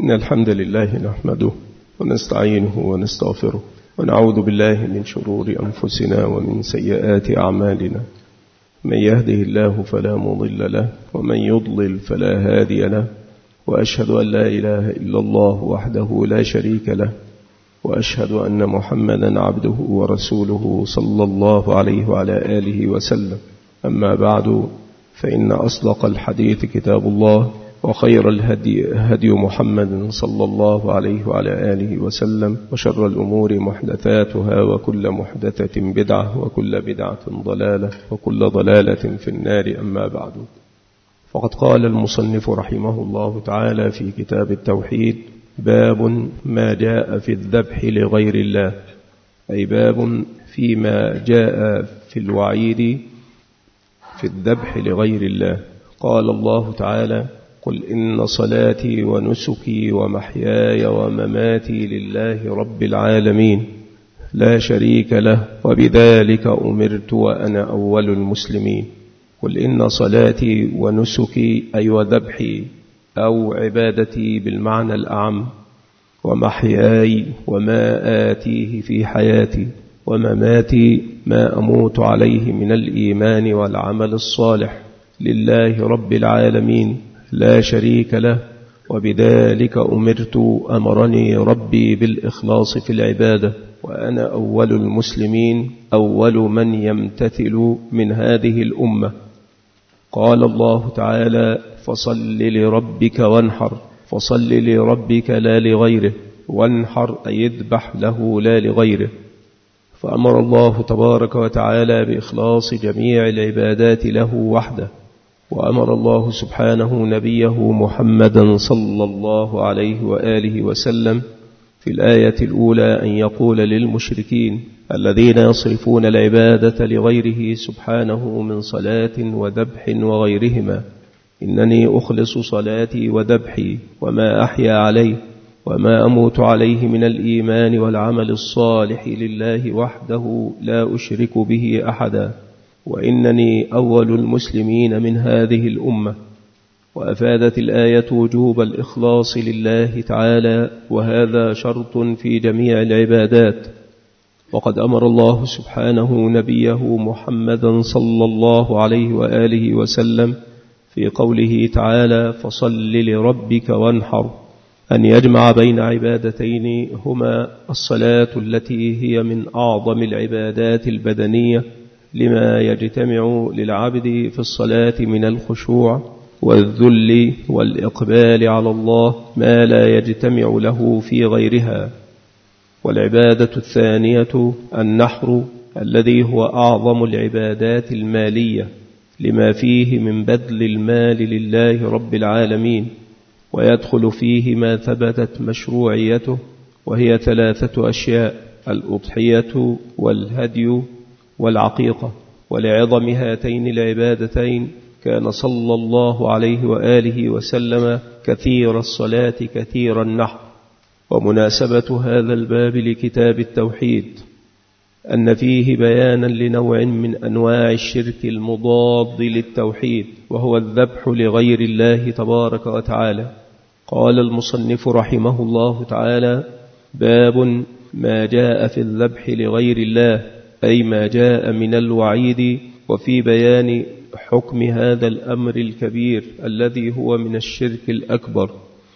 إن الحمد لله نحمده ونستعينه ونستغفره ونعوذ بالله من شرور أنفسنا ومن سيئات أعمالنا. من يهده الله فلا مضل له ومن يضلل فلا هادي له، وأشهد أن لا إله إلا الله وحده لا شريك له، وأشهد أن محمدا عبده ورسوله صلى الله عليه وعلى آله وسلم. أما بعد، فإن أصدق الحديث كتاب الله، وخير الهدي هدي محمد صلى الله عليه وعلى آله وسلم، وشر الأمور محدثاتها، وكل محدثة بدعة، وكل بدعة ضلالة، وكل ضلالة في النار. أما بعد، فقد قال المصنف رحمه الله تعالى في كتاب التوحيد: باب ما جاء في الذبح لغير الله، أي باب فيما جاء في الوعيد في الذبح لغير الله. قال الله تعالى: قل إن صلاتي ونسكي ومحياي ومماتي لله رب العالمين لا شريك له وبذلك أمرت وأنا أول المسلمين. قل إن صلاتي ونسكي أي وذبحي أو عبادتي بالمعنى الأعم، ومحياي وما آتيه في حياتي، ومماتي ما أموت عليه من الإيمان والعمل الصالح لله رب العالمين لا شريك له وبذلك أمرت، أمرني ربي بالإخلاص في العبادة، وأنا أول المسلمين، أول من يمتثل من هذه الأمة. قال الله تعالى: فصل لربك وانحر، فصل لربك لا لغيره، وانحر أي يذبح له لا لغيره. فأمر الله تبارك وتعالى بإخلاص جميع العبادات له وحده، وأمر الله سبحانه نبيه محمدا صلى الله عليه وآله وسلم في الآية الأولى أن يقول للمشركين الذين يصرفون العبادة لغيره سبحانه من صلاة وذبح وغيرهما: إنني أخلص صلاتي وذبحي وما أحيا عليه وما أموت عليه من الإيمان والعمل الصالح لله وحده لا أشرك به أحدا، وإنني أول المسلمين من هذه الأمة. وأفادت الآية وجوب الإخلاص لله تعالى، وهذا شرط في جميع العبادات. وقد أمر الله سبحانه نبيه محمدا صلى الله عليه وآله وسلم في قوله تعالى: فصل لربك وانحر، أن يجمع بين عبادتين هما الصلاة التي هي من أعظم العبادات البدنية، لما يجتمع للعبد في الصلاة من الخشوع والذل والإقبال على الله ما لا يجتمع له في غيرها. والعبادة الثانية النحر، الذي هو أعظم العبادات المالية، لما فيه من بذل المال لله رب العالمين، ويدخل فيه ما ثبتت مشروعيته، وهي 3 أشياء: الأضحية والهدي والعقيقة. ولعظم هاتين العبادتين كان صلى الله عليه وآله وسلم كثير الصلاة كثير النحر. ومناسبة هذا الباب لكتاب التوحيد أن فيه بيانا لنوع من أنواع الشرك المضاد للتوحيد، وهو الذبح لغير الله تبارك وتعالى. قال المصنف رحمه الله تعالى: باب ما جاء في الذبح لغير الله، أي ما جاء من الوعيد، وفي بيان حكم هذا الأمر الكبير الذي هو من الشرك الأكبر.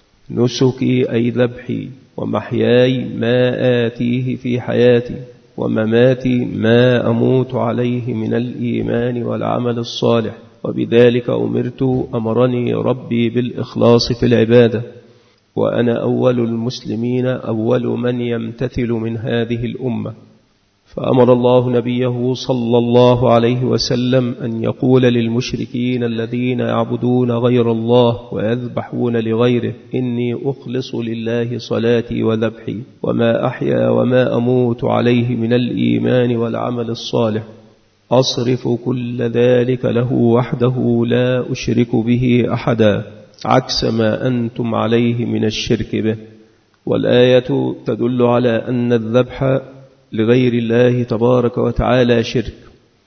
نسكي أي ذبحي، ومحياي ما آتيه في حياتي، ومماتي ما أموت عليه من الإيمان والعمل الصالح، وبذلك أمرت، أمرني ربي بالإخلاص في العبادة، وأنا أول المسلمين، أول من يمتثل من هذه الأمة. فأمر الله نبيه صلى الله عليه وسلم أن يقول للمشركين الذين يعبدون غير الله ويذبحون لغيره: إني أخلص لله صلاتي وذبحي وما أحيا وما أموت عليه من الإيمان والعمل الصالح، أصرف كل ذلك له وحده لا أشرك به أحدا، عكس ما أنتم عليه من الشرك به. والآية تدل على أن الذبح لغير الله تبارك وتعالى شرك،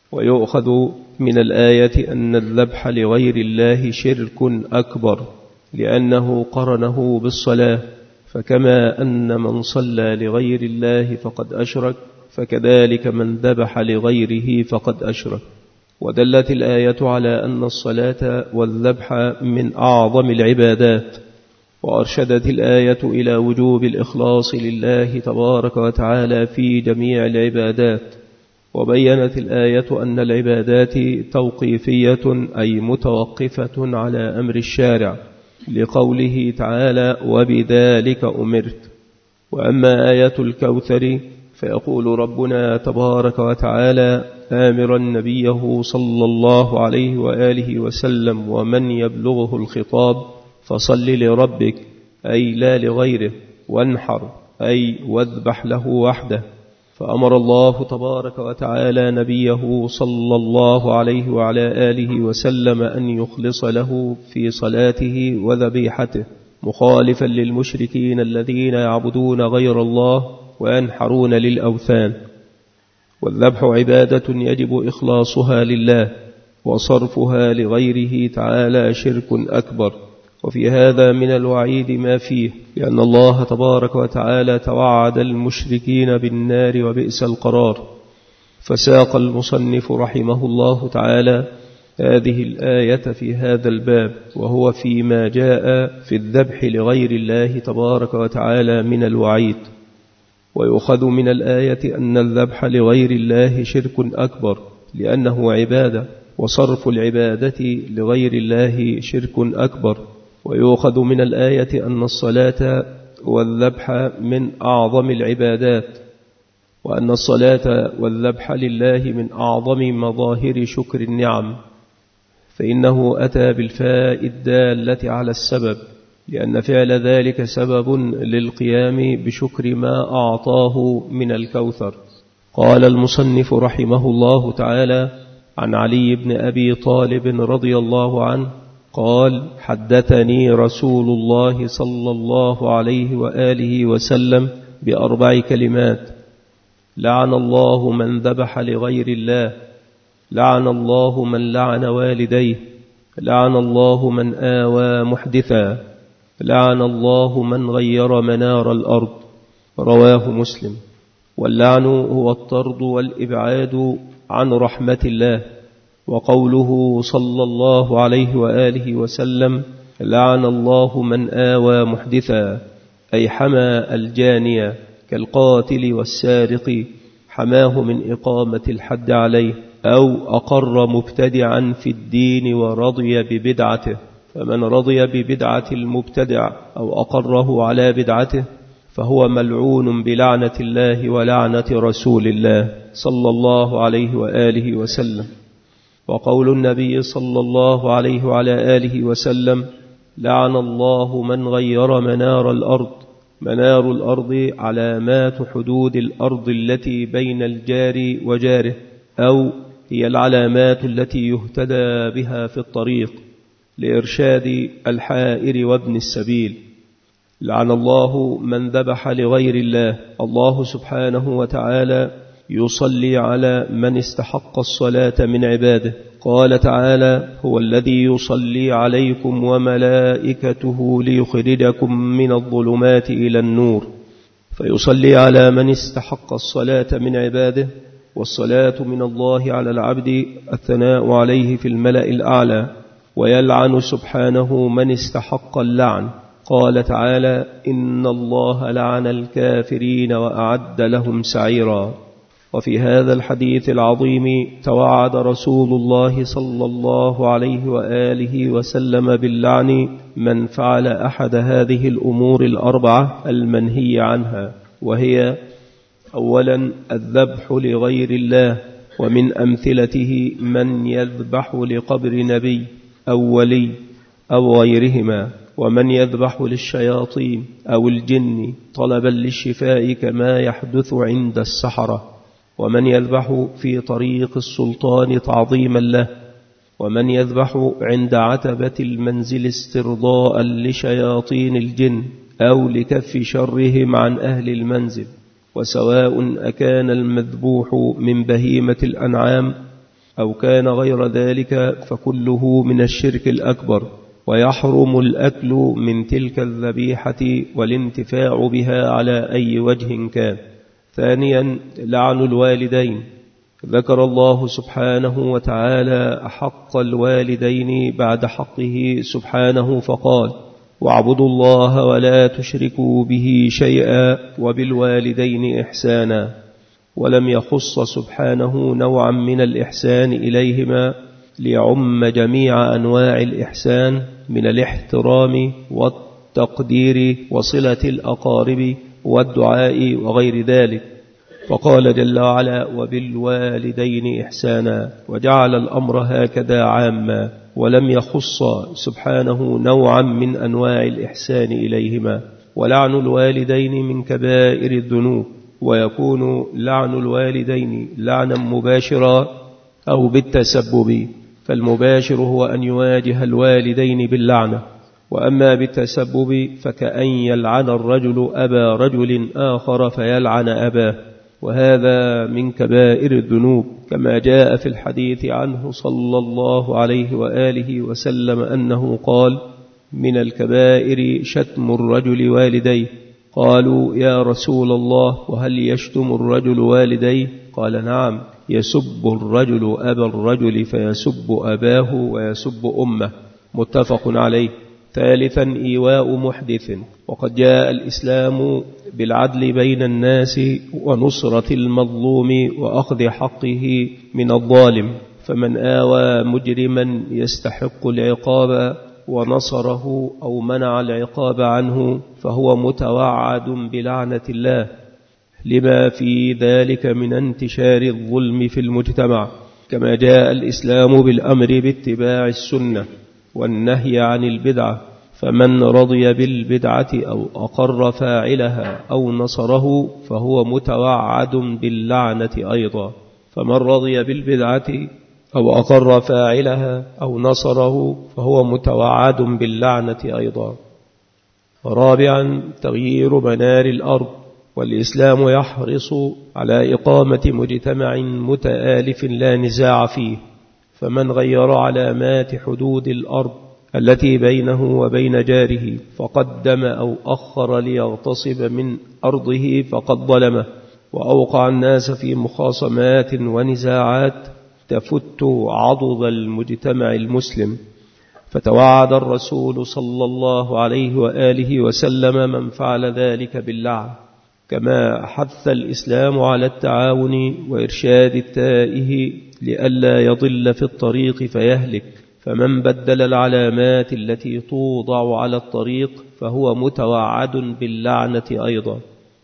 ويؤخذ من الآية أن الذبح لغير الله شرك أكبر، لأنه قرنه بالصلاة، فكما أن من صلى لغير الله فقد أشرك، فكذلك من ذبح لغيره فقد أشرك. ودلت الآية على أن الصلاة والذبح من أعظم العبادات، وأرشدت الآية إلى وجوب الإخلاص لله تبارك وتعالى في جميع العبادات. وبينت الآية أن العبادات توقيفية أي متوقفة على أمر الشارع، لقوله تعالى وبذلك أمرت. وأما آية الكوثر فيقول ربنا تبارك وتعالى آمرا نبيه صلى الله عليه وآله وسلم ومن يبلغه الخطاب فصل لربك أي لا لغيره، وانحر أي واذبح له وحده. فأمر الله تبارك وتعالى نبيه صلى الله عليه وعلى آله وسلم أن يخلص له في صلاته وذبيحته، مخالفا للمشركين الذين يعبدون غير الله وينحرون للأوثان. والذبح عبادة يجب إخلاصها لله، وصرفها لغيره تعالى شرك أكبر. وفي هذا من الوعيد ما فيه، لأن الله تبارك وتعالى توعد المشركين بالنار وبئس القرار. فساق المصنف رحمه الله تعالى هذه الآية في هذا الباب، وهو فيما جاء في الذبح لغير الله تبارك وتعالى من الوعيد. ويؤخذ من الآية أن الذبح لغير الله شرك أكبر لأنه عبادة، وصرف العبادة لغير الله شرك أكبر. ويؤخذ من الآية أن الصلاة والذبح من أعظم العبادات، وأن الصلاة والذبح لله من أعظم مظاهر شكر النعم، فإنه أتى بالفاء الدالة على السبب، لأن فعل ذلك سبب للقيام بشكر ما أعطاه من الكوثر. قال المصنف رحمه الله تعالى عن علي بن أبي طالب رضي الله عنه قال حدثني رسول الله صلى الله عليه وآله وسلم بأربع كلمات: لعن الله من ذبح لغير الله، لعن الله من لعن والديه، لعن الله من آوى محدثا، لعن الله من غير منار الأرض. رواه مسلم. واللعن هو الطرد والإبعاد عن رحمة الله. وقوله صلى الله عليه وآله وسلم لعن الله من آوى محدثا، أي حمى الجانية كالقاتل والسارق، حماه من إقامة الحد عليه، أو أقر مبتدعا في الدين ورضي ببدعته. فمن رضي ببدعة المبتدع أو أقره على بدعته فهو ملعون بلعنة الله ولعنة رسول الله صلى الله عليه وآله وسلم. وقول النبي صلى الله عليه وعلى آله وسلم لعن الله من غير منار الأرض. منار الأرض علامات حدود الأرض التي بين الجار وجاره، أو هي العلامات التي يهتدى بها في الطريق لإرشاد الحائر وابن السبيل. لعن الله من ذبح لغير الله. الله سبحانه وتعالى يصلي على من استحق الصلاة من عباده. قال تعالى هو الذي يصلي عليكم وملائكته ليخرجكم من الظلمات إلى النور. فيصلي على من استحق الصلاة من عباده، والصلاة من الله على العبد الثناء عليه في الملأ الأعلى. ويلعن سبحانه من استحق اللعن. قال تعالى إن الله لعن الكافرين وأعد لهم سعيرا. وفي هذا الحديث العظيم توعد رسول الله صلى الله عليه وآله وسلم باللعن من فعل أحد هذه الأمور الأربعة المنهي عنها، وهي أولا الذبح لغير الله، ومن أمثلته من يذبح لقبر نبي أو ولي أو غيرهما، ومن يذبح للشياطين أو الجن طلبا للشفاء كما يحدث عند السحرة، ومن يذبح في طريق السلطان تعظيما له، ومن يذبح عند عتبة المنزل استرضاء لشياطين الجن أو لكف شرهم عن أهل المنزل. وسواء أكان المذبوح من بهيمة الأنعام أو كان غير ذلك فكله من الشرك الأكبر. ويحرم الأكل من تلك الذبيحة والانتفاع بها على أي وجه كان. ثانيا لعن الوالدين. ذكر الله سبحانه وتعالى حق الوالدين بعد حقه سبحانه فقال: واعبدوا الله ولا تشركوا به شيئا وبالوالدين إحسانا. ولم يخص سبحانه نوعا من الإحسان إليهما ليعم جميع أنواع الإحسان من الاحترام والتقدير وصلة الأقارب والدعاء وغير ذلك، فقال جل وعلا: وبالوالدين إحسانا، وجعل الأمر هكذا عاما، ولم يخص سبحانه نوعا من أنواع الإحسان إليهما. ولعن الوالدين من كبائر الذنوب، ويكون لعن الوالدين لعنا مباشرا أو بالتسبب، فالمباشر هو أن يواجه الوالدين باللعنة، وأما بالتسبب فكأن يلعن الرجل أبا رجل آخر فيلعن أباه، وهذا من كبائر الذنوب، كما جاء في الحديث عنه صلى الله عليه وآله وسلم أنه قال: من الكبائر شتم الرجل والديه. قالوا: يا رسول الله، وهل يشتم الرجل والديه؟ قال: نعم، يسب الرجل أبا الرجل فيسب أباه ويسب أمه. متفق عليه. ثالثا إيواء محدث. وقد جاء الإسلام بالعدل بين الناس ونصرة المظلوم وأخذ حقه من الظالم، فمن آوى مجرما يستحق العقاب ونصره أو منع العقاب عنه فهو متوعد بلعنة الله، لما في ذلك من انتشار الظلم في المجتمع. كما جاء الإسلام بالأمر باتباع السنة والنهي عن البدعة، فمن رضي بالبدعة أو أقر فاعلها أو نصره فهو متوعد باللعنة أيضا. فمن رضي بالبدعة أو أقر فاعلها أو نصره فهو متوعد باللعنة أيضا. رابعا تغيير منار الأرض. والإسلام يحرص على إقامة مجتمع متآلف لا نزاع فيه، فمن غير علامات حدود الأرض التي بينه وبين جاره فقدم أو أخر ليغتصب من أرضه فقد ظلمه، وأوقع الناس في مخاصمات ونزاعات تفت عضد المجتمع المسلم. فتوعد الرسول صلى الله عليه وآله وسلم من فعل ذلك باللعن، كما حث الإسلام على التعاون وإرشاد التائه لئلا يضل في الطريق فيهلك، فمن بدل العلامات التي توضع على الطريق فهو متوعد باللعنة أيضا.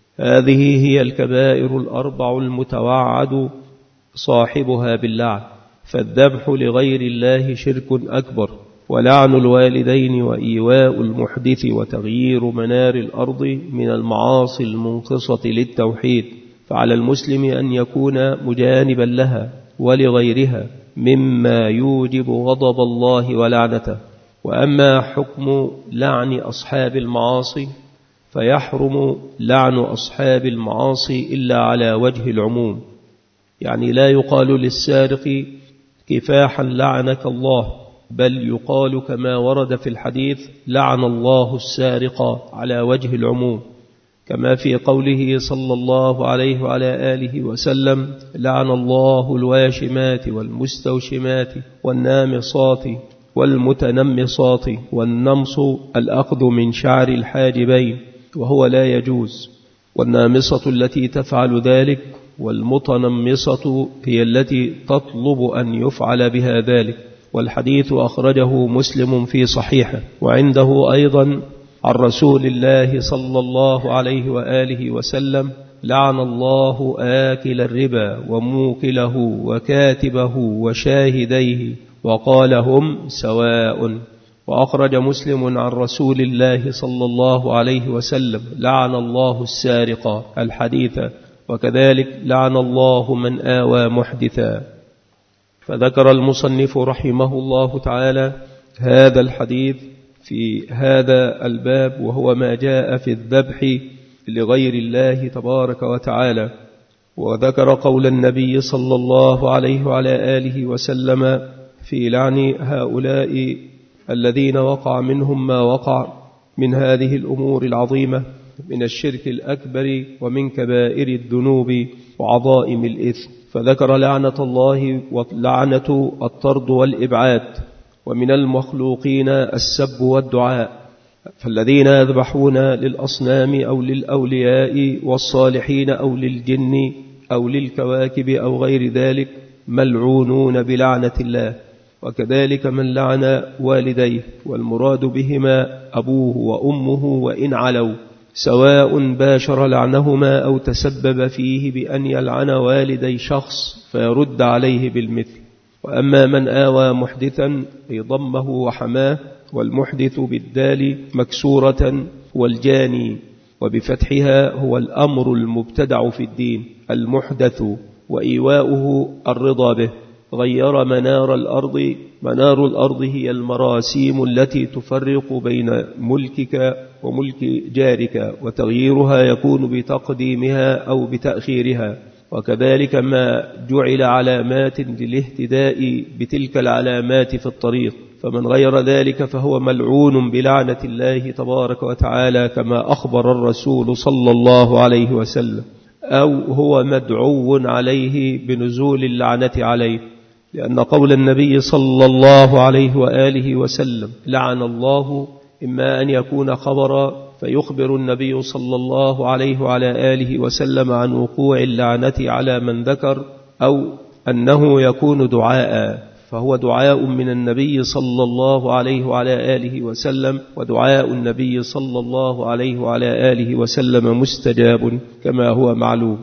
هذه هي الكبائر الأربع المتوعد صاحبها باللعن، فالذبح لغير الله شرك أكبر، ولعن الوالدين وإيواء المحدث وتغيير منار الأرض من المعاصي المنقصة للتوحيد، فعلى المسلم أن يكون مجانبا لها ولغيرها مما يوجب غضب الله ولعنته. وأما حكم لعن أصحاب المعاصي فيحرم لعن أصحاب المعاصي إلا على وجه العموم، يعني لا يقال للسارق كفاحا لعنك الله، بل يقال كما ورد في الحديث: لعن الله السارق، على وجه العموم، كما في قوله صلى الله عليه وعلى آله وسلم: لعن الله الواشمات والمستوشمات والنامصات والمتنمصات. والنمص الأخذ من شعر الحاجبين وهو لا يجوز، والنامصة التي تفعل ذلك، والمتنمصة هي التي تطلب أن يفعل بها ذلك. والحديث أخرجه مسلم في صحيحه، وعنده أيضا عن رسول الله صلى الله عليه وآله وسلم: لعن الله آكل الربا وموكله وكاتبه وشاهديه وقال هم سواء. وأخرج مسلم عن رسول الله صلى الله عليه وسلم: لعن الله السارق، الحديث، وكذلك لعن الله من آوى محدثا. فذكر المصنف رحمه الله تعالى هذا الحديث في هذا الباب، وهو ما جاء في الذبح لغير الله تبارك وتعالى، وذكر قول النبي صلى الله عليه وعلى آله وسلم في لعن هؤلاء الذين وقع منهم ما وقع من هذه الأمور العظيمة من الشرك الأكبر ومن كبائر الذنوب وعظائم الإثم، فذكر لعنة الله ولعنة الطرد والإبعاد، ومن المخلوقين السب والدعاء، فالذين يذبحون للأصنام أو للأولياء والصالحين أو للجن أو للكواكب أو غير ذلك ملعونون بلعنة الله، وكذلك من لعن والديه، والمراد بهما أبوه وأمه وإن علوا، سواء باشر لعنهما أو تسبب فيه بأن يلعن والدي شخص فيرد عليه بالمثل. وأما من آوى محدثا أي ضمه وحماه، والمحدث بالدال مكسورة والجاني، وبفتحها هو الأمر المبتدع في الدين المحدث، وإيواؤه الرضا به. غير منار الأرض، منار الأرض هي المراسيم التي تفرق بين ملكك وملك جارك، وتغييرها يكون بتقديمها أو بتأخيرها، وكذلك ما جعل علامات للاهتداء بتلك العلامات في الطريق، فمن غير ذلك فهو ملعون بلعنة الله تبارك وتعالى كما أخبر الرسول صلى الله عليه وسلم، أو هو مدعو عليه بنزول اللعنة عليه، لأن قول النبي صلى الله عليه وآله وسلم لعن الله إما أن يكون خبرا فيخبر النبي صلى الله عليه وعلى آله وسلم عن وقوع اللعنة على من ذكر، أو أنه يكون دعاء، فهو دعاء من النبي صلى الله عليه وعلى آله وسلم، ودعاء النبي صلى الله عليه وعلى آله وسلم مستجاب كما هو معلوم.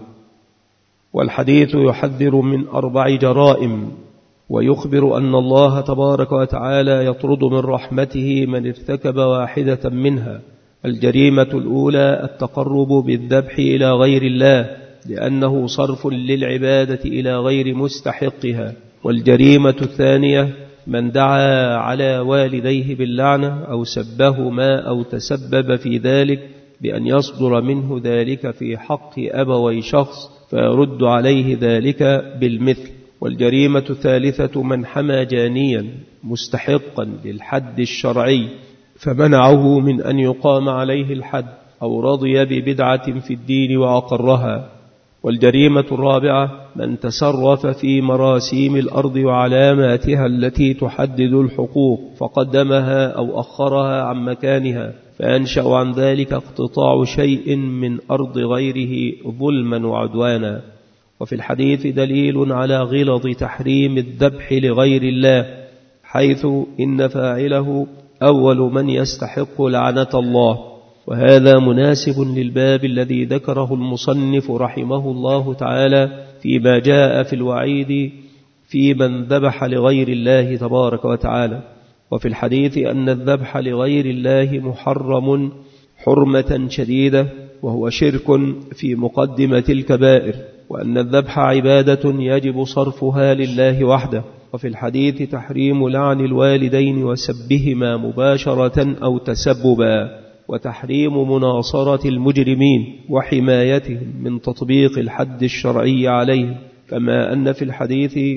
والحديث يحذر من 4 جرائم، ويخبر أن الله تبارك وتعالى يطرد من رحمته من ارتكب واحدة منها. الجريمة الأولى التقرب بالذبح إلى غير الله، لأنه صرف للعبادة إلى غير مستحقها. والجريمة الثانية من دعا على والديه باللعنة أو سبهما أو تسبب في ذلك بأن يصدر منه ذلك في حق أبوي شخص فيرد عليه ذلك بالمثل. والجريمة الثالثة من حمى جانيا مستحقا للحد الشرعي فمنعه من أن يقام عليه الحد، أو رضي ببدعة في الدين وأقرها. والجريمة الرابعة من تصرف في مراسيم الأرض وعلاماتها التي تحدد الحقوق فقدمها أو أخرها عن مكانها، فينشأ عن ذلك اقتطاع شيء من أرض غيره ظلما وعدوانا. وفي الحديث دليل على غلظ تحريم الذبح لغير الله، حيث إن فاعله أول من يستحق لعنة الله، وهذا مناسب للباب الذي ذكره المصنف رحمه الله تعالى فيما جاء في الوعيد في من ذبح لغير الله تبارك وتعالى. وفي الحديث أن الذبح لغير الله محرم حرمة شديدة، وهو شرك في مقدمة الكبائر، وأن الذبح عبادة يجب صرفها لله وحده. وفي الحديث تحريم لعن الوالدين وسبهما مباشرة أو تسببا، وتحريم مناصرة المجرمين وحمايتهم من تطبيق الحد الشرعي عليهم، كما أن في الحديث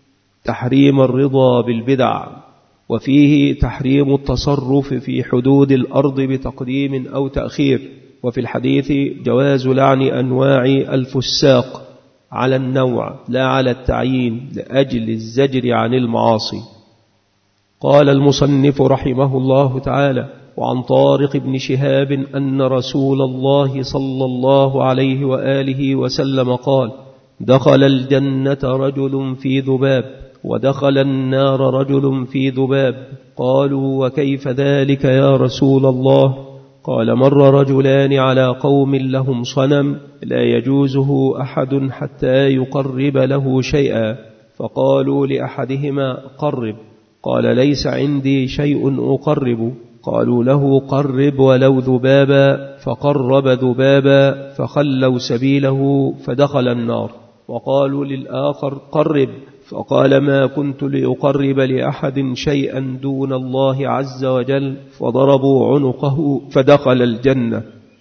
تحريم الرضا بالبدع، وفيه تحريم التصرف في حدود الأرض بتقديم أو تأخير. وفي الحديث جواز لعن أنواع الفساق على النوع لا على التعيين لأجل الزجر عن المعاصي. قال المصنف رحمه الله تعالى: وعن طارق بن شهاب أن رسول الله صلى الله عليه وآله وسلم قال: دخل الجنة رجل في ذباب، ودخل النار رجل في ذباب. قالوا: وكيف ذلك يا رسول الله؟ قال: مر رجلان على قوم لهم صنم لا يجوزه أحد حتى يقرب له شيئا، فقالوا لأحدهما: قرب. قال: ليس عندي شيء أقرب. قالوا له: قرب ولو ذبابا، فقرب ذبابا فخلوا سبيله فدخل النار. وقالوا للآخر: قرب. فقال: ما كنت لأقرب لأحد شيئا دون الله عز وجل، فضربوا عنقه فدخل الجنة.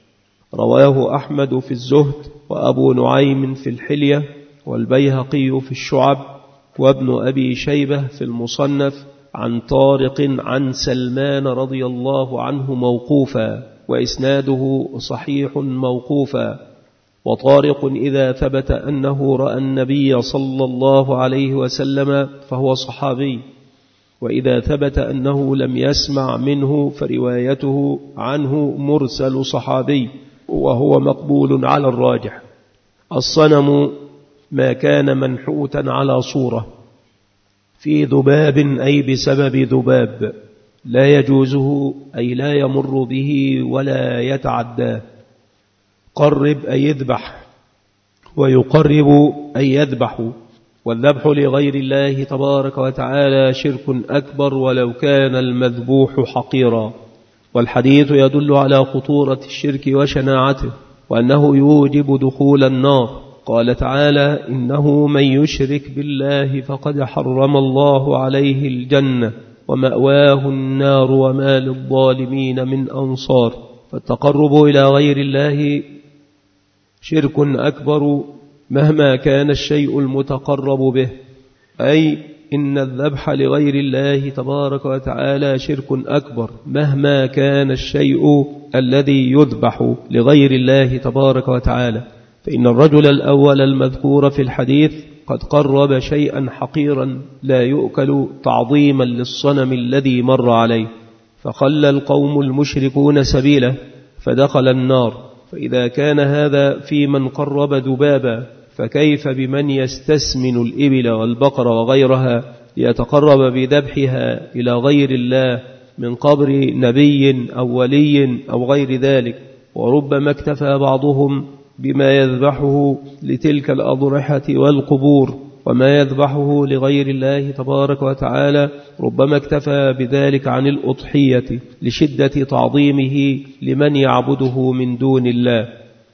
رواه أحمد في الزهد، وأبو نعيم في الحلية، والبيهقي في الشعب، وابن أبي شيبة في المصنف، عن طارق عن سلمان رضي الله عنه موقوفا، وإسناده صحيح موقوفا. وطارق إذا ثبت أنه رأى النبي صلى الله عليه وسلم فهو صحابي، وإذا ثبت أنه لم يسمع منه فروايته عنه مرسل صحابي، وهو مقبول على الراجح. الصنم ما كان منحوتا على صورة في ذباب أي بسبب ذباب، لا يجوزه أي لا يمر به ولا يتعداه. قرب أي يذبح، ويقرب أي يذبح. والذبح لغير الله تبارك وتعالى شرك أكبر ولو كان المذبوح حقيرا. والحديث يدل على خطورة الشرك وشناعته، وأنه يوجب دخول النار. قال تعالى: إنه من يشرك بالله فقد حرم الله عليه الجنة ومأواه النار وما للظالمين من أنصار. فالتقرب إلى غير الله شرك أكبر مهما كان الشيء المتقرب به، أي إن الذبح لغير الله تبارك وتعالى شرك أكبر مهما كان الشيء الذي يذبح لغير الله تبارك وتعالى. فإن الرجل الأول المذكور في الحديث قد قرب شيئا حقيرا لا يؤكل تعظيما للصنم الذي مر عليه، فخلى القوم المشركون سبيله فدخل النار. فإذا كان هذا في من قرب ذبابا، فكيف بمن يستسمن الإبل والبقر وغيرها ليتقرب بذبحها إلى غير الله من قبر نبي أو ولي أو غير ذلك؟ وربما اكتفى بعضهم بما يذبحه لتلك الأضرحة والقبور، وما يذبحه لغير الله تبارك وتعالى ربما اكتفى بذلك عن الأضحية لشدة تعظيمه لمن يعبده من دون الله.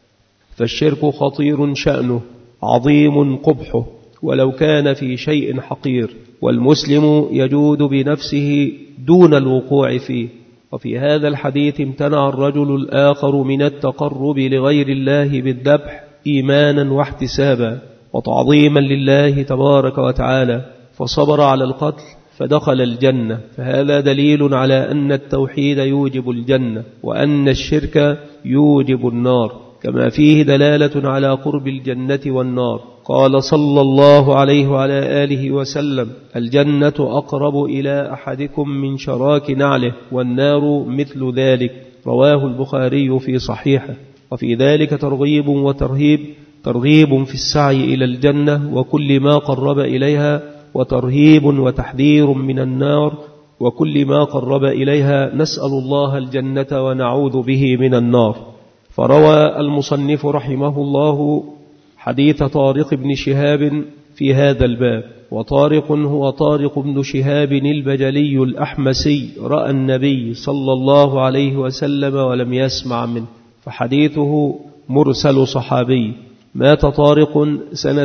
فالشرك خطير شأنه، عظيم قبحه، ولو كان في شيء حقير، والمسلم يجود بنفسه دون الوقوع فيه. وفي هذا الحديث امتنع الرجل الآخر من التقرب لغير الله بالذبح إيمانا واحتسابا وتعظيما لله تبارك وتعالى، فصبر على القتل فدخل الجنة. فهذا دليل على أن التوحيد يوجب الجنة، وأن الشرك يوجب النار، كما فيه دلالة على قرب الجنة والنار. قال صلى الله عليه وعلى آله وسلم: الجنة أقرب إلى أحدكم من شراك نعله، والنار مثل ذلك. رواه البخاري في صحيحه. وفي ذلك ترغيب وترهيب: ترغيب في السعي إلى الجنة وكل ما قرب إليها، وترهيب وتحذير من النار وكل ما قرب إليها. نسأل الله الجنة ونعوذ به من النار. فروى المصنف رحمه الله حديث طارق بن شهاب في هذا الباب. وطارق هو طارق بن شهاب البجلي الأحمسي، رأى النبي صلى الله عليه وسلم ولم يسمع منه، فحديثه مرسل صحابي. مات طارق سنة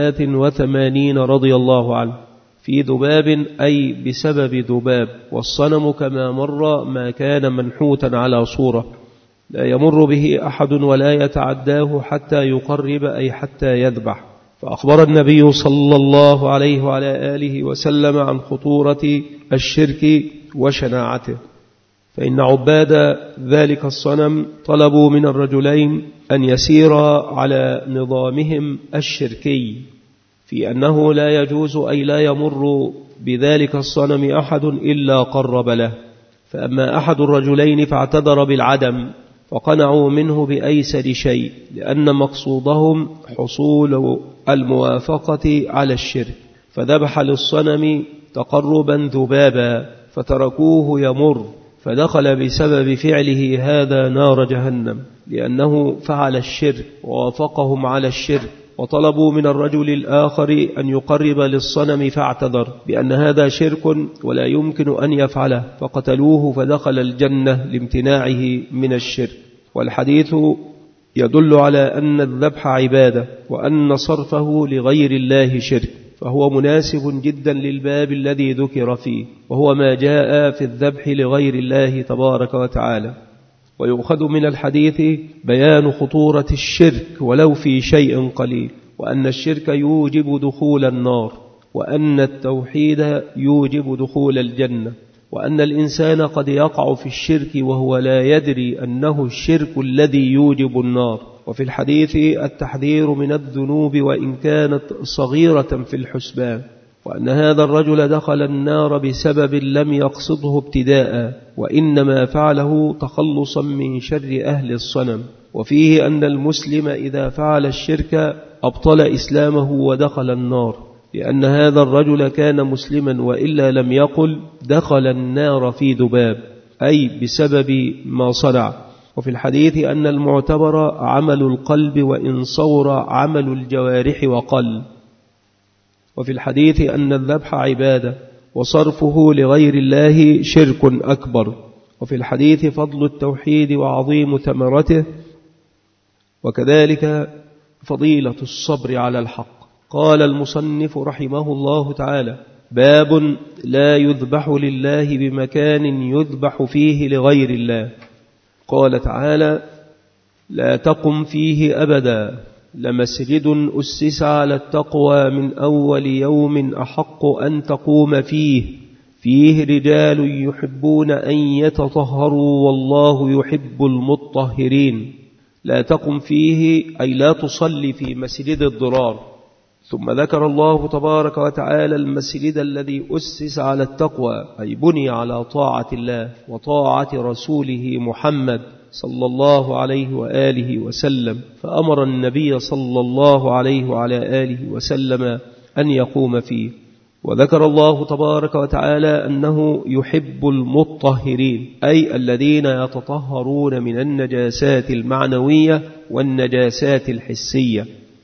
83 رضي الله عنه في ذباب أي بسبب ذباب. والصنم كما مر ما كان منحوتا على صورة لا يمر به أحد ولا يتعداه حتى يقرب أي حتى يذبح. فأخبر النبي صلى الله عليه وعلى آله وسلم عن خطورة الشرك وشناعته. فإن عباد ذلك الصنم طلبوا من الرجلين أن يسيرا على نظامهم الشركي في أنه لا يجوز أي لا يمر بذلك الصنم أحد إلا قرب له. فأما أحد الرجلين فاعتذر بالعدم، وقنعوا منه بأيسر شيء، لأن مقصودهم حصول الموافقة على الشرك، فذبح للصنم تقربا ذبابا فتركوه يمر، فدخل بسبب فعله هذا نار جهنم، لأنه فعل الشرك ووافقهم على الشرك. وطلبوا من الرجل الآخر أن يقرب للصنم فاعتذر بأن هذا شرك ولا يمكن أن يفعله، فقتلوه فدخل الجنة لامتناعه من الشرك. والحديث يدل على أن الذبح عبادة، وأن صرفه لغير الله شرك، فهو مناسب جدا للباب الذي ذكر فيه، وهو ما جاء في الذبح لغير الله تبارك وتعالى. ويؤخذ من الحديث بيان خطورة الشرك ولو في شيء قليل، وأن الشرك يوجب دخول النار، وأن التوحيد يوجب دخول الجنة، وأن الإنسان قد يقع في الشرك وهو لا يدري أنه الشرك الذي يوجب النار. وفي الحديث التحذير من الذنوب وإن كانت صغيرة في الحسبان، وأن هذا الرجل دخل النار بسبب لم يقصده ابتداء، وإنما فعله تخلصا من شر أهل الصنم. وفيه أن المسلم إذا فعل الشرك أبطل إسلامه ودخل النار، لأن هذا الرجل كان مسلما وإلا لم يقل دخل النار في ذباب، أي بسبب ما صنع. وفي الحديث أن المعتبر عمل القلب وإن صور عمل الجوارح وقل. وفي الحديث أن الذبح عبادة وصرفه لغير الله شرك أكبر. وفي الحديث فضل التوحيد وعظيم ثمرته، وكذلك فضيلة الصبر على الحق. قال المصنف رحمه الله تعالى: باب لا يذبح لله بمكان يذبح فيه لغير الله. قال تعالى: لا تقم فيه أبدا، لمسجد أسس على التقوى من أول يوم أحق أن تقوم فيه رجال يحبون أن يتطهروا والله يحب المطهرين. لا تقم فيه أي لا تصلي في مسجد الضرار. ثم ذكر الله تبارك وتعالى المسجد الذي أسس على التقوى، أي بني على طاعة الله وطاعة رسوله محمد صلى الله عليه وآله وسلم، فأمر النبي صلى الله عليه وعلى آله وسلم أن يقوم فيه. وذكر الله تبارك وتعالى أنه يحب المطهرين، أي الذين يتطهرون من النجاسات المعنوية والنجاسات الحسية.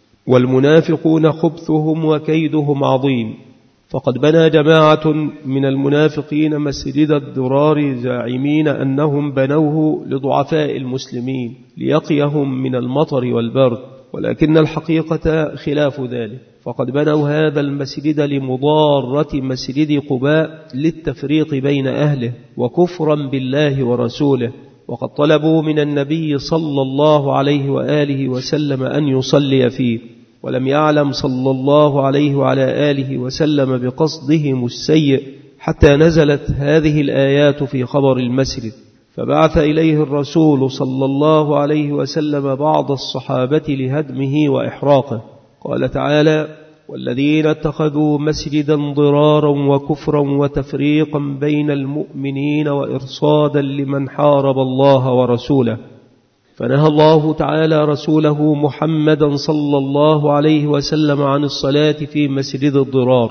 والمنافقون خبثهم وكيدهم عظيم، فقد بنى جماعة من المنافقين مسجد الضرار زاعمين أنهم بنوه لضعفاء المسلمين ليقيهم من المطر والبرد، ولكن الحقيقة خلاف ذلك، فقد بنوا هذا المسجد لمضارة مسجد قباء للتفريق بين أهله وكفرا بالله ورسوله. وقد طلبوا من النبي صلى الله عليه وآله وسلم أن يصلي فيه، ولم يعلم صلى الله عليه وعلى آله وسلم بقصدهم السيء حتى نزلت هذه الآيات في خبر المسجد، فبعث إليه الرسول صلى الله عليه وسلم بعض الصحابة لهدمه وإحراقه. قال تعالى: والذين اتخذوا مسجدا ضرارا وكفرا وتفريقا بين المؤمنين وإرصادا لمن حارب الله ورسوله. فنهى الله تعالى رسوله محمدا صلى الله عليه وسلم عن الصلاة في مسجد الضرار،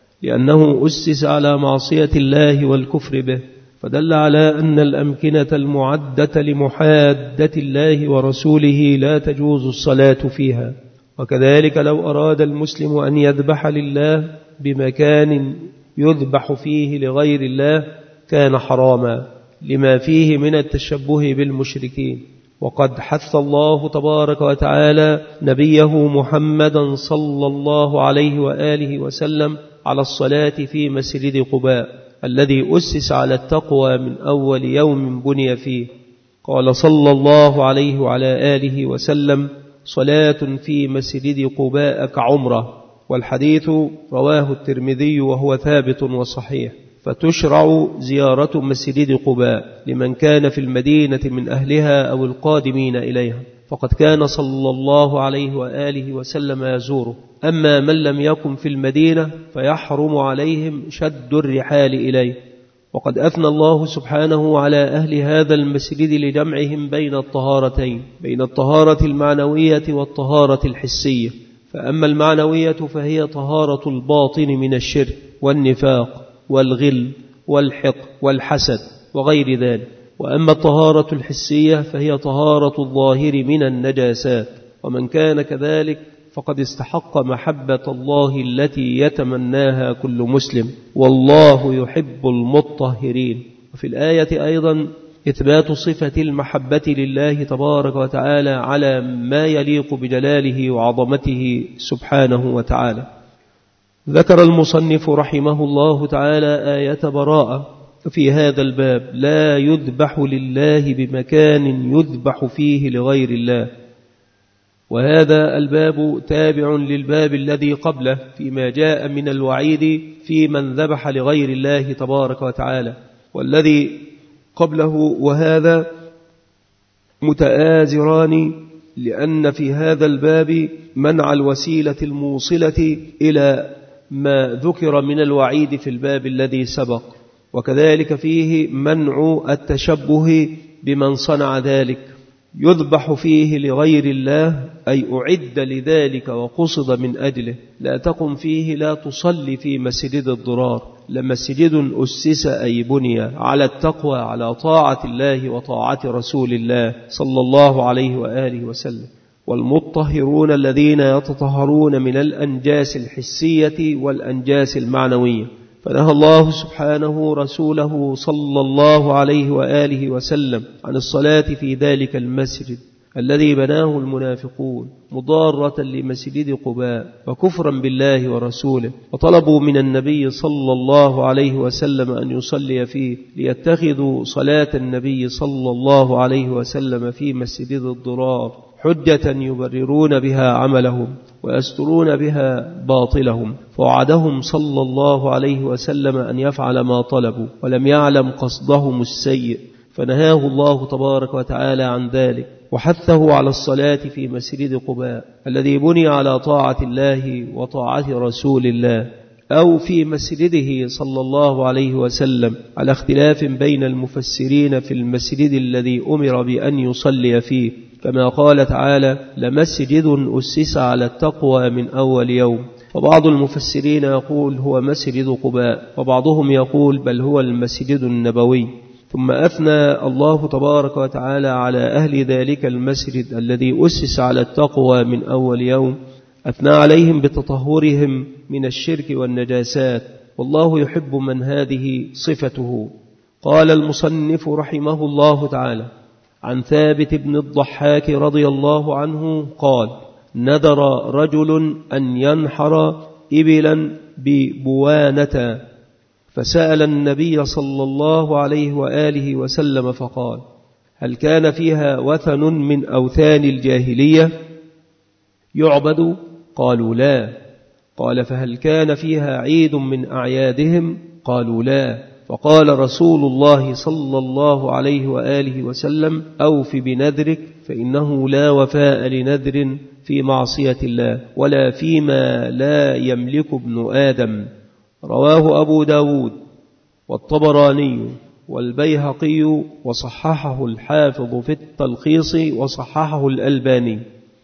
لأنه أسس على معصية الله والكفر به، فدل على أن الأمكنة المعدة لمحادة الله ورسوله لا تجوز الصلاة فيها. وكذلك لو أراد المسلم أن يذبح لله بمكان يذبح فيه لغير الله كان حراما، لما فيه من التشبه بالمشركين. وقد حث الله تبارك وتعالى نبيه محمدا صلى الله عليه وآله وسلم على الصلاة في مسجد قباء الذي أسس على التقوى من أول يوم بني فيه. قال صلى الله عليه وعلى آله وسلم: صلاة في مسجد قباء كعمرة. والحديث رواه الترمذي وهو ثابت وصحيح. فتشرع زيارة مسجد قباء لمن كان في المدينة من أهلها أو القادمين إليها، فقد كان صلى الله عليه وآله وسلم يزوره. أما من لم يكن في المدينة فيحرم عليهم شد الرحال إليه. وقد أثنى الله سبحانه على أهل هذا المسجد لجمعهم بين الطهارتين، بين الطهارة المعنوية والطهارة الحسية. فأما المعنوية فهي طهارة الباطن من الشرك والنفاق والغل والحقد والحسد وغير ذلك، وأما الطهارة الحسية فهي طهارة الظاهر من النجاسات. ومن كان كذلك فقد استحق محبة الله التي يتمناها كل مسلم، والله يحب المطهرين. وفي الآية أيضا إثبات صفة المحبة لله تبارك وتعالى على ما يليق بجلاله وعظمته سبحانه وتعالى. ذكر المصنف رحمه الله تعالى آية براءة في هذا الباب: لا يذبح لله بمكان يذبح فيه لغير الله. وهذا الباب تابع للباب الذي قبله فيما جاء من الوعيد في من ذبح لغير الله تبارك وتعالى، والذي قبله وهذا متآزران، لأن في هذا الباب منع الوسيلة الموصلة إلى ما ذكر من الوعيد في الباب الذي سبق، وكذلك فيه منع التشبه بمن صنع ذلك، يذبح فيه لغير الله أي أعد لذلك وقصد من أجله. لا تقم فيه، لا تصلي في مسجد الضرار، لمسجد أسس أي بني على التقوى، على طاعة الله وطاعة رسول الله صلى الله عليه وآله وسلم. والمطهرون الذين يتطهرون من الأنجاس الحسية والأنجاس المعنوية. فنهى الله سبحانه رسوله صلى الله عليه وآله وسلم عن الصلاة في ذلك المسجد الذي بناه المنافقون مضارة لمسجد قباء وكفرا بالله ورسوله، وطلبوا من النبي صلى الله عليه وسلم أن يصلي فيه، ليتخذوا صلاة النبي صلى الله عليه وسلم في مسجد الضرار حجة يبررون بها عملهم ويسترون بها باطلهم. فوعدهم صلى الله عليه وسلم أن يفعل ما طلبوا، ولم يعلم قصدهم السيء، فنهاه الله تبارك وتعالى عن ذلك، وحثه على الصلاة في مسجد قباء الذي بني على طاعة الله وطاعة رسول الله، أو في مسجده صلى الله عليه وسلم، على اختلاف بين المفسرين في المسجد الذي أمر بأن يصلي فيه، كما قال تعالى: لمسجد أسس على التقوى من أول يوم. وبعض المفسرين يقول هو مسجد قباء، وبعضهم يقول بل هو المسجد النبوي. ثم أثنى الله تبارك وتعالى على أهل ذلك المسجد الذي أسس على التقوى من أول يوم، أثنى عليهم بتطهرهم من الشرك والنجاسات، والله يحب من هذه صفته. قال المصنف رحمه الله تعالى عن ثابت بن الضحاك رضي الله عنه قال: نذر رجل أن ينحر إبلا ببوانة، فسأل النبي صلى الله عليه وآله وسلم فقال: هل كان فيها وثن من أوثان الجاهلية يعبد؟ قالوا لا. قال: فهل كان فيها عيد من أعيادهم؟ قالوا لا. فقال رسول الله صلى الله عليه وآله وسلم: أوف بنذرك، فإنه لا وفاء لنذر في معصية الله ولا فيما لا يملك ابن آدم. رواه أبو داود والطبراني والبيهقي، وصححه الحافظ في التلخيص وصححه الألباني.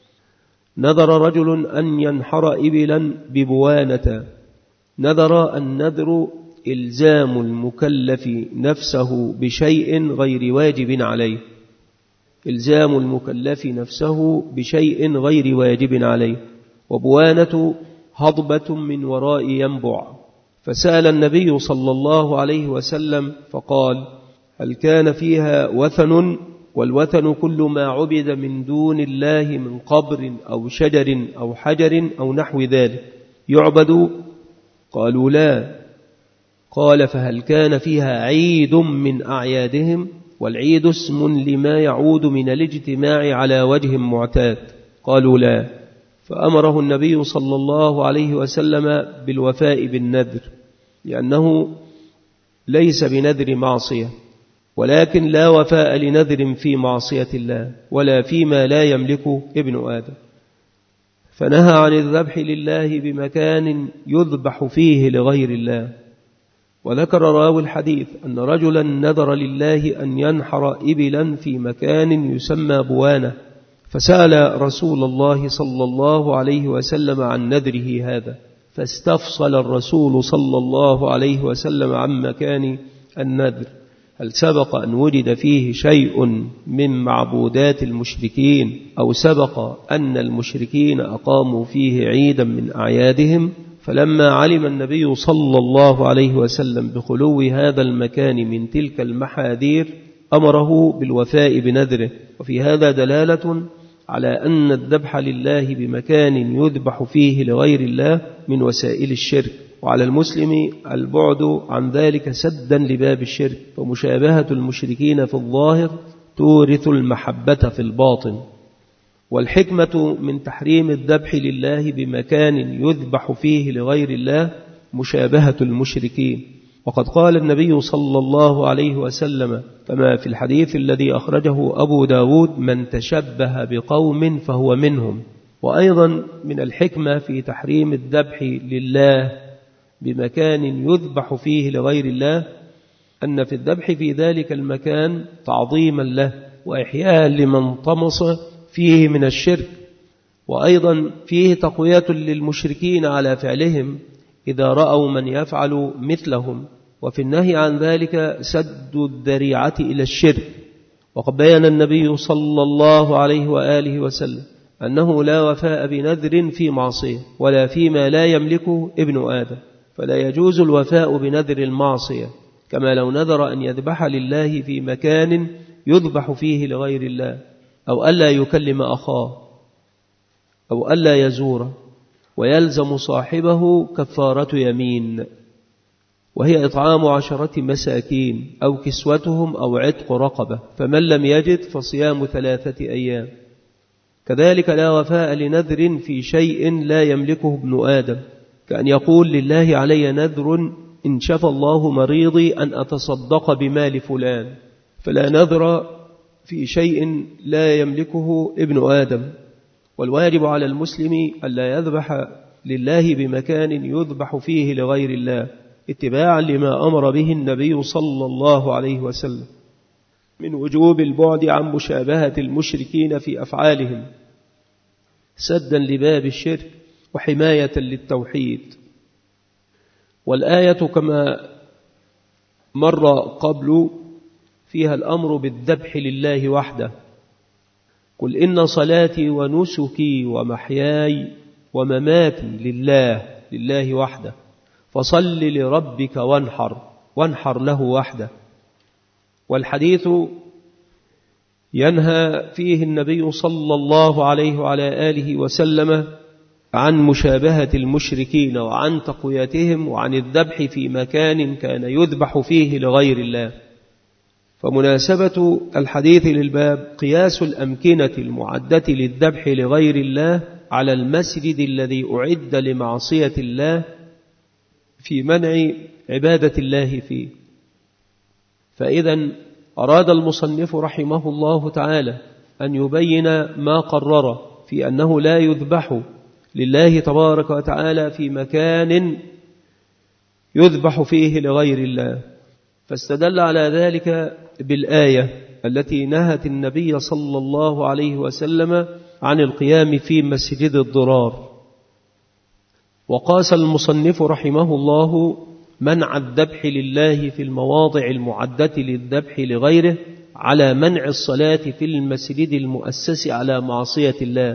نذر رجل أن ينحر إبلا ببوانة. نذر النذر إلزام المكلف نفسه بشيء غير واجب عليه، إلزام المكلف نفسه بشيء غير واجب عليه. وبوانة هضبة من وراء ينبع. فسأل النبي صلى الله عليه وسلم فقال: هل كان فيها وثن؟ والوثن كل ما عبد من دون الله من قبر أو شجر أو حجر أو نحو ذلك يعبد؟ قالوا لا. قال: فهل كان فيها عيد من أعيادهم؟ والعيد اسم لما يعود من الاجتماع على وجه معتاد. قالوا لا. فأمره النبي صلى الله عليه وسلم بالوفاء بالنذر، لأنه ليس بنذر معصية، ولكن لا وفاء لنذر في معصية الله ولا فيما لا يملك ابن آدم. فنهى عن الذبح لله بمكان يذبح فيه لغير الله. وذكر راوي الحديث أن رجلا نذر لله أن ينحر إبلا في مكان يسمى بوانة، فسأل رسول الله صلى الله عليه وسلم عن نذره هذا، فاستفصل الرسول صلى الله عليه وسلم عن مكان النذر: هل سبق أن وجد فيه شيء من معبودات المشركين، أو سبق أن المشركين أقاموا فيه عيدا من أعيادهم؟ فلما علم النبي صلى الله عليه وسلم بخلو هذا المكان من تلك المحاذير أمره بالوفاء بنذره. وفي هذا دلالة على أن الذبح لله بمكان يذبح فيه لغير الله من وسائل الشرك، وعلى المسلم البعد عن ذلك سدا لباب الشرك، ومشابهة المشركين في الظاهر تورث المحبة في الباطن. والحكمة من تحريم الذبح لله بمكان يذبح فيه لغير الله مشابهة المشركين. وقد قال النبي صلى الله عليه وسلم كما في الحديث الذي أخرجه أبو داود: من تشبه بقوم فهو منهم. وأيضا من الحكمة في تحريم الذبح لله بمكان يذبح فيه لغير الله أن في الذبح في ذلك المكان تعظيما له وإحياء لمن طمس فيه من الشرك، وأيضا فيه تقوية للمشركين على فعلهم إذا رأوا من يفعل مثلهم، وفي النهي عن ذلك سد الذريعة إلى الشرك. وقد بيّن النبي صلى الله عليه وآله وسلم أنه لا وفاء بنذر في معصية ولا فيما لا يملكه ابن آدم، فلا يجوز الوفاء بنذر المعصية، كما لو نذر أن يذبح لله في مكان يذبح فيه لغير الله، أو ألا يكلم أخاه، أو ألا يزوره، ويلزم صاحبه كفارة يمين، وهي إطعام 10 مساكين أو كسوتهم أو عتق رقبة، فمن لم يجد فصيام 3 أيام. كذلك لا وفاء لنذر في شيء لا يملكه ابن آدم، كأن يقول: لله علي نذر إن شفى الله مريضي أن أتصدق بمال فلان، فلا نذر في شيء لا يملكه ابن آدم. والواجب على المسلم ألا يذبح لله بمكان يذبح فيه لغير الله، اتباعا لما أمر به النبي صلى الله عليه وسلم من وجوب البعد عن مشابهة المشركين في أفعالهم، سدا لباب الشرك وحماية للتوحيد. والآية كما مر قبل فيها الأمر بالذبح لله وحده: قل إن صلاتي ونسكي ومحياي ومماتي لله وحده، فصل لربك وانحر له وحده. والحديث ينهى فيه النبي صلى الله عليه وعلى آله وسلم عن مشابهة المشركين وعن تقويتهم وعن الذبح في مكان كان يذبح فيه لغير الله. فمناسبة الحديث للباب قياس الأمكنة المعدة للذبح لغير الله على المسجد الذي أعد لمعصية الله في منع عبادة الله فيه. فإذا أراد المصنف رحمه الله تعالى أن يبين ما قرر في أنه لا يذبح لله تبارك وتعالى في مكان يذبح فيه لغير الله، فاستدل على ذلك بالآية التي نهت النبي صلى الله عليه وسلم عن القيام في مسجد الضرار. وقاس المصنف رحمه الله منع الذبح لله في المواضع المعدة للذبح لغيره على منع الصلاة في المسجد المؤسس على معصية الله.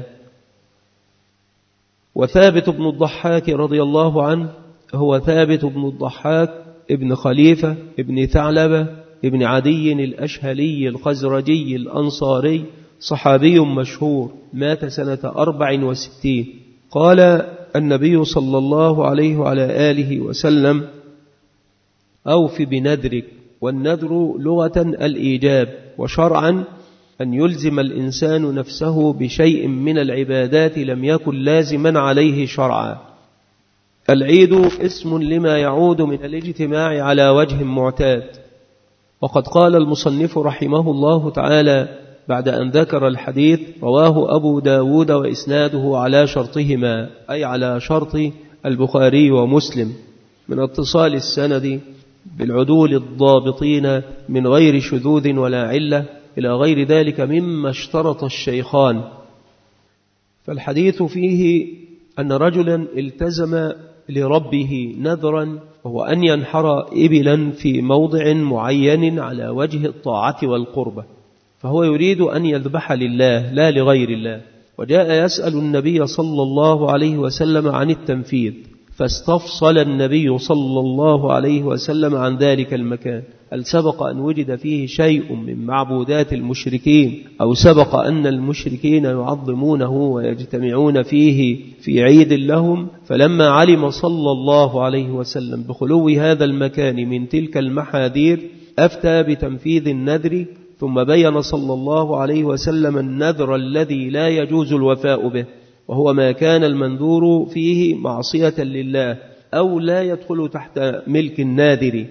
وثابت بن الضحاك رضي الله عنه هو ثابت بن الضحاك ابن خليفة ابن ثعلبة ابن عدي الأشهلي الخزرجي الأنصاري، صحابي مشهور، مات سنة 64. قال النبي صلى الله عليه وعلى آله وسلم: أوف بنذرك. والنذر لغة الإيجاب، وشرعا أن يلزم الإنسان نفسه بشيء من العبادات لم يكن لازما عليه شرعا. العيد اسم لما يعود من الاجتماع على وجه معتاد. وقد قال المصنف رحمه الله تعالى بعد أن ذكر الحديث: رواه أبو داود وإسناده على شرطهما، أي على شرط البخاري ومسلم، من اتصال السند بالعدول الضابطين من غير شذوذ ولا علة إلى غير ذلك مما اشترط الشيخان. فالحديث فيه أن رجلا التزم لربه نذرا، وهو أن ينحر إبلا في موضع معين على وجه الطاعة والقربة، فهو يريد أن يذبح لله لا لغير الله. وجاء يسأل النبي صلى الله عليه وسلم عن التنفيذ، فاستفصل النبي صلى الله عليه وسلم عن ذلك المكان: هل سبق أن وجد فيه شيء من معبودات المشركين، أو سبق أن المشركين يعظمونه ويجتمعون فيه في عيد لهم؟ فلما علم صلى الله عليه وسلم بخلو هذا المكان من تلك المحاذير أفتى بتنفيذ النذر ثم بين صلى الله عليه وسلم النذر الذي لا يجوز الوفاء به، وهو ما كان المنذور فيه معصية لله أو لا يدخل تحت ملك الناذر.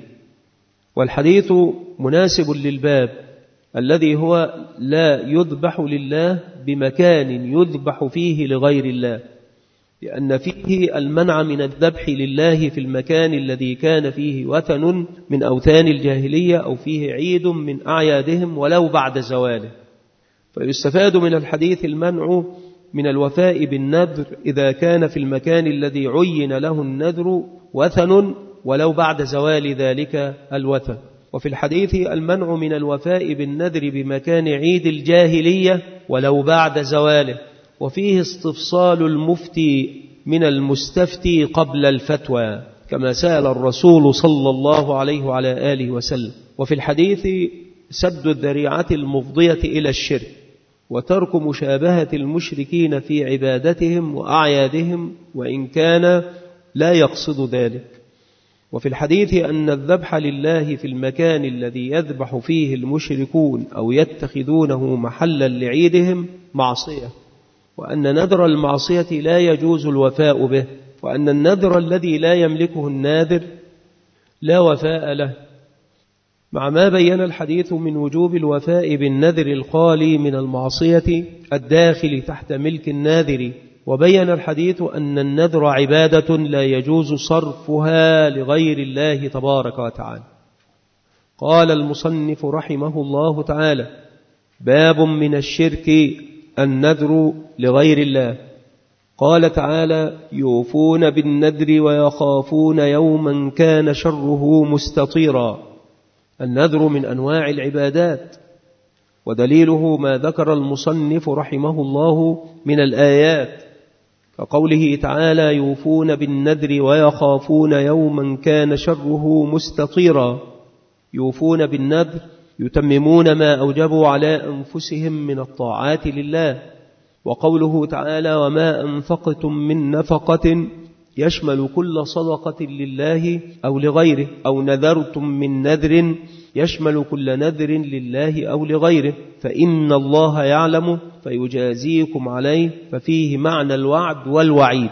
والحديث مناسب للباب الذي هو لا يذبح لله بمكان يذبح فيه لغير الله، لأن فيه المنع من الذبح لله في المكان الذي كان فيه وثن من أوثان الجاهلية أو فيه عيد من أعيادهم ولو بعد زواله. فيستفاد من الحديث المنع من الوفاء بالنذر إذا كان في المكان الذي عين له النذر وثن ولو بعد زوال ذلك الوثن. وفي الحديث المنع من الوفاء بالنذر بمكان عيد الجاهلية ولو بعد زواله، وفيه استفصال المفتي من المستفتي قبل الفتوى كما سأل الرسول صلى الله عليه وعلى آله وسلم. وفي الحديث سد الذريعة المفضية إلى الشرك وترك مشابهة المشركين في عبادتهم وأعيادهم وإن كان لا يقصد ذلك. وفي الحديث أن الذبح لله في المكان الذي يذبح فيه المشركون أو يتخذونه محلا لعيدهم معصية، وأن نذر المعصية لا يجوز الوفاء به، وأن النذر الذي لا يملكه الناذر لا وفاء له، مع ما بين الحديث من وجوب الوفاء بالنذر الخالي من المعصية الداخل تحت ملك الناذر. وبين الحديث أن النذر عبادة لا يجوز صرفها لغير الله تبارك وتعالى. قال المصنف رحمه الله تعالى: باب من الشرك النذر لغير الله. قال تعالى: يوفون بالنذر ويخافون يوما كان شره مستطيرا. النذر من أنواع العبادات، ودليله ما ذكر المصنف رحمه الله من الآيات، كقوله تعالى: يوفون بالنذر ويخافون يوما كان شره مستطيرا. يوفون بالنذر يتممون ما أوجبوا على أنفسهم من الطاعات لله. وقوله تعالى: وما أنفقتم من نفقة يشمل كل صدقة لله أو لغيره، أو نذرتم من نذر يشمل كل نذر لله أو لغيره، فإن الله يعلم فيجازيكم عليه، ففيه معنى الوعد والوعيد.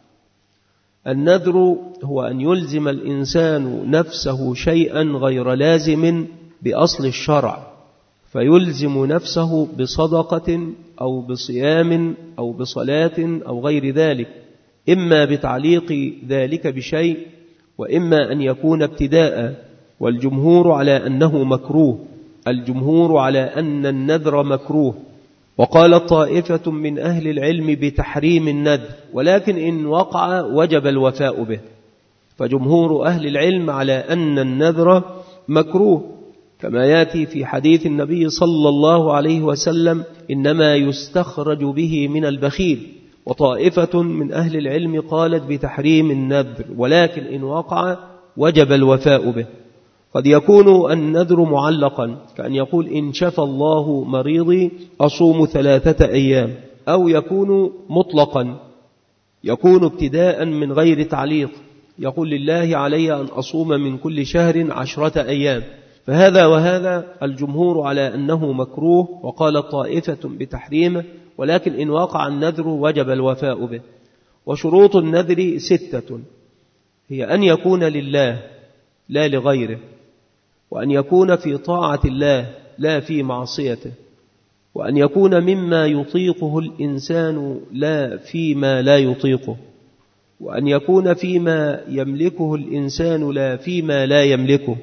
النذر هو أن يلزم الإنسان نفسه شيئا غير لازم بأصل الشرع، فيلزم نفسه بصدقة أو بصيام أو بصلاة أو غير ذلك، إما بتعليق ذلك بشيء، وإما أن يكون ابتداء. والجمهور على أنه مكروه، الجمهور على أن النذر مكروه. وقال طائفة من أهل العلم بتحريم النذر، ولكن إن وقع وجب الوفاء به. فجمهور أهل العلم على أن النذر مكروه، كما يأتي في حديث النبي صلى الله عليه وسلم: إنما يستخرج به من البخيل. وطائفة من أهل العلم قالت بتحريم النذر، ولكن إن وقع وجب الوفاء به. قد يكون النذر معلقا، كأن يقول: إن شفى الله مريضي أصوم 3 أيام، أو يكون مطلقا، يكون ابتداء من غير تعليق، يقول: لله علي أن أصوم من كل شهر 10 أيام. فهذا وهذا الجمهور على أنه مكروه، وقال طائفة بتحريمه، ولكن إن وقع النذر وجب الوفاء به. وشروط النذر 6: هي أن يكون لله لا لغيره، وأن يكون في طاعة الله لا في معصيته، وأن يكون مما يطيقه الإنسان لا فيما لا يطيقه، وأن يكون فيما يملكه الإنسان لا فيما لا يملكه،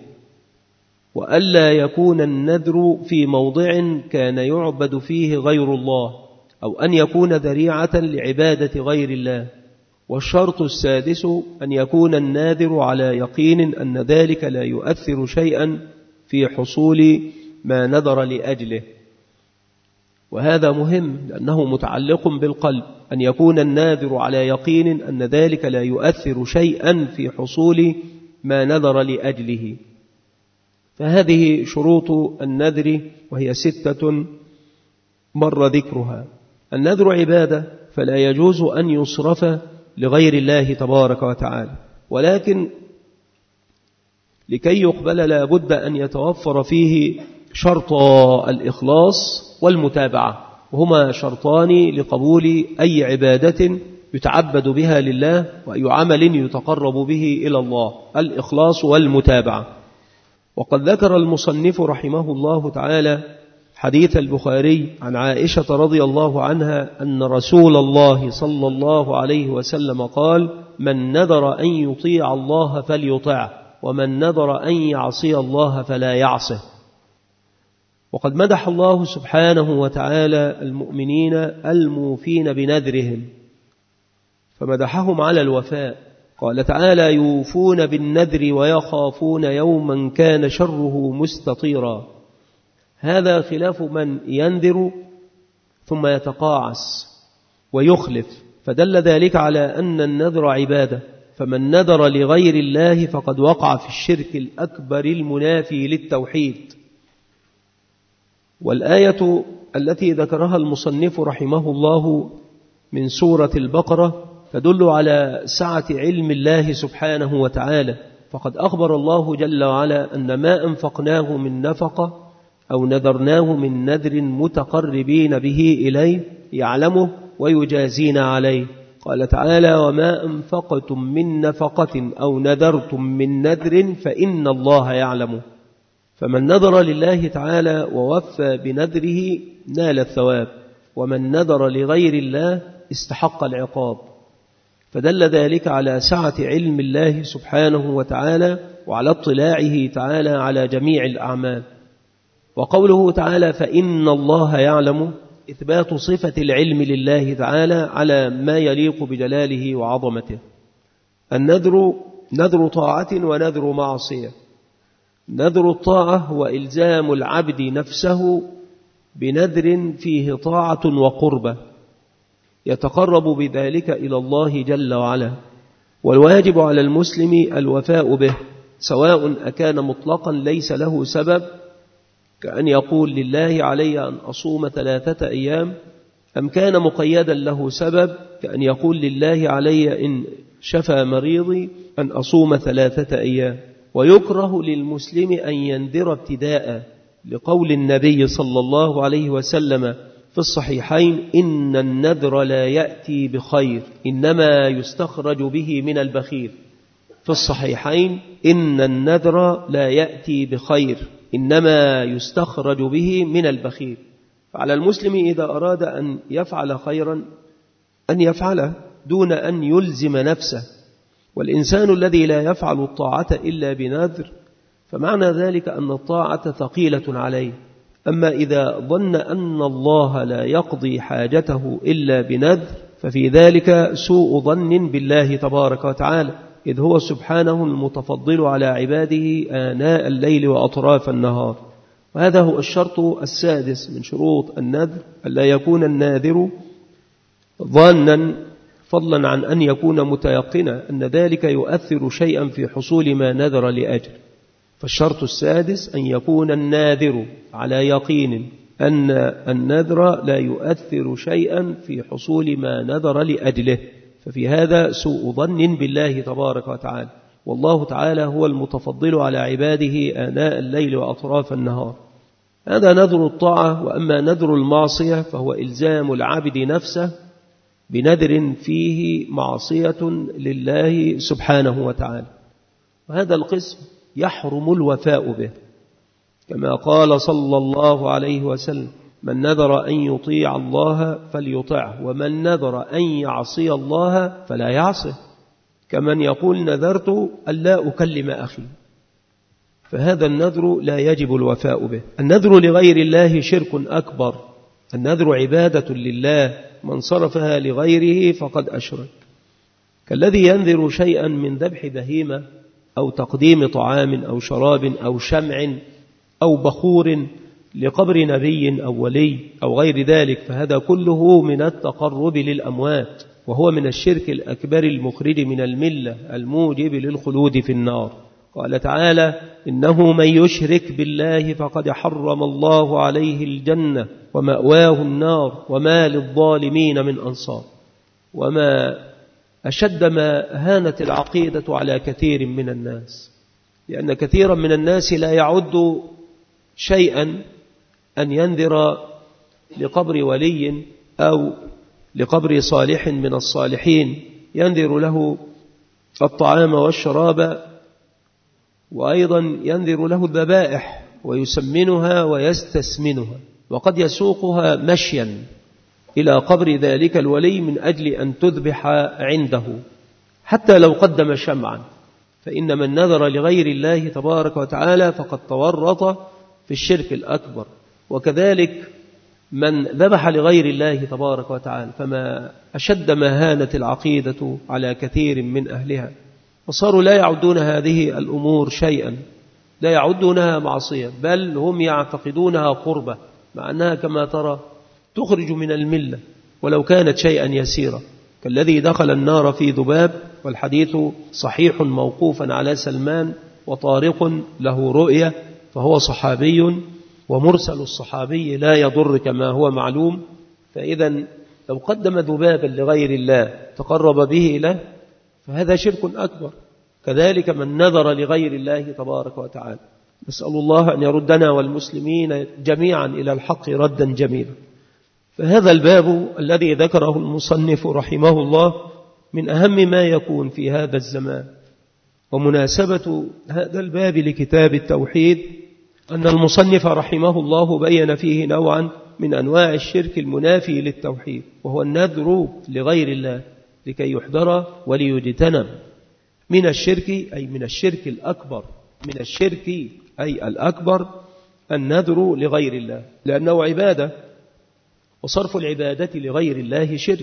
وألا يكون النذر في موضع كان يعبد فيه غير الله، أو أن يكون ذريعة لعبادة غير الله. والشرط السادس: أن يكون الناذر على يقين أن ذلك لا يؤثر شيئا في حصول ما نذر لأجله. وهذا مهم لأنه متعلق بالقلب، أن يكون الناذر على يقين أن ذلك لا يؤثر شيئا في حصول ما نذر لأجله. فهذه شروط النذر، وهي 6 مر ذكرها. النذر عبادة، فلا يجوز أن يصرف لغير الله تبارك وتعالى، ولكن لكي يقبل لا بد أن يتوفر فيه شرط الإخلاص والمتابعة، وهما شرطان لقبول أي عبادة يتعبد بها لله وأي عمل يتقرب به إلى الله، الإخلاص والمتابعة. وقد ذكر المصنف رحمه الله تعالى حديث البخاري عن عائشة رضي الله عنها أن رسول الله صلى الله عليه وسلم قال: من نذر أن يطيع الله فليطعه، ومن نذر أن يعصي الله فلا يعصه. وقد مدح الله سبحانه وتعالى المؤمنين الموفين بنذرهم، فمدحهم على الوفاء. قال تعالى: يوفون بالنذر ويخافون يوما كان شره مستطيرا. هذا خلاف من ينذر ثم يتقاعس ويخلف، فدل ذلك على أن النذر عبادة، فمن نذر لغير الله فقد وقع في الشرك الأكبر المنافي للتوحيد. والآية التي ذكرها المصنف رحمه الله من سورة البقرة تدل على سعة علم الله سبحانه وتعالى، فقد أخبر الله جل وعلا أن ما أنفقناه من نفقة أو نذرناه من نذر متقربين به إليه يعلمه ويجازينا عليه. قال تعالى: وما أنفقتم من نفقة أو نذرتم من نذر فإن الله يعلمه. فمن نذر لله تعالى ووفى بنذره نال الثواب، ومن نذر لغير الله استحق العقاب. فدل ذلك على سعة علم الله سبحانه وتعالى وعلى اطلاعه تعالى على جميع الأعمال. وقوله تعالى: فإن الله يعلم، إثبات صفة العلم لله تعالى على ما يليق بجلاله وعظمته. النذر نذر طاعة ونذر معصية. نذر الطاعة هو إلزام العبد نفسه بنذر فيه طاعة وقربة يتقرب بذلك إلى الله جل وعلا، والواجب على المسلم الوفاء به، سواء أكان مطلقا ليس له سبب كأن يقول: لله علي أن أصوم 3 أيام، أم كان مقيدا له سبب كأن يقول: لله علي إن شفى مريضي أن أصوم 3 أيام. ويكره للمسلم أن ينذر ابتداء، لقول النبي صلى الله عليه وسلم في الصحيحين: إن النذر لا يأتي بخير إنما يستخرج به من البخيل. في الصحيحين: إن النذر لا يأتي بخير إنما يستخرج به من البخيل. فعلى المسلم إذا أراد أن يفعل خيرا أن يفعله دون أن يلزم نفسه. والإنسان الذي لا يفعل الطاعة إلا بنذر فمعنى ذلك أن الطاعة ثقيلة عليه. أما إذا ظن أن الله لا يقضي حاجته إلا بنذر ففي ذلك سوء ظن بالله تبارك وتعالى، إذ هو سبحانه المتفضل على عباده آناء الليل وأطراف النهار. وهذا هو الشرط السادس من شروط النذر: ألا يكون الناذر ظانا، فضلا عن أن يكون متيقنا أن ذلك يؤثر شيئا في حصول ما نذر لأجل. فالشرط السادس أن يكون الناذر على يقين أن النذر لا يؤثر شيئا في حصول ما نذر لأجله، ففي هذا سوء ظن بالله تبارك وتعالى، والله تعالى هو المتفضل على عباده آناء الليل وأطراف النهار. هذا نذر الطاعة. وأما نذر المعصية فهو إلزام العبد نفسه بنذر فيه معصية لله سبحانه وتعالى، وهذا القسم يحرم الوفاء به، كما قال صلى الله عليه وسلم: من نذر أن يطيع الله فليطعه، ومن نذر أن يعصي الله فلا يعصه، كمن يقول: نذرت ألا أكلم أخي. فهذا النذر لا يجب الوفاء به. النذر لغير الله شرك أكبر. النذر عبادة لله، من صرفها لغيره فقد أشرك، كالذي ينذر شيئا من ذبح بهيمة أو تقديم طعام أو شراب أو شمع أو بخور لقبر نبي أو ولي أو غير ذلك، فهذا كله من التقرب للأموات، وهو من الشرك الأكبر المخرج من الملة الموجب للخلود في النار. قال تعالى: إنه من يشرك بالله فقد حرم الله عليه الجنة ومأواه النار وما للظالمين من أنصار. وما أشد ما هانت العقيدة على كثير من الناس، لأن كثيرا من الناس لا يعد شيئا أن ينذر لقبر ولي أو لقبر صالح من الصالحين، ينذر له الطعام والشراب، وأيضا ينذر له الذبائح ويسمنها ويستسمنها، وقد يسوقها مشيا إلى قبر ذلك الولي من أجل أن تذبح عنده، حتى لو قدم شمعا، فإن من نذر لغير الله تبارك وتعالى فقد تورط في الشرك الأكبر. وكذلك من ذبح لغير الله تبارك وتعالى، فما أشد ما هانت العقيدة على كثير من أهلها، وصاروا لا يعدون هذه الأمور شيئا، لا يعدونها معصية، بل هم يعتقدونها قربة، مع أنها كما ترى تخرج من الملة ولو كانت شيئا يسيرا، كالذي دخل النار في ذباب، والحديث صحيح موقوفا على سلمان، وطارق له رؤية فهو صحابي، ومرسل الصحابي لا يضر كما هو معلوم. فإذا لو قدم ذبابا لغير الله تقرب به له فهذا شرك أكبر. كذلك من نذر لغير الله تبارك وتعالى. نسأل الله أن يردنا والمسلمين جميعا إلى الحق ردا جميلا. فهذا الباب الذي ذكره المصنف رحمه الله من أهم ما يكون في هذا الزمان. ومناسبة هذا الباب لكتاب التوحيد أن المصنف رحمه الله بين فيه نوعا من أنواع الشرك المنافي للتوحيد، وهو النذر لغير الله لكي يحذر وليجتنب من الشرك، أي من الشرك الأكبر، من الشرك أي الأكبر النذر لغير الله، لأنه عبادة، وصرف العبادة لغير الله شرك.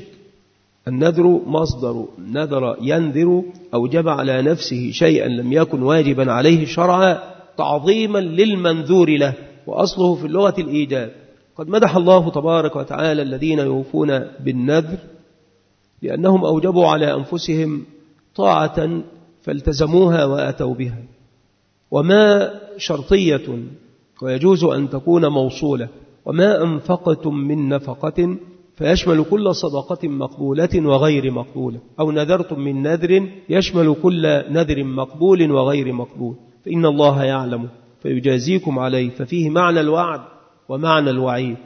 النذر مصدر نذر ينذر، أوجب على نفسه شيئا لم يكن واجبا عليه شرعا تعظيما للمنذور له، وأصله في اللغة الإيجاب. قد مدح الله تبارك وتعالى الذين يوفون بالنذر لأنهم أوجبوا على أنفسهم طاعة فالتزموها وأتوا بها. وما شرطية ويجوز أن تكون موصولة، وما أنفقتم من نفقة فيشمل كل صدقة مقبولة وغير مقبولة، أو نذرتم من نذر يشمل كل نذر مقبول وغير مقبول، فإن الله يعلم فيجازيكم عليه، ففيه معنى الوعد ومعنى الوعيد.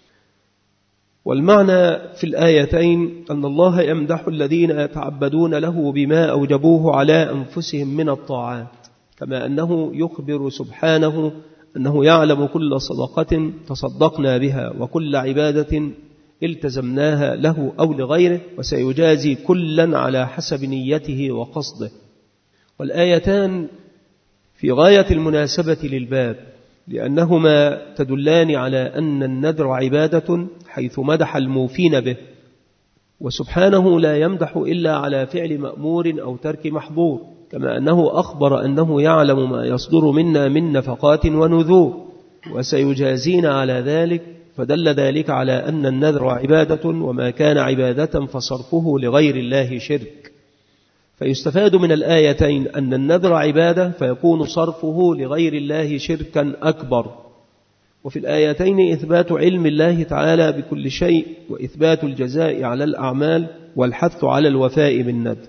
والمعنى في الآيتين أن الله يمدح الذين يتعبدون له بما أوجبوه على أنفسهم من الطاعات، كما أنه يخبر سبحانه أنه يعلم كل صدقة تصدقنا بها وكل عبادة التزمناها له أو لغيره، وسيجازي كلا على حسب نيته وقصده. والآيتان في غاية المناسبة للباب، لأنهما تدلان على أن النذر عبادة حيث مدح الموفين به، وسبحانه لا يمدح إلا على فعل مأمور أو ترك محظور، كما أنه أخبر أنه يعلم ما يصدر منا من نفقات ونذور وسيجازينا على ذلك، فدل ذلك على أن النذر عبادة، وما كان عبادة فصرفه لغير الله شرك. فيستفاد من الآيتين أن النذر عبادة فيكون صرفه لغير الله شركا أكبر. وفي الآيتين إثبات علم الله تعالى بكل شيء، وإثبات الجزاء على الأعمال، والحث على الوفاء بالنذر.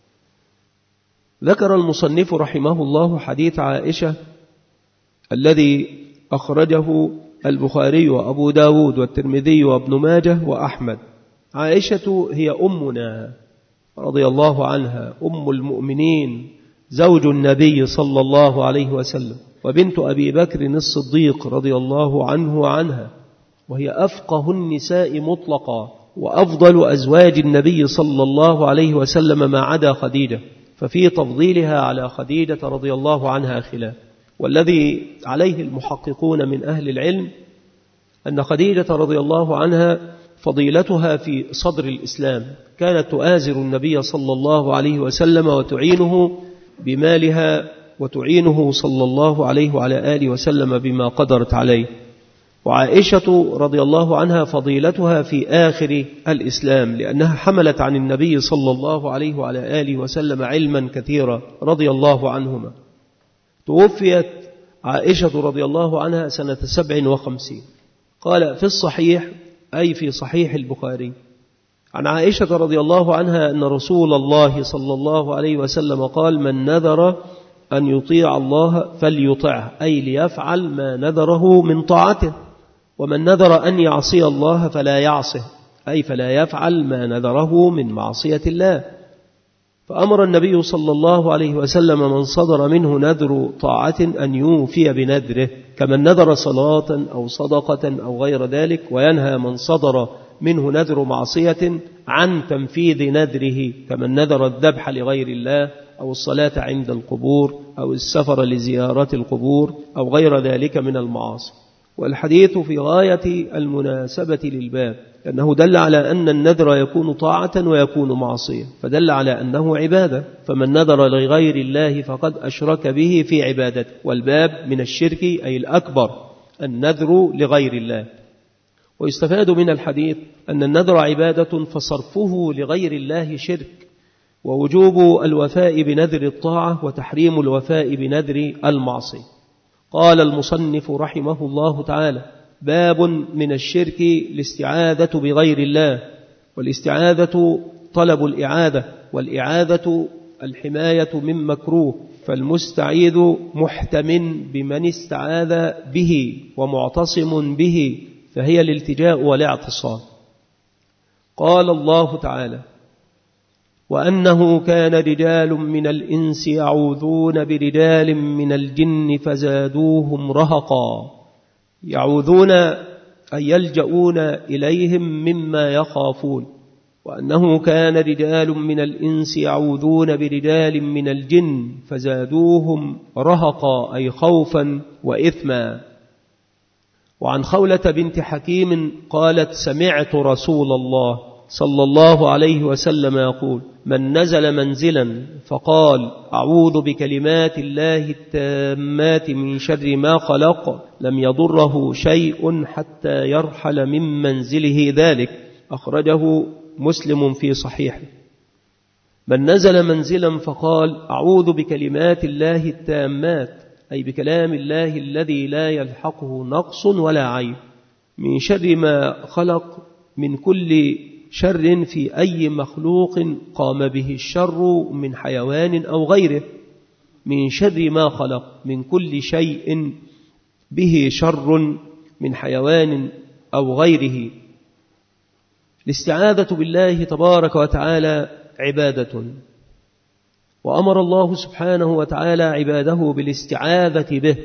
ذكر المصنف رحمه الله حديث عائشة الذي أخرجه البخاري وأبو داود والترمذي وابن ماجه وأحمد. عائشة هي أمنا رضي الله عنها، أم المؤمنين، زوج النبي صلى الله عليه وسلم، وبنت أبي بكر الصديق رضي الله عنه وعنها، وهي أفقه النساء مطلقا، وأفضل أزواج النبي صلى الله عليه وسلم ما عدا خديجة، ففي تفضيلها على خديجة رضي الله عنها خلاف. والذي عليه المحققون من أهل العلم أن خديجة رضي الله عنها فضيلتها في صدر الإسلام، كانت تؤازر النبي صلى الله عليه وسلم وتعينه بمالها، وتعينه صلى الله عليه وعلى آله وسلم بما قدرت عليه. وعائشة رضي الله عنها فضيلتها في آخر الإسلام، لأنها حملت عن النبي صلى الله عليه وعلى آله وسلم علما كثيرا رضي الله عنهما. توفيت عائشة رضي الله عنها سنة 57. قال في الصحيح، أي في صحيح البخاري، عن عائشة رضي الله عنها أن رسول الله صلى الله عليه وسلم قال: من نذر أن يطيع الله فليطعه، أي ليفعل ما نذره من طاعته. ومن نذر أن يعصي الله فلا يعصه، أي فلا يفعل ما نذره من معصية الله. فأمر النبي صلى الله عليه وسلم من صدر منه نذر طاعة أن يوفي بنذره، كمن نذر صلاة أو صدقة أو غير ذلك، وينهى من صدر منه نذر معصية عن تنفيذ نذره، كمن نذر الذبح لغير الله أو الصلاة عند القبور أو السفر لزيارة القبور أو غير ذلك من المعاصي. والحديث في غاية المناسبة للباب، لأنه دل على أن النذر يكون طاعة ويكون معصية، فدل على أنه عبادة. فمن نذر لغير الله فقد أشرك به في عبادته، والباب من الشرك أي الأكبر النذر لغير الله. ويستفاد من الحديث أن النذر عبادة فصرفه لغير الله شرك، ووجوب الوفاء بنذر الطاعة وتحريم الوفاء بنذر المعصية. قال المصنف رحمه الله تعالى: باب من الشرك الاستعاذة بغير الله. والاستعاذة طلب الإعادة، والإعادة الحماية من مكروه، فالمستعيذ محتم بمن استعاذ به ومعتصم به، فهي الالتجاء والاعتصام. قال الله تعالى: وأنه كان رجال من الإنس يعوذون برجال من الجن فزادوهم رهقا. يعوذون أي يلجؤون إليهم مما يخافون. وأنه كان رجال من الإنس يعوذون برجال من الجن فزادوهم رهقا أي خوفا وإثما. وعن خولة بنت حكيم قالت: سمعت رسول الله صلى الله عليه وسلم يقول: من نزل منزلا فقال أعوذ بكلمات الله التامات من شر ما خلق لم يضره شيء حتى يرحل من منزله ذلك. أخرجه مسلم في صحيحه. من نزل منزلا فقال أعوذ بكلمات الله التامات، أي بكلام الله الذي لا يلحقه نقص ولا عيب، من شر ما خلق، من كل شر في أي مخلوق قام به الشر من حيوان أو غيره، من شر ما خلق، من كل شيء به شر من حيوان أو غيره. الاستعاذة بالله تبارك وتعالى عبادة، وأمر الله سبحانه وتعالى عباده بالاستعاذة به.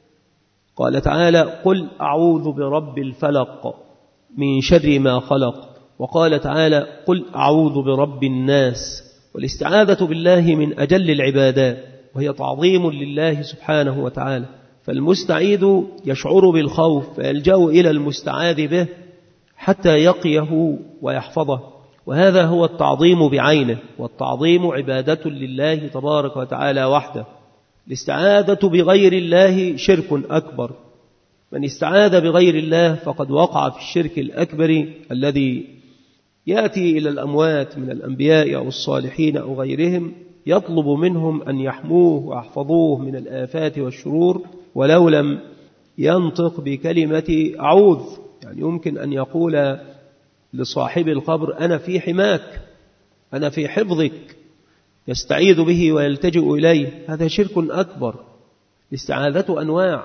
قال تعالى: قل أعوذ برب الفلق من شر ما خلق. وقال تعالى: قل أعوذ برب الناس. والاستعاذة بالله من أجل العبادات، وهي تعظيم لله سبحانه وتعالى. فالمستعيذ يشعر بالخوف فيلجأ إلى المستعاذ به حتى يقيه ويحفظه، وهذا هو التعظيم بعينه، والتعظيم عبادة لله تبارك وتعالى وحده. الاستعاذة بغير الله شرك أكبر. من استعاذ بغير الله فقد وقع في الشرك الأكبر الذي يأتي إلى الأموات من الأنبياء أو الصالحين أو غيرهم، يطلب منهم أن يحموه ويحفظوه من الآفات والشرور، ولو لم ينطق بكلمة أعوذ. يعني يمكن أن يقول لصاحب القبر: أنا في حماك، أنا في حفظك، يستعيذ به ويلتجئ إليه. هذا شرك أكبر. الاستعاذة أنواع.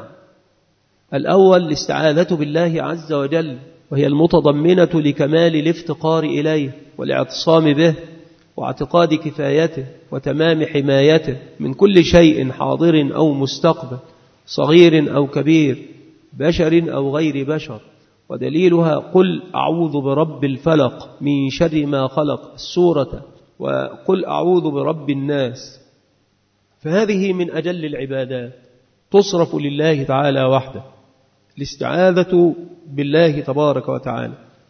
الأول الاستعاذة بالله عز وجل، وهي المتضمنة لكمال الافتقار إليه والاعتصام به واعتقاد كفايته وتمام حمايته من كل شيء حاضر أو مستقبل، صغير أو كبير، بشر أو غير بشر. ودليلها: قل أعوذ برب الفلق من شر ما خلق السورة، وقل أعوذ برب الناس. فهذه من أجل العبادات، تصرف لله تعالى وحده. الاستعاذة بالله تبارك وتعالى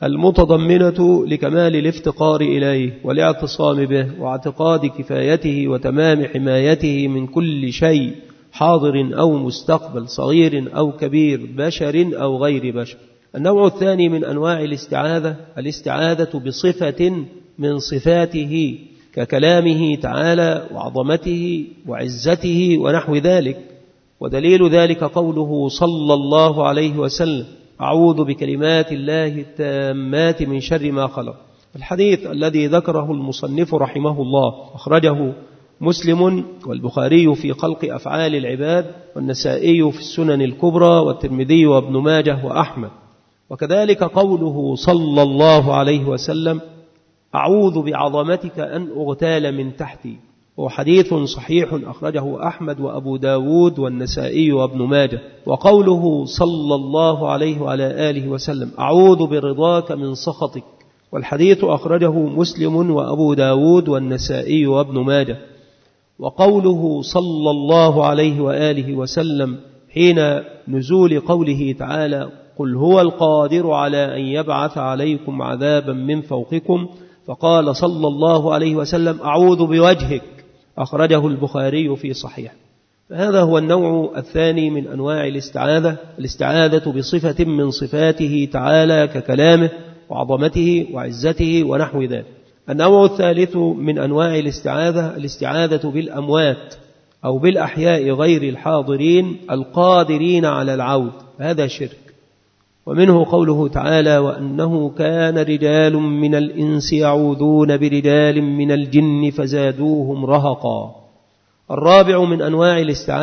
المتضمنة لكمال الافتقار إليه والاعتصام به واعتقاد كفايته وتمام حمايته من كل شيء حاضر أو مستقبل، صغير أو كبير، بشر أو غير بشر. النوع الثاني من أنواع الاستعاذة الاستعاذة بصفة من صفاته، ككلامه تعالى وعظمته وعزته ونحو ذلك. ودليل ذلك قوله صلى الله عليه وسلم: أعوذ بكلمات الله التامات من شر ما خلق. الحديث الذي ذكره المصنف رحمه الله أخرجه مسلم والبخاري في خلق أفعال العباد، والنسائي في السنن الكبرى، والترمذي وابن ماجه وأحمد. وكذلك قوله صلى الله عليه وسلم: أعوذ بعظمتك أن أغتال من تحتي، هو حديث صحيح أخرجه أحمد وأبو داود والنسائي وابن ماجه. وقوله صلى الله عليه وعلى آله وسلم: أعوذ برضاك من سخطك، والحديث أخرجه مسلم وأبو داود والنسائي وابن ماجه. وقوله صلى الله عليه وآله وسلم حين نزول قوله تعالى: قل هو القادر على أن يبعث عليكم عذابا من فوقكم، فقال صلى الله عليه وسلم: أعوذ بوجهك، أخرجه البخاري في صحيح. فهذا هو النوع الثاني من أنواع الاستعاذة بصفة من صفاته تعالى ككلامه وعظمته وعزته ونحو ذلك. النوع الثالث من أنواع الاستعاذة بالأموات أو بالأحياء غير الحاضرين القادرين على العود، هذا شرك. ومنه قوله تعالى: وأنه كان رجال من الإنس يعوذون برجال من الجن فزادوهم رهقا. الرابع من أنواع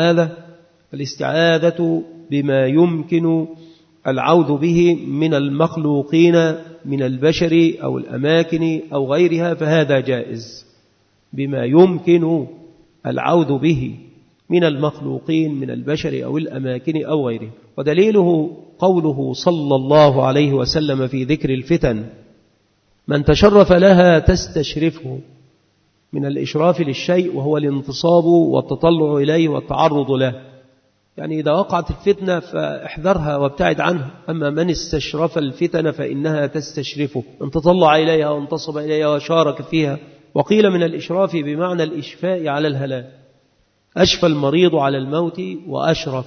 الاستعاذة بما يمكن العوذ به من المخلوقين من البشر أو الأماكن أو غيرها، فهذا جائز. بما يمكن العوذ به من المخلوقين من البشر أو الأماكن أو غيره. ودليله قوله صلى الله عليه وسلم في ذكر الفتن: من تشرف لها تستشرفه، من الإشراف للشيء وهو الانتصاب والتطلع إليه والتعرض له. يعني إذا وقعت الفتنة فاحذرها وابتعد عنها. أما من استشرف الفتن فإنها تستشرفه، ان تطلع إليها وانتصب إليها وشارك فيها. وقيل من الإشراف بمعنى الإشفاء على الهلاك، أشفى المريض على الموت وأشرف،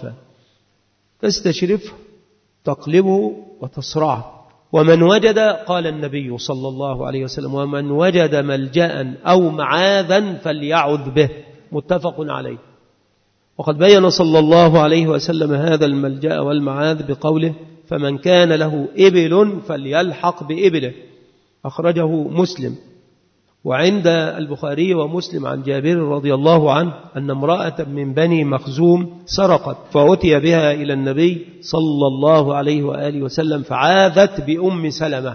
تستشرفه تقلبه وتصرعه. ومن وجد، قال النبي صلى الله عليه وسلم: ومن وجد ملجأ أو معاذا فليعذ به، متفق عليه. وقد بين صلى الله عليه وسلم هذا الملجأ والمعاذ بقوله: فمن كان له إبل فليلحق بإبله، أخرجه مسلم. وعند البخاري ومسلم عن جابر رضي الله عنه أن امرأة من بني مخزوم سرقت، فأتي بها إلى النبي صلى الله عليه وآله وسلم فعاذت بأم سلمة.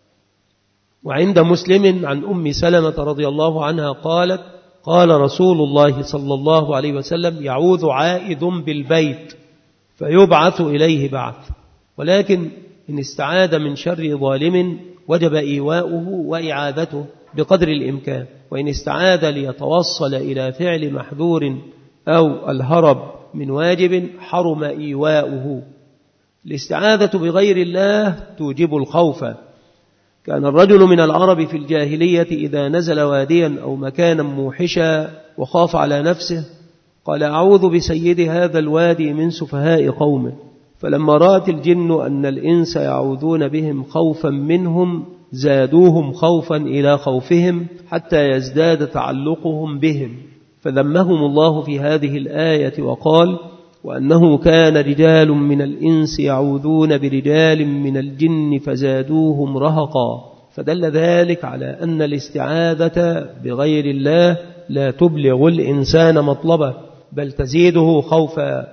وعند مسلم عن أم سلمة رضي الله عنها قالت: قال رسول الله صلى الله عليه وسلم: يعوذ عائذ بالبيت فيبعث إليه بعث. ولكن إن استعاذ من شر ظالم وجب إيواؤه وإعاذته بقدر الإمكان، وإن استعاذ ليتوصل إلى فعل محذور أو الهرب من واجب حرم إيواؤه. الاستعاذة بغير الله توجب الخوف. كان الرجل من العرب في الجاهلية إذا نزل واديا أو مكانا موحشا وخاف على نفسه قال: أعوذ بسيد هذا الوادي من سفهاء قومه. فلما رأت الجن أن الإنس يعوذون بهم خوفا منهم زادوهم خوفا إلى خوفهم حتى يزداد تعلقهم بهم، فذمهم الله في هذه الآية وقال: وأنه كان رجال من الإنس يعوذون برجال من الجن فزادوهم رهقا. فدل ذلك على أن الاستعاذة بغير الله لا تبلغ الإنسان مطلبه، بل تزيده خوفا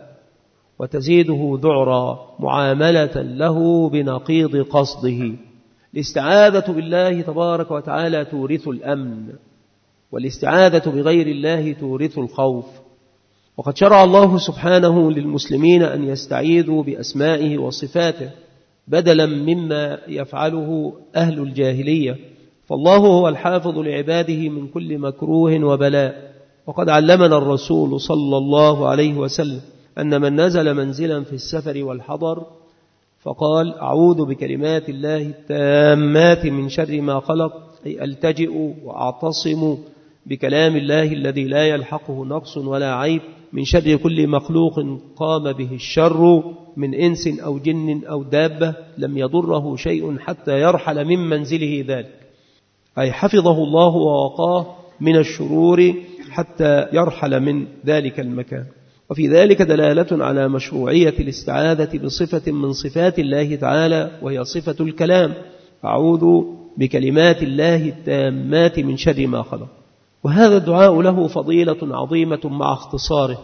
وتزيده ذعرا معاملة له بنقيض قصده. الاستعاذة بالله تبارك وتعالى تورث الأمن، والاستعاذة بغير الله تورث الخوف. وقد شرع الله سبحانه للمسلمين أن يستعيذوا بأسمائه وصفاته بدلا مما يفعله أهل الجاهلية، فالله هو الحافظ لعباده من كل مكروه وبلاء. وقد علمنا الرسول صلى الله عليه وسلم أن من نزل منزلا في السفر والحضر فقال: أعوذ بكلمات الله التامات من شر ما خلق، أي ألتجئ وأعتصم بكلام الله الذي لا يلحقه نقص ولا عيب من شر كل مخلوق قام به الشر من إنس أو جن أو دابة لم يضره شيء حتى يرحل من منزله ذلك، أي حفظه الله ووقاه من الشرور حتى يرحل من ذلك المكان. وفي ذلك دلالة على مشروعية الاستعاذة بصفة من صفات الله تعالى، وهي صفة الكلام: أعوذ بكلمات الله التامات من شر ما خلق. وهذا الدعاء له فضيلة عظيمة مع اختصاره.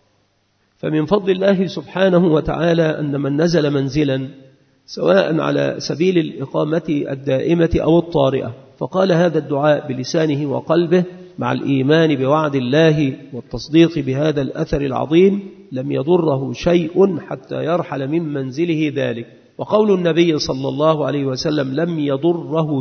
فمن فضل الله سبحانه وتعالى أن من نزل منزلا سواء على سبيل الإقامة الدائمة أو الطارئة فقال هذا الدعاء بلسانه وقلبه مع الإيمان بوعد الله والتصديق بهذا الأثر العظيم لم يضره شيء حتى يرحل من منزله ذلك. وقول النبي صلى الله عليه وسلم لم يضره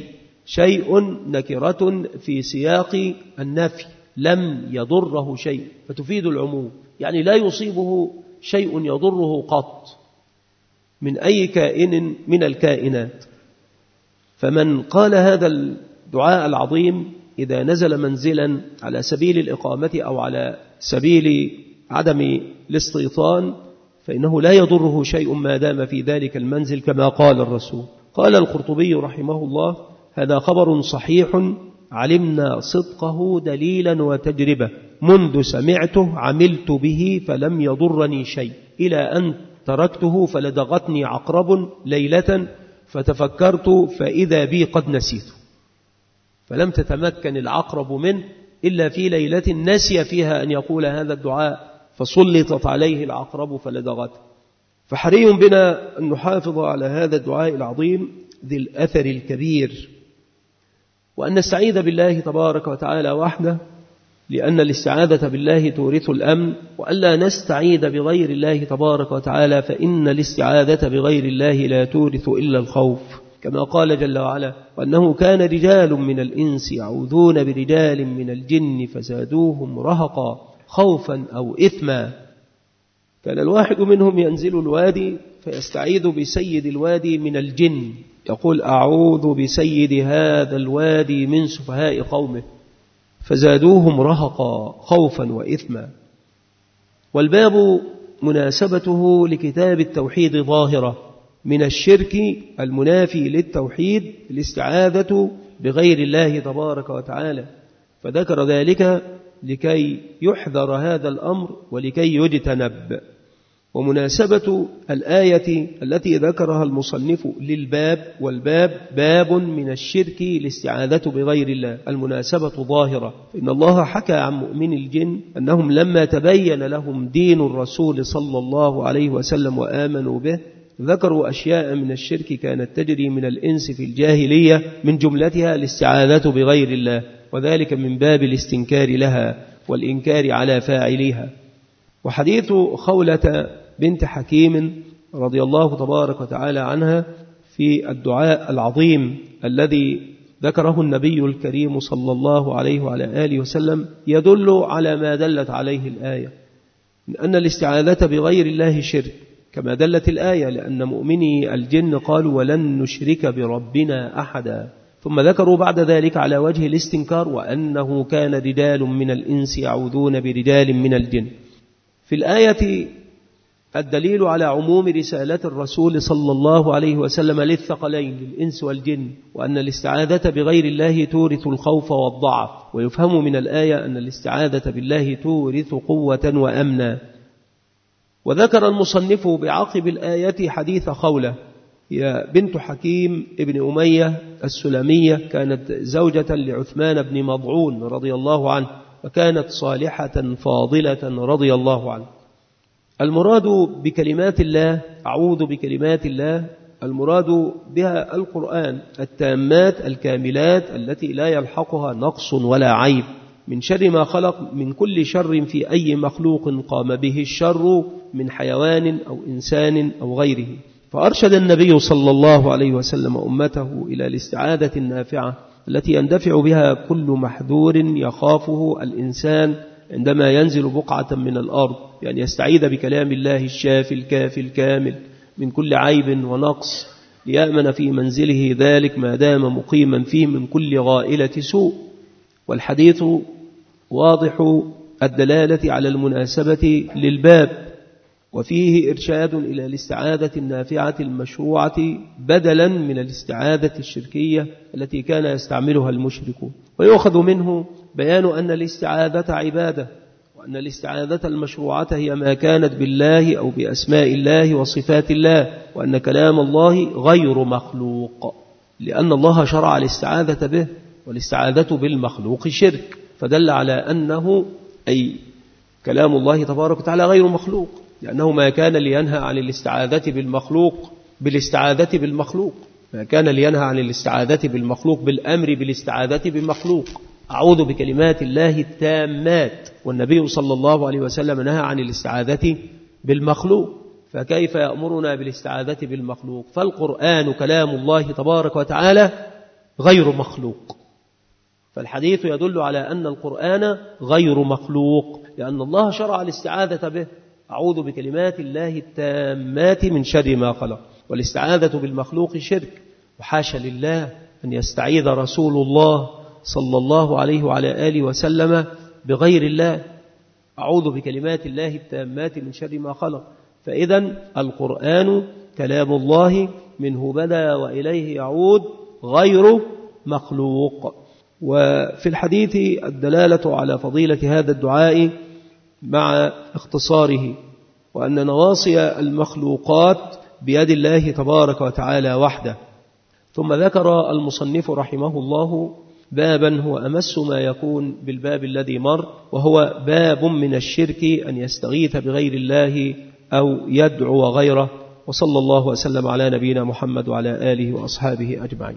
شيء نكرة في سياق النفي، لم يضره شيء فتفيد العموم، يعني لا يصيبه شيء يضره قط من أي كائن من الكائنات. فمن قال هذا الدعاء العظيم إذا نزل منزلا على سبيل الإقامة أو على سبيل عدم الاستيطان فإنه لا يضره شيء ما دام في ذلك المنزل كما قال الرسول. قال القرطبي رحمه الله هذا خبر صحيح علمنا صدقه دليلا وتجربة، منذ سمعته عملت به فلم يضرني شيء إلى أن تركته فلدغتني عقرب ليلة فتفكرت فإذا بي قد نسيت، فلم تتمكن العقرب منه إلا في ليلة نسي فيها أن يقول هذا الدعاء فسلطت عليه العقرب فلدغته. فحري بنا أن نحافظ على هذا الدعاء العظيم ذي الأثر الكبير، وأن نستعيذ بالله تبارك وتعالى وحده، لأن الاستعاذة بالله تورث الأمن، وألا نستعيذ بغير الله تبارك وتعالى فإن الاستعاذة بغير الله لا تورث إلا الخوف، كما قال جل وعلا وأنه كان رجال من الإنس يعوذون برجال من الجن فزادوهم رهقا خوفا أو إثما. كان الواحد منهم ينزل الوادي فيستعيذ بسيد الوادي من الجن، يقول أعوذ بسيد هذا الوادي من سفهاء قومه فزادوهم رهقا خوفا وإثما. والباب مناسبته لكتاب التوحيد ظاهرة من الشرك المنافي للتوحيد الاستعاذة بغير الله تبارك وتعالى، فذكر ذلك لكي يحذر هذا الأمر ولكي يجتنب. ومناسبة الآية التي ذكرها المصنف للباب، والباب باب من الشرك الاستعاذة بغير الله، المناسبة ظاهرة. إن الله حكى عن مؤمن الجن أنهم لما تبين لهم دين الرسول صلى الله عليه وسلم وآمنوا به ذكروا أشياء من الشرك كانت تجري من الإنس في الجاهلية من جملتها الاستعاذة بغير الله، وذلك من باب الاستنكار لها والإنكار على فاعليها. وحديث خولة بنت حكيم رضي الله تبارك وتعالى عنها في الدعاء العظيم الذي ذكره النبي الكريم صلى الله عليه وعلى آله وسلم يدل على ما دلت عليه الآية من أن الاستعاذة بغير الله شرك، كما دلت الآية، لأن مؤمني الجن قالوا ولن نشرك بربنا أحدا، ثم ذكروا بعد ذلك على وجه الاستنكار وأنه كان رجال من الإنس يعوذون برجال من الجن. في الآية الدليل على عموم رسالة الرسول صلى الله عليه وسلم للثقلين للإنس والجن، وأن الاستعاذة بغير الله تورث الخوف والضعف. ويفهم من الآية أن الاستعاذة بالله تورث قوة وأمنا. وذكر المصنف بعقب الآية حديث خولة، هي بنت حكيم ابن أمية السلمية، كانت زوجة لعثمان بن مضعون رضي الله عنه، وكانت صالحة فاضلة رضي الله عنه. المراد بكلمات الله أعوذ بكلمات الله، المراد بها القرآن التامات الكاملات التي لا يلحقها نقص ولا عيب، من شر ما خلق، من كل شر في أي مخلوق قام به الشر من حيوان أو إنسان أو غيره. فأرشد النبي صلى الله عليه وسلم أمته إلى الاستعاذة النافعة التي يندفع بها كل محذور يخافه الإنسان عندما ينزل بقعة من الأرض، يعني يستعيذ بكلام الله الشافي الكافي الكامل من كل عيب ونقص، ليأمن في منزله ذلك ما دام مقيما فيه من كل غائلة سوء. والحديث واضح الدلالة على المناسبة للباب، وفيه إرشاد إلى الاستعاذة النافعة المشروعة بدلا من الاستعاذة الشركية التي كان يستعملها المشركون. ويؤخذ منه بيان أن الاستعاذة عبادة، وأن الاستعاذة المشروعة هي ما كانت بالله أو بأسماء الله وصفات الله، وأن كلام الله غير مخلوق، لأن الله شرع الاستعاذة به، والاستعاذة بالمخلوق شرك، فدل على أنه أي كلام الله تبارك وتعالى غير مخلوق، لأنه ما كان لينهى عن الاستعاذة بالمخلوق ما كان لينهى عن الاستعاذة بالمخلوق بالأمر بالاستعاذة بالمخلوق. أعوذ بكلمات الله التامات، والنبي صلى الله عليه وسلم نهى عن الاستعاذة بالمخلوق، فكيف يأمرنا بالاستعاذة بالمخلوق؟ فالقرآن كلام الله تبارك وتعالى غير مخلوق، فالحديث يدل على أن القرآن غير مخلوق، لأن الله شرع الاستعاذة به. أعوذ بكلمات الله التامات من شر ما خلق، والاستعاذة بالمخلوق شرك، وحاشا لله أن يستعيذ رسول الله صلى الله عليه وعلى آله وسلم بغير الله. أعوذ بكلمات الله التامات من شر ما خلق. فإذن القرآن كلام الله، منه بدأ وإليه يعود، غير مخلوق. وفي الحديث الدلالة على فضيلة هذا الدعاء مع اختصاره، وأن نواصي المخلوقات بيد الله تبارك وتعالى وحده. ثم ذكر المصنف رحمه الله بابا هو أمس ما يكون بالباب الذي مر، وهو باب من الشرك أن يستغيث بغير الله أو يدعو غيره. وصلى الله وسلم على نبينا محمد وعلى آله وأصحابه أجمعين.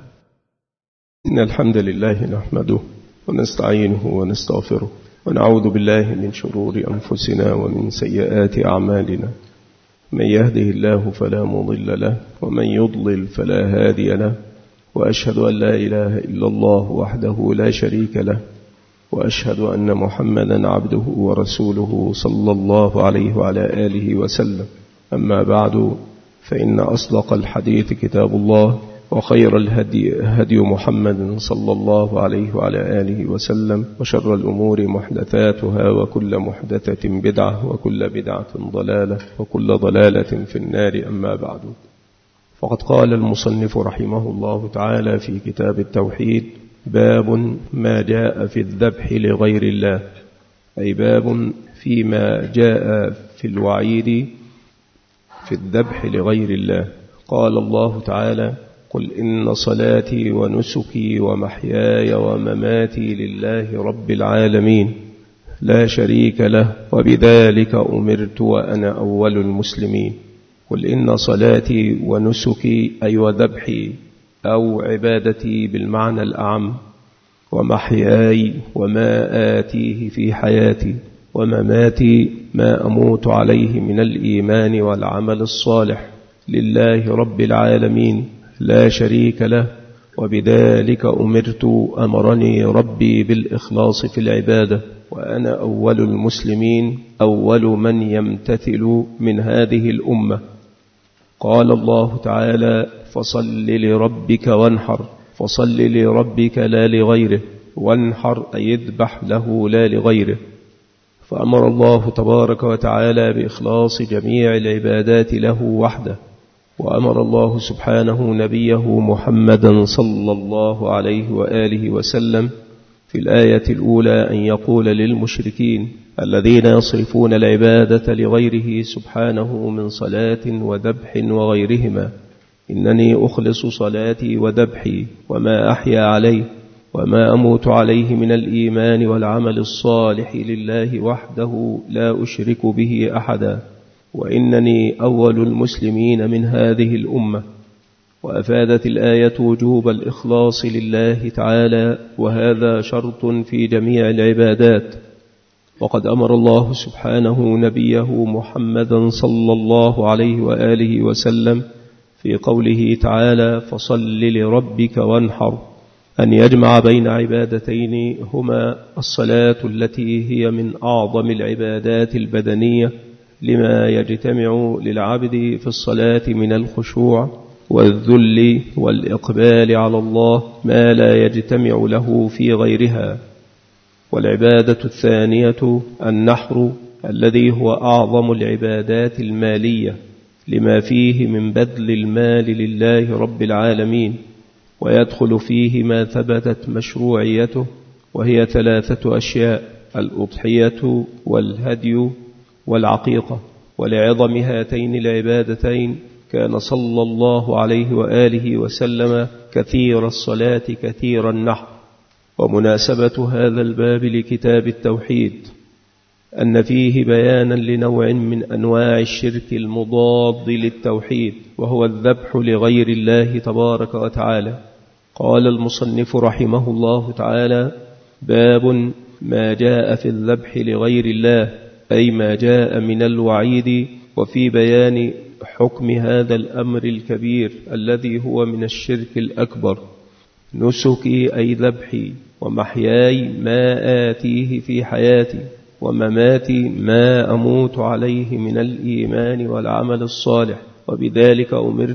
إن الحمد لله نحمده ونستعينه ونستغفره ونعوذ بالله من شرور أنفسنا ومن سيئات أعمالنا، من يهده الله فلا مضل له ومن يضلل فلا هادي له، وأشهد أن لا إله إلا الله وحده لا شريك له، وأشهد أن محمدا عبده ورسوله صلى الله عليه وعلى آله وسلم. أما بعد، فإن أصدق الحديث كتاب الله، وخير الهدي هدي محمد صلى الله عليه وعلى آله وسلم، وشر الأمور محدثاتها، وكل محدثة بدعة، وكل بدعة ضلالة، وكل ضلالة في النار. أما بعد، فقد قال المصنف رحمه الله تعالى في كتاب التوحيد: باب ما جاء في الذبح لغير الله، أي باب فيما جاء في الوعيد في الذبح لغير الله. قال الله تعالى: قل إن صلاتي ونسكي ومحياي ومماتي لله رب العالمين لا شريك له وبذلك أمرت وأنا أول المسلمين. قل إن صلاتي ونسكي أي وذبحي أو عبادتي بالمعنى الأعم، ومحياي وما آتيه في حياتي، ومماتي ما أموت عليه من الإيمان والعمل الصالح لله رب العالمين لا شريك له وبذلك أمرت، أمرني ربي بالإخلاص في العبادة، وأنا أول المسلمين، أول من يمتثل من هذه الأمة. قال الله تعالى: فصل لربك وانحر، فصل لربك لا لغيره، وانحر أي اذبح له لا لغيره. فأمر الله تبارك وتعالى بإخلاص جميع العبادات له وحده، وأمر الله سبحانه نبيه محمدا صلى الله عليه وآله وسلم في الآية الأولى أن يقول للمشركين الذين يصرفون العبادة لغيره سبحانه من صلاة وذبح وغيرهما: إنني أخلص صلاتي وذبحي وما أحيا عليه وما أموت عليه من الإيمان والعمل الصالح لله وحده لا أشرك به أحدا، وإنني أول المسلمين من هذه الأمة. وأفادت الآية وجوب الإخلاص لله تعالى، وهذا شرط في جميع العبادات. وقد أمر الله سبحانه نبيه محمدا صلى الله عليه وآله وسلم في قوله تعالى: فصل لربك وانحر، أن يجمع بين عبادتين هما الصلاة التي هي من أعظم العبادات البدنية، لما يجتمع للعبد في الصلاة من الخشوع والذل والإقبال على الله ما لا يجتمع له في غيرها. والعبادة الثانية النحر، الذي هو أعظم العبادات المالية، لما فيه من بذل المال لله رب العالمين، ويدخل فيه ما ثبتت مشروعيته، وهي 3 أشياء: الأضحية والهدي والعقيقة. ولعظم هاتين العبادتين كان صلى الله عليه وآله وسلم كثير الصلاة كثير النحر، ومناسبة هذا الباب لكتاب التوحيد أن فيه بيانا لنوع من أنواع الشرك المضاد للتوحيد، وهو الذبح لغير الله تبارك وتعالى. قال المصنف رحمه الله تعالى: باب ما جاء في الذبح لغير الله، أي ما جاء من الوعيد وفي بيان حكم هذا الأمر الكبير الذي هو من الشرك الأكبر. نسكي أي ذبحي، ومحياي ما آتيه في حياتي، ومماتي ما أموت عليه من الإيمان والعمل الصالح، وبذلك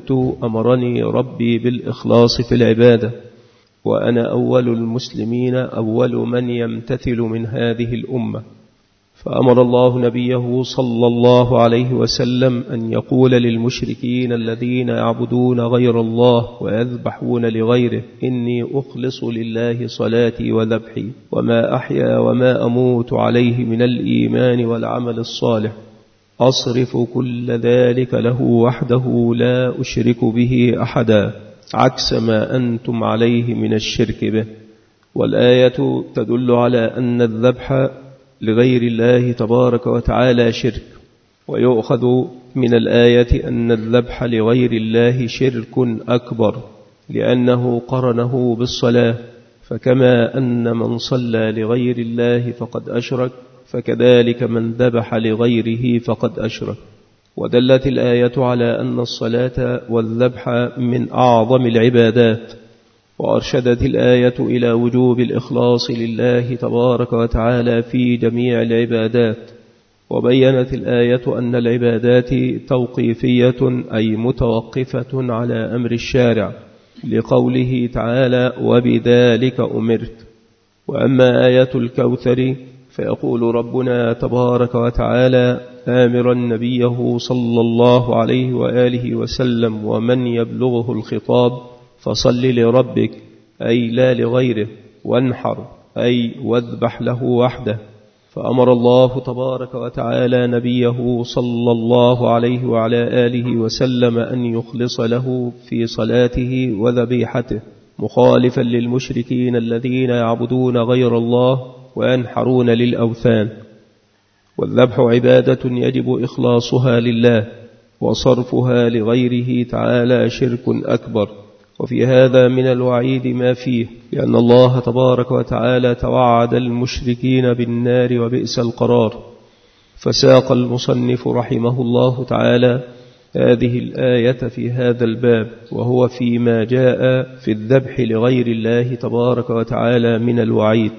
أمرني ربي بالإخلاص في العبادة، وأنا أول المسلمين، أول من يمتثل من هذه الأمة. فأمر الله نبيه صلى الله عليه وسلم أن يقول للمشركين الذين يعبدون غير الله ويذبحون لغيره: إني أخلص لله صلاتي وذبحي، وما أحيا وما أموت عليه من الإيمان والعمل الصالح، أصرف كل ذلك له وحده لا أشرك به أحدا، عكس ما أنتم عليه من الشرك به. والآية تدل على أن الذبح لغير الله تبارك وتعالى شرك. ويؤخذ من الآية أن الذبح لغير الله شرك أكبر، لأنه قرنه بالصلاة، فكما أن من صلى لغير الله فقد أشرك، فكذلك من ذبح لغيره فقد أشرك. ودلت الآية على أن الصلاة والذبح من أعظم العبادات، وأرشدت الآية إلى وجوب الإخلاص لله تبارك وتعالى في جميع العبادات. وبينت الآية أن العبادات توقيفية، أي متوقفة على أمر الشارع، لقوله تعالى: وبذلك أمرت. وأما آية الكوثر فيقول ربنا تبارك وتعالى آمرا نبيه صلى الله عليه وآله وسلم ومن يبلغه الخطاب: فصل لربك، أي لا لغيره، وانحر، أي واذبح له وحده. فأمر الله تبارك وتعالى نبيه صلى الله عليه وعلى آله وسلم أن يخلص له في صلاته وذبيحته، مخالفا للمشركين الذين يعبدون غير الله وينحرون للأوثان. والذبح عبادة يجب إخلاصها لله، وصرفها لغيره تعالى شرك أكبر. وفي هذا من الوعيد ما فيه، لأن الله تبارك وتعالى توعد المشركين بالنار وبئس القرار. فساق المصنف رحمه الله تعالى هذه الآية في هذا الباب، وهو فيما جاء في الذبح لغير الله تبارك وتعالى من الوعيد.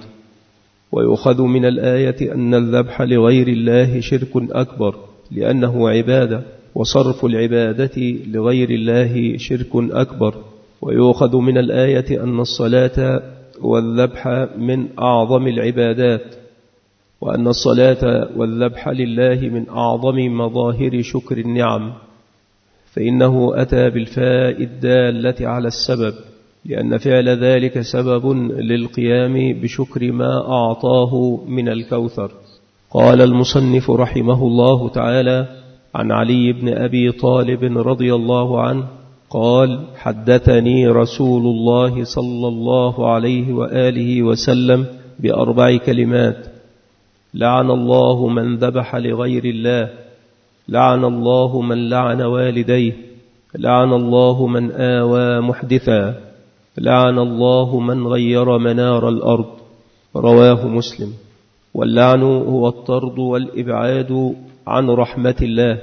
ويؤخذ من الآية أن الذبح لغير الله شرك أكبر، لأنه عبادة، وصرف العبادة لغير الله شرك أكبر. ويؤخذ من الآية أن الصلاة والذبح من أعظم العبادات، وأن الصلاة والذبح لله من أعظم مظاهر شكر النعم، فإنه أتى بالفاء الدالة على السبب، لأن فعل ذلك سبب للقيام بشكر ما أعطاه من الكوثر. قال المصنف رحمه الله تعالى عن علي بن أبي طالب رضي الله عنه قال: حدثني رسول الله صلى الله عليه وآله وسلم ب4 كلمات: لعن الله من ذبح لغير الله، لعن الله من لعن والديه، لعن الله من آوى محدثا، لعن الله من غير منار الأرض. رواه مسلم. واللعن هو الطرد والإبعاد عن رحمة الله.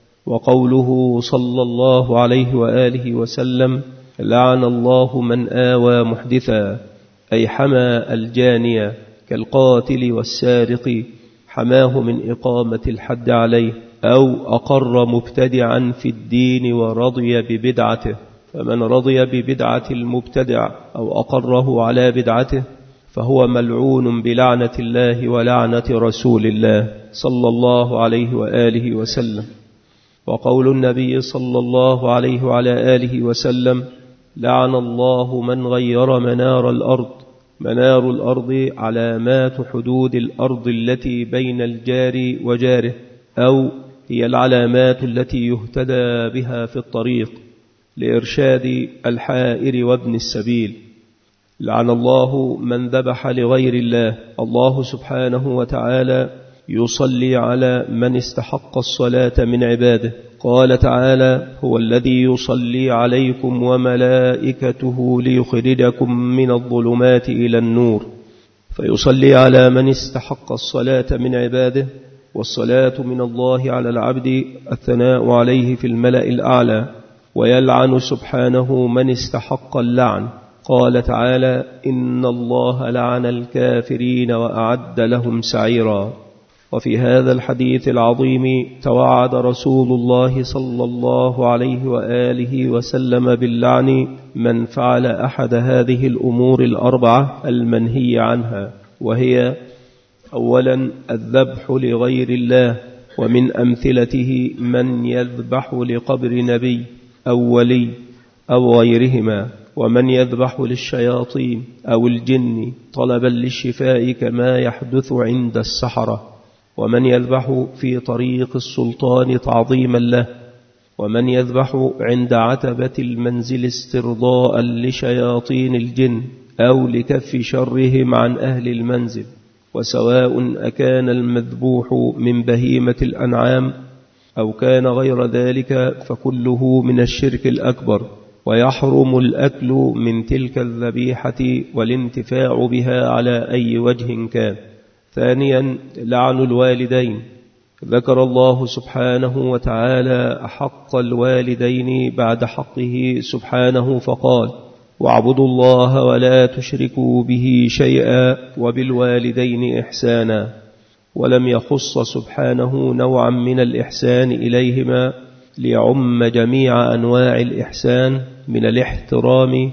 وقوله صلى الله عليه وآله وسلم: لعن الله من آوى محدثا، أي حمى الجانية كالقاتل والسارق، حماه من إقامة الحد عليه، أو أقر مبتدعا في الدين ورضي ببدعته. فمن رضي ببدعة المبتدع أو أقره على بدعته فهو ملعون بلعنة الله ولعنة رسول الله صلى الله عليه وآله وسلم. وقول النبي صلى الله عليه وعلى آله وسلم: لعن الله من غير منار الأرض. منار الأرض علامات حدود الأرض التي بين الجار وجاره، أو هي العلامات التي يهتدى بها في الطريق لإرشاد الحائر وابن السبيل. لعن الله من ذبح لغير الله. الله سبحانه وتعالى يصلي على من استحق الصلاة من عباده. قال تعالى: هو الذي يصلي عليكم وملائكته ليخرجكم من الظلمات إلى النور. فيصلي على من استحق الصلاة من عباده، والصلاة من الله على العبد الثناء عليه في الملأ الأعلى، ويلعن سبحانه من استحق اللعن. قال تعالى: إن الله لعن الكافرين وأعد لهم سعيرا. وفي هذا الحديث العظيم توعد رسول الله صلى الله عليه وآله وسلم باللعن من فعل أحد هذه الأمور الأربعة المنهي عنها، وهي: أولا الذبح لغير الله، ومن أمثلته من يذبح لقبر نبي أو ولي أو غيرهما، ومن يذبح للشياطين أو الجن طلبا للشفاء كما يحدث عند السحرة، ومن يذبح في طريق السلطان تعظيما له، ومن يذبح عند عتبة المنزل استرضاء لشياطين الجن أو لكف شرهم عن أهل المنزل. وسواء أكان المذبوح من بهيمة الأنعام أو كان غير ذلك فكله من الشرك الأكبر، ويحرم الأكل من تلك الذبيحة والانتفاع بها على أي وجه كان. ثانيا لعن الوالدين. ذكر الله سبحانه وتعالى حق الوالدين بعد حقه سبحانه فقال: واعبدوا الله ولا تشركوا به شيئا وبالوالدين إحسانا. ولم يخص سبحانه نوعا من الإحسان إليهما ليعم جميع أنواع الإحسان من الاحترام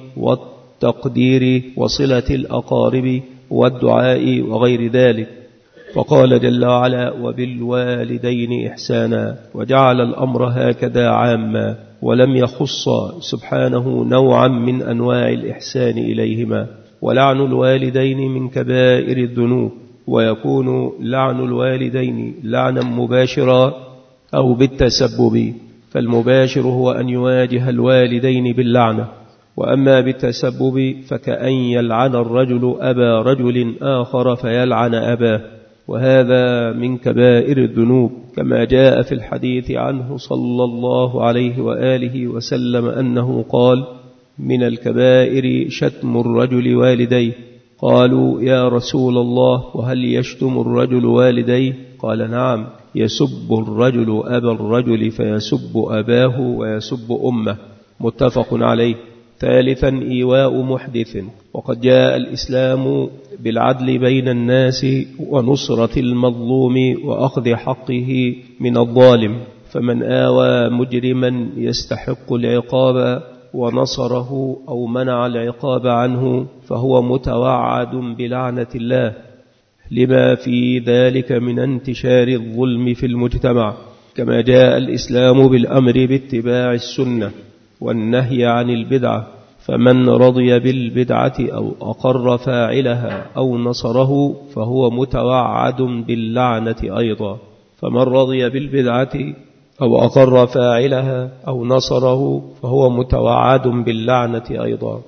والتقدير وصلة الأقارب والدعاء وغير ذلك، فقال جل وعلا: وبالوالدين إحسانا، وجعل الأمر هكذا عاما، ولم يخص سبحانه نوعا من أنواع الإحسان إليهما. ولعن الوالدين من كبائر الذنوب، ويكون لعن الوالدين لعنا مباشرا أو بالتسبب، فالمباشر هو أن يواجه الوالدين باللعنة، وأما بالتسبب فكأن يلعن الرجل أبا رجل آخر فيلعن أباه، وهذا من كبائر الذنوب، كما جاء في الحديث عنه صلى الله عليه وآله وسلم أنه قال: من الكبائر شتم الرجل والديه. قالوا: يا رسول الله، وهل يشتم الرجل والديه؟ قال: نعم، يسب الرجل أبا الرجل فيسب أباه ويسب أمه. متفق عليه. ثالثا إيواء محدث. وقد جاء الإسلام بالعدل بين الناس ونصرة المظلوم وأخذ حقه من الظالم، فمن آوى مجرما يستحق العقاب ونصره أو منع العقاب عنه فهو متوعد بلعنة الله، لما في ذلك من انتشار الظلم في المجتمع. كما جاء الإسلام بالأمر باتباع السنة والنهي عن البدعة، فمن رضي بالبدعة أو أقر فاعلها أو نصره فهو متوعد باللعنة أيضا. فمن رضي بالبدعة أو أقر فاعلها أو نصره فهو متوعد باللعنة أيضا.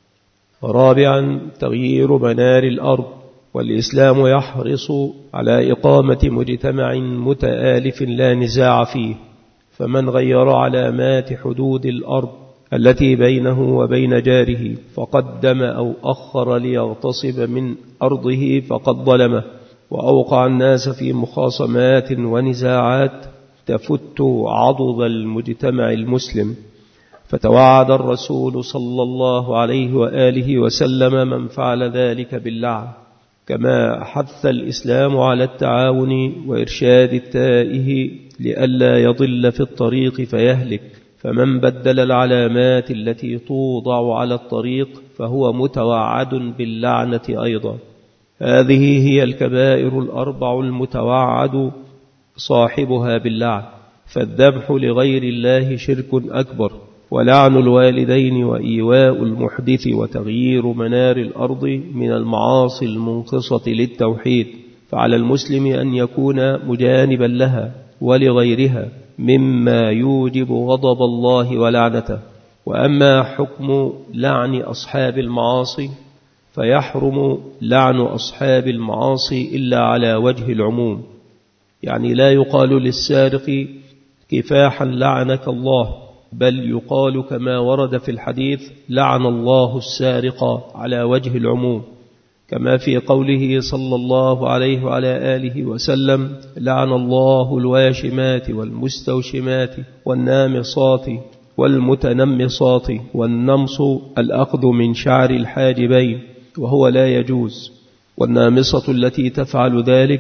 رابعا تغيير منار الأرض. والإسلام يحرص على إقامة مجتمع متآلف لا نزاع فيه، فمن غير علامات حدود الأرض التي بينه وبين جاره فقدم أو أخر ليغتصب من أرضه فقد ظلمه، وأوقع الناس في مخاصمات ونزاعات تفت عضد المجتمع المسلم. فتوعد الرسول صلى الله عليه وآله وسلم من فعل ذلك باللعن، كما حث الإسلام على التعاون وإرشاد التائه لئلا يضل في الطريق فيهلك. فمن بدل العلامات التي توضع على الطريق فهو متوعد باللعنة أيضا. هذه هي الكبائر الأربع المتوعد صاحبها باللعن. فالذبح لغير الله شرك أكبر، ولعن الوالدين وإيواء المحدث وتغيير منار الأرض من المعاصي المنقصة للتوحيد، فعلى المسلم أن يكون مجانبا لها ولغيرها مما يوجب غضب الله ولعنته. وأما حكم لعن أصحاب المعاصي فيحرم لعن أصحاب المعاصي إلا على وجه العموم، يعني لا يقال للسارق كفاحا لعنك الله، بل يقال كما ورد في الحديث لعن الله السارق على وجه العموم، كما في قوله صلى الله عليه وعلى آله وسلم لعن الله الواشمات والمستوشمات والنامصات والمتنمصات، والنمص الأخذ من شعر الحاجبين وهو لا يجوز، والنامصة التي تفعل ذلك،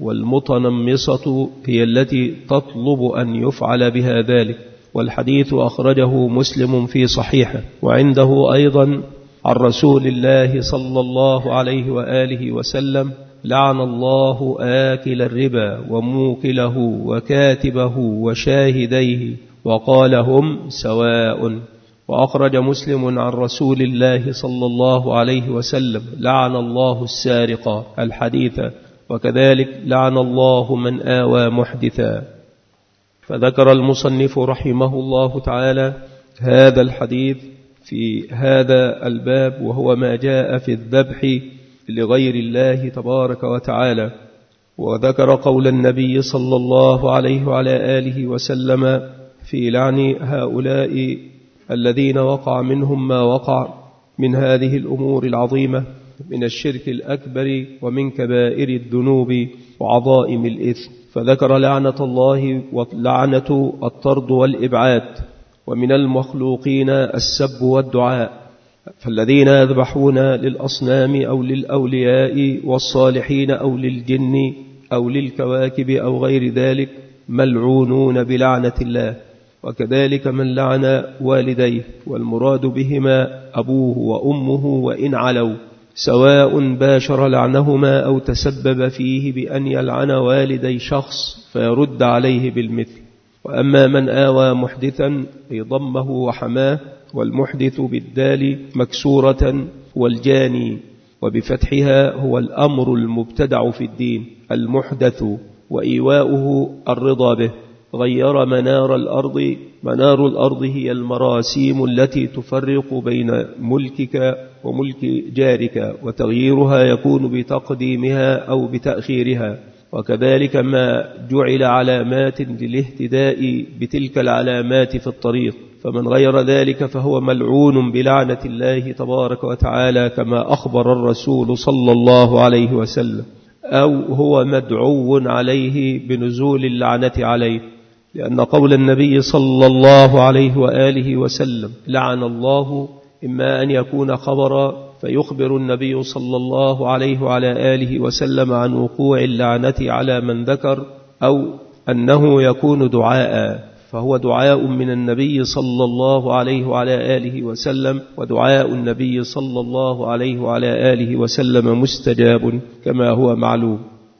والمتنمصة هي التي تطلب أن يفعل بها ذلك. والحديث أخرجه مسلم في صحيحه، وعنده أيضا عن رسول الله صلى الله عليه وآله وسلم لعن الله آكل الربا وموكله وكاتبه وشاهديه وقال هم سواء. وأخرج مسلم عن رسول الله صلى الله عليه وسلم لعن الله السارق الحديث، وكذلك لعن الله من آوى محدثا. فذكر المصنف رحمه الله تعالى هذا الحديث في هذا الباب، وهو ما جاء في الذبح لغير الله تبارك وتعالى، وذكر قول النبي صلى الله عليه وعلى آله وسلم في لعن هؤلاء الذين وقع منهم ما وقع من هذه الأمور العظيمة من الشرك الأكبر ومن كبائر الذنوب وعظائم الإثم. فذكر لعنة الله ولعنة الطرد والإبعاد، ومن المخلوقين السب والدعاء، فالذين يذبحون للأصنام أو للأولياء والصالحين أو للجن أو للكواكب أو غير ذلك ملعونون بلعنة الله، وكذلك من لعن والديه، والمراد بهما أبوه وأمه وإن علوا، سواء باشر لعنهما أو تسبب فيه بأن يلعن والدي شخص فيرد عليه بالمثل. وأما من آوى محدثا أي ضمه وحماه، والمحدث بالدال مكسورة والجاني، وبفتحها هو الأمر المبتدع في الدين المحدث، وإيواؤه الرضا به. غير منار الأرض، منار الأرض هي المراسيم التي تفرق بين ملكك وملك جارك، وتغييرها يكون بتقديمها أو بتأخيرها، وكذلك ما جعل علامات للاهتداء بتلك العلامات في الطريق، فمن غير ذلك فهو ملعون بلعنة الله تبارك وتعالى كما أخبر الرسول صلى الله عليه وسلم، أو هو مدعو عليه بنزول اللعنة عليه، لأن قول النبي صلى الله عليه وآله وسلم لعن الله إما أن يكون خبرا فيخبر النبي صلى الله عليه وعلى آله وسلم عن وقوع اللعنة على من ذكر، أو أنه يكون دعاء، فهو دعاء من النبي صلى الله عليه وعلى آله وسلم، ودعاء النبي صلى الله عليه وعلى آله وسلم مستجاب كما هو معلوم.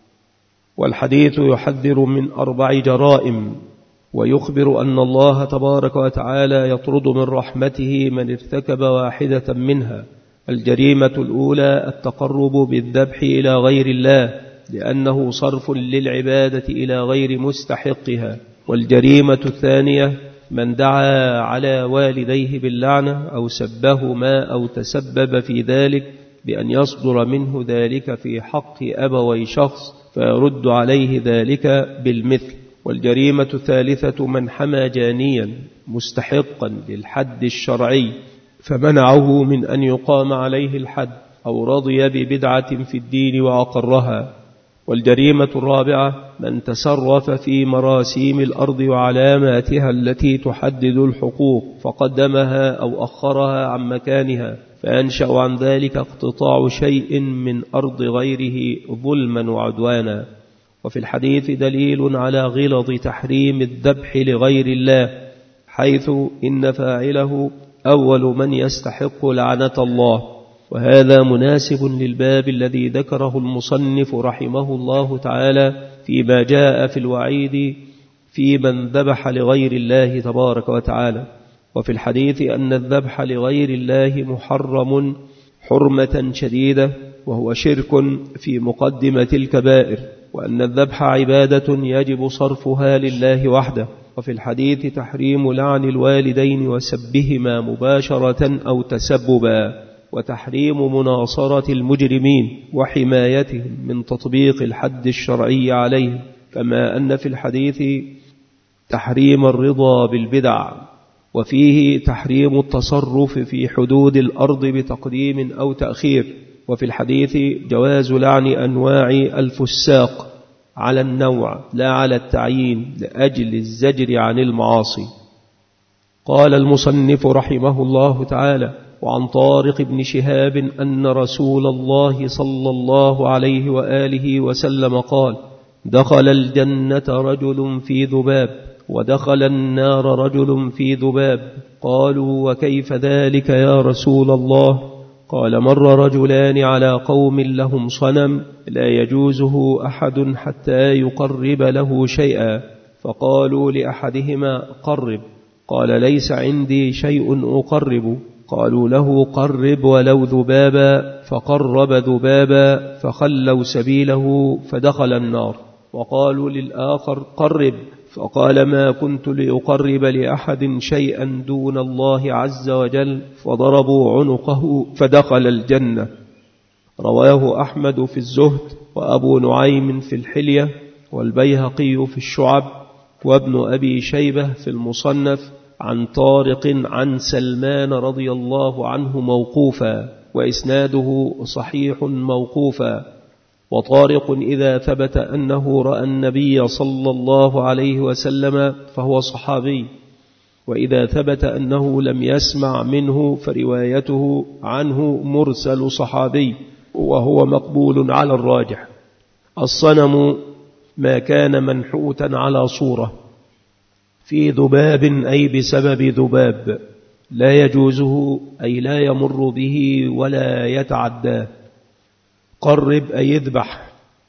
والحديث يحذر من 4 جرائم، ويخبر أن الله تبارك وتعالى يطرد من رحمته من ارتكب واحدة منها. الجريمة الأولى التقرب بالذبح إلى غير الله، لأنه صرف للعبادة إلى غير مستحقها. والجريمة الثانية من دعا على والديه باللعنة أو سبهما أو تسبب في ذلك بأن يصدر منه ذلك في حق أبوي شخص فيرد عليه ذلك بالمثل. والجريمة الثالثة من حمى جانيا مستحقا للحد الشرعي فمنعه من أن يقام عليه الحد، أو رضي ببدعة في الدين وأقرها. والجريمة الرابعة من تصرف في مراسيم الأرض وعلاماتها التي تحدد الحقوق فقدمها أو أخرها عن مكانها، فينشأ عن ذلك اقتطاع شيء من أرض غيره ظلما وعدوانا. وفي الحديث دليل على غلظ تحريم الذبح لغير الله، حيث إن فاعله أول من يستحق لعنة الله، وهذا مناسب للباب الذي ذكره المصنف رحمه الله تعالى فيما جاء في الوعيد في من ذبح لغير الله تبارك وتعالى. وفي الحديث أن الذبح لغير الله محرم حرمة شديدة، وهو شرك في مقدمة الكبائر، وأن الذبح عبادة يجب صرفها لله وحده. وفي الحديث تحريم لعن الوالدين وسبهما مباشرة أو تسببا، وتحريم مناصرة المجرمين وحمايتهم من تطبيق الحد الشرعي عليهم، كما أن في الحديث تحريم الرضا بالبدع، وفيه تحريم التصرف في حدود الأرض بتقديم أو تأخير، وفي الحديث جواز لعن أنواع الفساق على النوع لا على التعيين لأجل الزجر عن المعاصي. قال المصنف رحمه الله تعالى: وعن طارق بن شهاب أن رسول الله صلى الله عليه وآله وسلم قال: دخل الجنة رجل في ذباب، ودخل النار رجل في ذباب. قالوا: وكيف ذلك يا رسول الله؟ قال: مر رجلان على قوم لهم صنم لا يجوزه أحد حتى يقرب له شيئا، فقالوا لأحدهما: قرب. قال: ليس عندي شيء أقرب. قالوا له: قرب ولو ذبابا، فقرب ذبابا، فخلوا سبيله فدخل النار. وقالوا للآخر: قرب. فقال: ما كنت لأقرب لأحد شيئا دون الله عز وجل، فضربوا عنقه فدخل الجنة. رواه أحمد في الزهد، وأبو نعيم في الحلية، والبيهقي في الشعب، وابن أبي شيبة في المصنف، عن طارق عن سلمان رضي الله عنه موقوفا، وإسناده صحيح موقوفا. وطارق إذا ثبت أنه رأى النبي صلى الله عليه وسلم فهو صحابي، وإذا ثبت أنه لم يسمع منه فروايته عنه مرسل صحابي، وهو مقبول على الراجح. الصنم ما كان منحوتا على صورة في ذباب أي بسبب ذباب، لا يجوزه أي لا يمر به ولا يتعداه. قرب أي يذبح،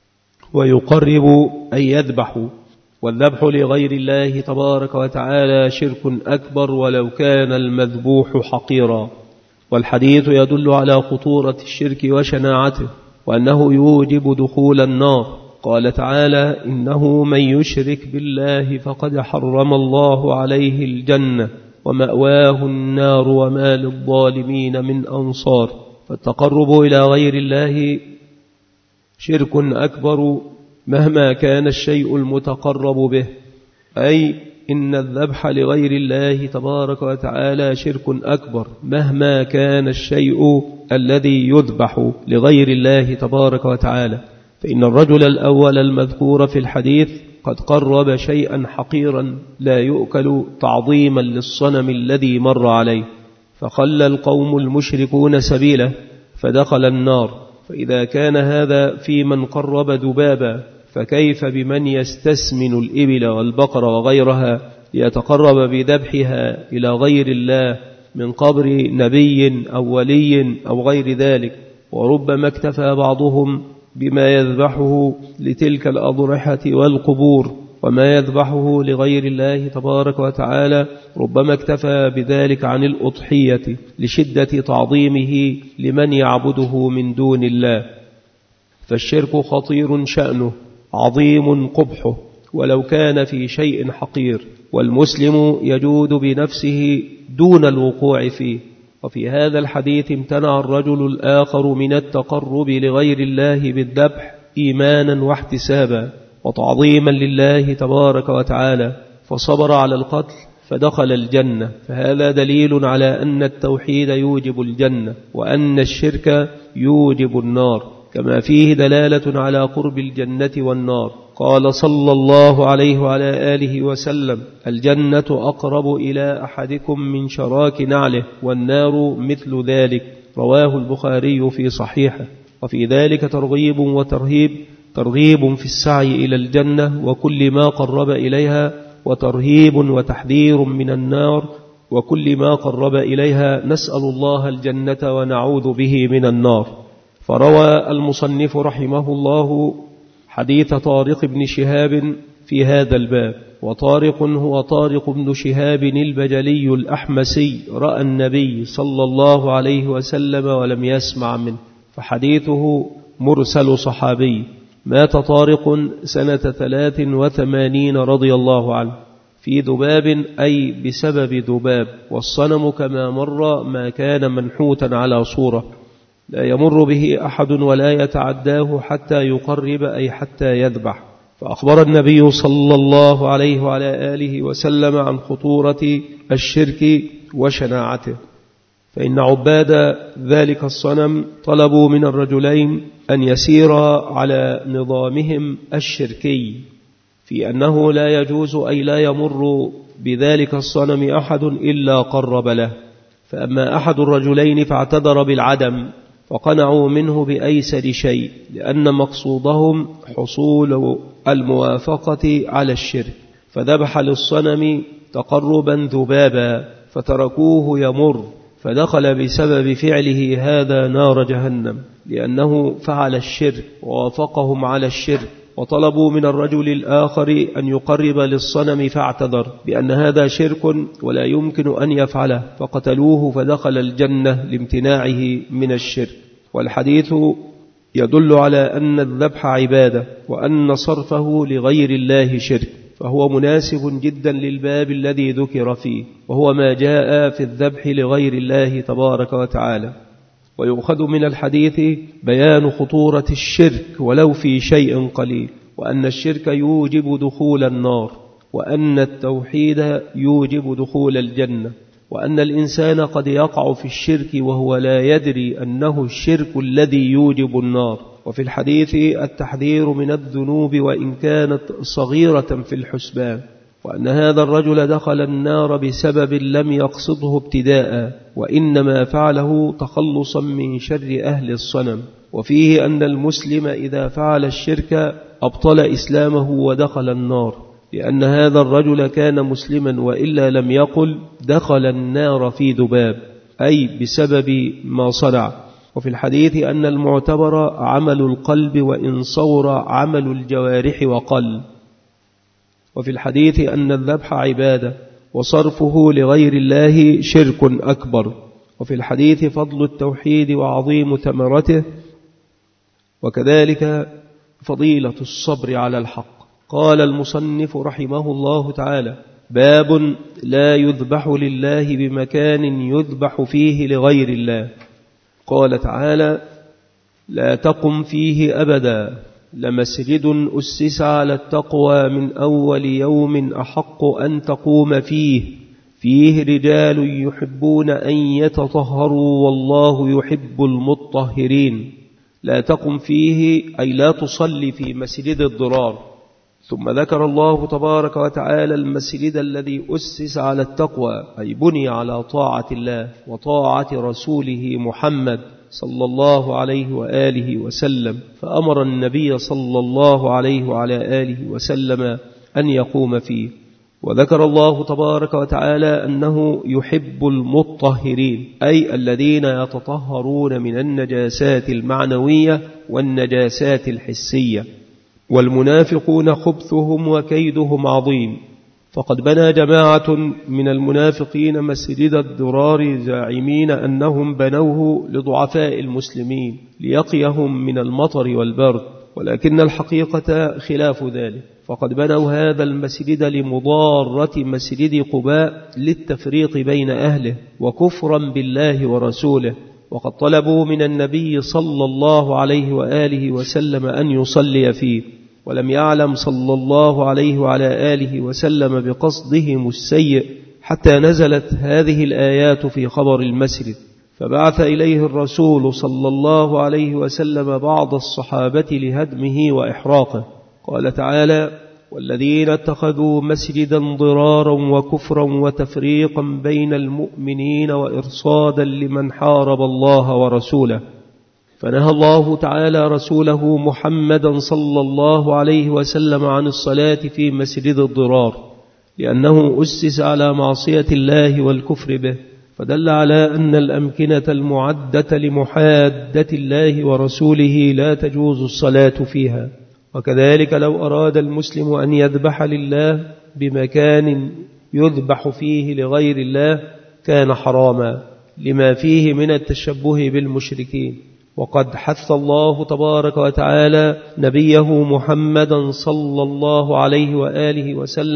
ويقرب أي يذبح. والذبح لغير الله تبارك وتعالى شرك أكبر ولو كان المذبوح حقيرا. والحديث يدل على خطورة الشرك وشناعته، وأنه يوجب دخول النار. قال تعالى: إنه من يشرك بالله فقد حرم الله عليه الجنة ومأواه النار وما للظالمين من أنصار. فالتقرب إلى غير الله شرك أكبر مهما كان الشيء المتقرب به، أي إن الذبح لغير الله تبارك وتعالى شرك أكبر مهما كان الشيء الذي يذبح لغير الله تبارك وتعالى. فإن الرجل الأول المذكور في الحديث قد قرب شيئا حقيرا لا يؤكل تعظيما للصنم الذي مر عليه، فخلى القوم المشركون سبيله فدخل النار. فإذا كان هذا في من قرب ذبابا، فكيف بمن يستسمن الإبل والبقر وغيرها ليتقرب بذبحها إلى غير الله من قبر نبي أو ولي أو غير ذلك؟ وربما اكتفى بعضهم بما يذبحه لتلك الأضرحة والقبور، وما يذبحه لغير الله تبارك وتعالى ربما اكتفى بذلك عن الأضحية لشدة تعظيمه لمن يعبده من دون الله. فالشرك خطير شأنه، عظيم قبحه، ولو كان في شيء حقير، والمسلم يجود بنفسه دون الوقوع فيه. وفي هذا الحديث امتنع الرجل الآخر من التقرب لغير الله بالذبح إيمانا واحتسابا وتعظيما لله تبارك وتعالى، فصبر على القتل فدخل الجنة. فهذا دليل على أن التوحيد يوجب الجنة، وأن الشرك يوجب النار، كما فيه دلالة على قرب الجنة والنار. قال صلى الله عليه وعلى آله وسلم: الجنة أقرب إلى أحدكم من شراك نعله، والنار مثل ذلك. رواه البخاري في صحيحه. وفي ذلك ترغيب وترهيب: ترغيب في السعي إلى الجنة وكل ما قرب إليها، وترهيب وتحذير من النار وكل ما قرب إليها. نسأل الله الجنة ونعوذ به من النار. فروى المصنف رحمه الله حديث طارق بن شهاب في هذا الباب. وطارق هو طارق بن شهاب البجلي الأحمسي، رأى النبي صلى الله عليه وسلم ولم يسمع منه، فحديثه مرسل صحابي. مات طارق سنة 83 رضي الله عنه. في ذباب أي بسبب ذباب، والصنم كما مر ما كان منحوتا على صورة لا يمر به أحد ولا يتعداه حتى يقرب أي حتى يذبح. فأخبر النبي صلى الله عليه وعلى آله وسلم عن خطورة الشرك وشناعته، فإن عباد ذلك الصنم طلبوا من الرجلين أن يسيرا على نظامهم الشركي في أنه لا يجوز أي لا يمر بذلك الصنم أحد إلا قرب له. فأما أحد الرجلين فاعتذر بالعدم وقنعوا منه بأيسر شيء، لأن مقصودهم حصول الموافقة على الشرك، فذبح للصنم تقربا ذبابا فتركوه يمر، فدخل بسبب فعله هذا نار جهنم، لأنه فعل الشرك ووافقهم على الشرك. وطلبوا من الرجل الآخر أن يقرب للصنم فاعتذر بأن هذا شرك ولا يمكن أن يفعله، فقتلوه فدخل الجنة لامتناعه من الشرك. والحديث يدل على أن الذبح عبادة، وأن صرفه لغير الله شرك، فهو مناسب جدا للباب الذي ذكر فيه، وهو ما جاء في الذبح لغير الله تبارك وتعالى. ويؤخذ من الحديث بيان خطورة الشرك ولو في شيء قليل، وأن الشرك يوجب دخول النار، وأن التوحيد يوجب دخول الجنة، وأن الإنسان قد يقع في الشرك وهو لا يدري أنه الشرك الذي يوجب النار. وفي الحديث التحذير من الذنوب وإن كانت صغيرة في الحسبان، وأن هذا الرجل دخل النار بسبب لم يقصده ابتداء، وإنما فعله تخلصا من شر أهل الصنم. وفيه أن المسلم إذا فعل الشرك أبطل إسلامه ودخل النار، لأن هذا الرجل كان مسلما وإلا لم يقل دخل النار في ذباب، أي بسبب ما صنع. وفي الحديث أن المعتبر عمل القلب وإن صور عمل الجوارح وقل. وفي الحديث أن الذبح عبادة وصرفه لغير الله شرك أكبر. وفي الحديث فضل التوحيد وعظيم ثمرته، وكذلك فضيلة الصبر على الحق. قال المصنف رحمه الله تعالى: باب لا يذبح لله بمكان يذبح فيه لغير الله. قال تعالى: لا تقم فيه أبدا، لمسجد أسس على التقوى من أول يوم أحق أن تقوم فيه رجال يحبون أن يتطهروا والله يحب المطهرين. لا تقم فيه أي لا تصلي في مسجد الضرار. ثم ذكر الله تبارك وتعالى المسجد الذي أسس على التقوى، أي بني على طاعة الله وطاعة رسوله محمد صلى الله عليه وآله وسلم، فأمر النبي صلى الله عليه وعلى آله وسلم أن يقوم فيه. وذكر الله تبارك وتعالى أنه يحب المطهرين، أي الذين يتطهرون من النجاسات المعنوية والنجاسات الحسية. والمنافقون خبثهم وكيدهم عظيم، فقد بنى جماعة من المنافقين مسجد الضرار زاعمين أنهم بنوه لضعفاء المسلمين ليقيهم من المطر والبرد، ولكن الحقيقة خلاف ذلك، فقد بنوا هذا المسجد لمضارة مسجد قباء للتفريق بين أهله وكفرا بالله ورسوله. وقد طلبوا من النبي صلى الله عليه وآله وسلم أن يصلي فيه، ولم يعلم صلى الله عليه وعلى آله وسلم بقصدهم السيء حتى نزلت هذه الآيات في خبر المسجد، فبعث إليه الرسول صلى الله عليه وسلم بعض الصحابة لهدمه وإحراقه. قال تعالى: والذين اتخذوا مسجدا ضرارا وكفرا وتفريقا بين المؤمنين وإرصادا لمن حارب الله ورسوله. فنهى الله تعالى رسوله محمدا صلى الله عليه وسلم عن الصلاة في مسجد الضرار، لأنه أسس على معصية الله والكفر به، فدل على أن الأمكنة المعدة لمحادة الله ورسوله لا تجوز الصلاة فيها. وكذلك لو أراد المسلم أن يذبح لله بمكان يذبح فيه لغير الله كان حراما، لما فيه من التشبه بالمشركين. وقد حث الله تبارك وتعالى نبيه محمدا صلى الله عليه وآله وسلم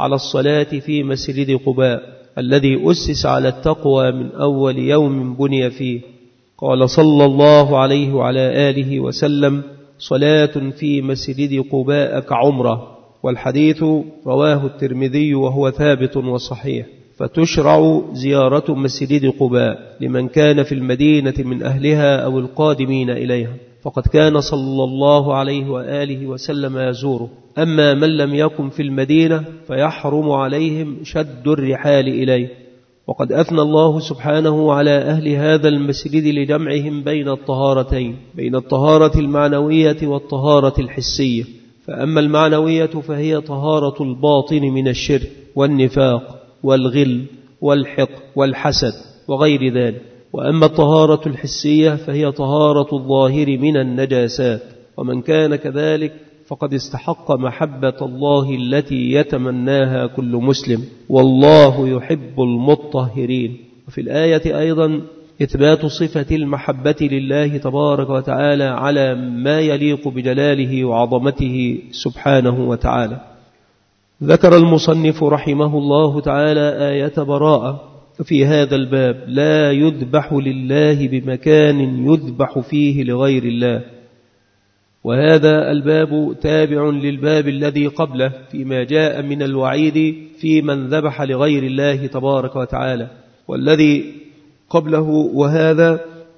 على الصلاة في مسجد قباء الذي أسس على التقوى من أول يوم بني فيه. قال صلى الله عليه وعلى آله وسلم: صلاة في مسجد قباء كعمرة. والحديث رواه الترمذي وهو ثابت وصحيح. فتشرع زيارة مسجد قباء لمن كان في المدينة من أهلها أو القادمين إليها، فقد كان صلى الله عليه وآله وسلم يزوره. أما من لم يكن في المدينة فيحرم عليهم شد الرحال إليه. وقد أثنى الله سبحانه على أهل هذا المسجد لجمعهم بين الطهارتين، بين الطهارة المعنوية والطهارة الحسية. فأما المعنوية فهي طهارة الباطن من الشرك والنفاق والغل والحقد والحسد وغير ذلك. وأما الطهارة الحسية فهي طهارة الظاهر من النجاسات. ومن كان كذلك فقد استحق محبة الله التي يتمناها كل مسلم، والله يحب المطهرين. وفي الآية أيضا إثبات صفة المحبة لله تبارك وتعالى على ما يليق بجلاله وعظمته سبحانه وتعالى. ذكر المصنف رحمه الله تعالى آية براءة في هذا الباب: لا يذبح لله بمكان يذبح فيه لغير الله. وهذا الباب تابع للباب الذي قبله فيما جاء من الوعيد في من ذبح لغير الله تبارك وتعالى، والذي قبله وهذا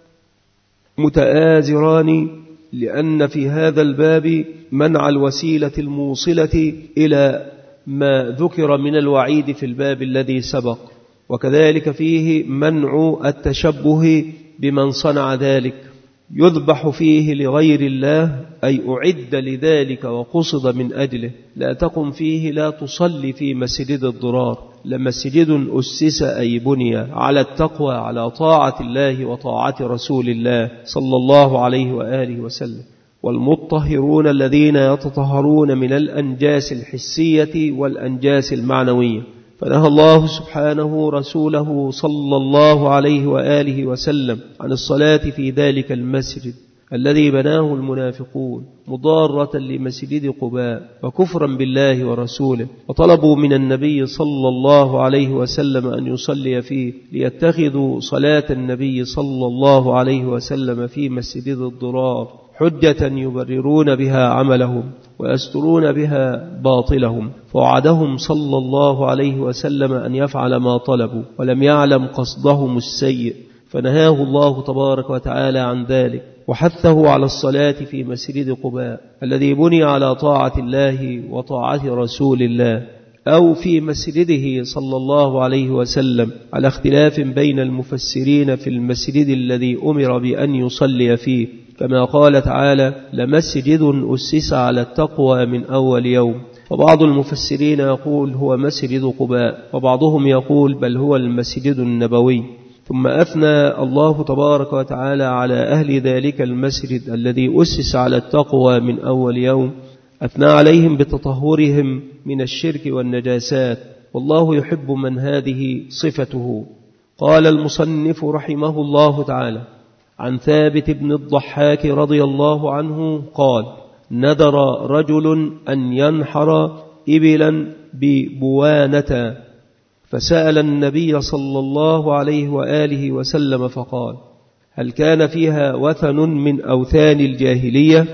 متآزران، لأن في هذا الباب منع الوسيلة الموصلة إلى ما ذكر من الوعيد في الباب الذي سبق، وكذلك فيه منع التشبه بمن صنع ذلك. يذبح فيه لغير الله أي أعد لذلك وقصد من أجله. لا تقم فيه، لا تصلي في مسجد الضرار، لمسجد أسس أي بني على التقوى، على طاعة الله وطاعة رسول الله صلى الله عليه وآله وسلم. والمطهرون الذين يتطهرون من الأنجاس الحسية والأنجاس المعنوية. فنهى الله سبحانه رسوله صلى الله عليه وآله وسلم عن الصلاة في ذلك المسجد الذي بناه المنافقون مضارة لمسجد قباء وكفرا بالله ورسوله، وطلبوا من النبي صلى الله عليه وسلم أن يصلي فيه، ليتخذوا صلاة النبي صلى الله عليه وسلم في مسجد الضرار حجة يبررون بها عملهم ويسترون بها باطلهم. فوعدهم صلى الله عليه وسلم أن يفعل ما طلبوا، ولم يعلم قصدهم السيء، فنهاه الله تبارك وتعالى عن ذلك، وحثه على الصلاة في مسجد قباء الذي بني على طاعة الله وطاعة رسول الله، أو في مسجده صلى الله عليه وسلم، على اختلاف بين المفسرين في المسجد الذي أمر بأن يصلي فيه، كما قال تعالى: لمسجد أسس على التقوى من أول يوم. فبعض المفسرين يقول هو مسجد قباء، وبعضهم يقول بل هو المسجد النبوي. ثم أثنى الله تبارك وتعالى على أهل ذلك المسجد الذي أسس على التقوى من أول يوم، أثنى عليهم بتطهرهم من الشرك والنجاسات، والله يحب من هذه صفته. قال المصنف رحمه الله تعالى عن ثابت بن الضحاك رضي الله عنه قال: نذر رجل أن ينحر إبلا ببوانة، فسأل النبي صلى الله عليه وآله وسلم فقال: هل كان فيها وثن من أوثان الجاهلية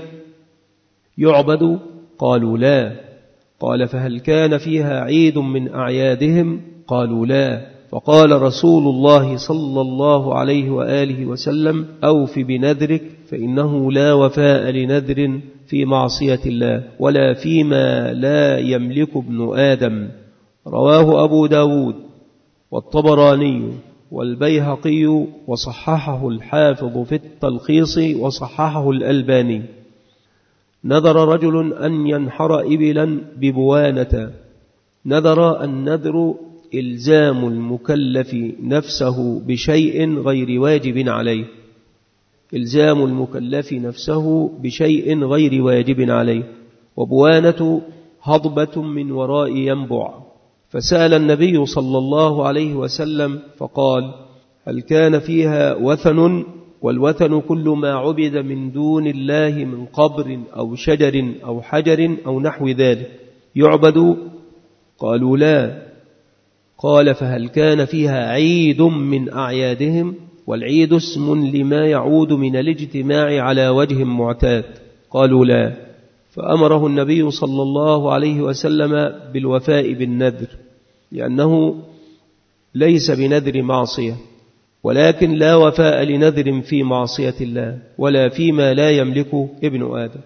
يعبد؟ قالوا لا. قال: فهل كان فيها عيد من أعيادهم؟ قالوا لا. فقال رسول الله صلى الله عليه وآله وسلم: أوف بنذرك، فإنه لا وفاء لنذر في معصية الله ولا فيما لا يملك ابن آدم. رواه أبو داود والطبراني والبيهقي، وصححه الحافظ في التلخيص وصححه الألباني. نذر رجل أن ينحر إبلا ببوانة. نذر النذر إلزام المكلف نفسه بشيء غير واجب عليه، إلزام المكلف نفسه بشيء غير واجب عليه. وبوانة هضبة من وراء ينبع. فسأل النبي صلى الله عليه وسلم فقال: هل كان فيها وثن؟ والوثن كل ما عبد من دون الله من قبر أو شجر أو حجر أو نحو ذلك يعبد. قالوا لا. قال فهل كان فيها عيد من أعيادهم؟ والعيد اسم لما يعود من الاجتماع على وجه معتاد. قالوا لا. فأمره النبي صلى الله عليه وسلم بالوفاء بالنذر، لأنه ليس بنذر معصية، ولكن لا وفاء لنذر في معصية الله ولا فيما لا يملك ابن آدم.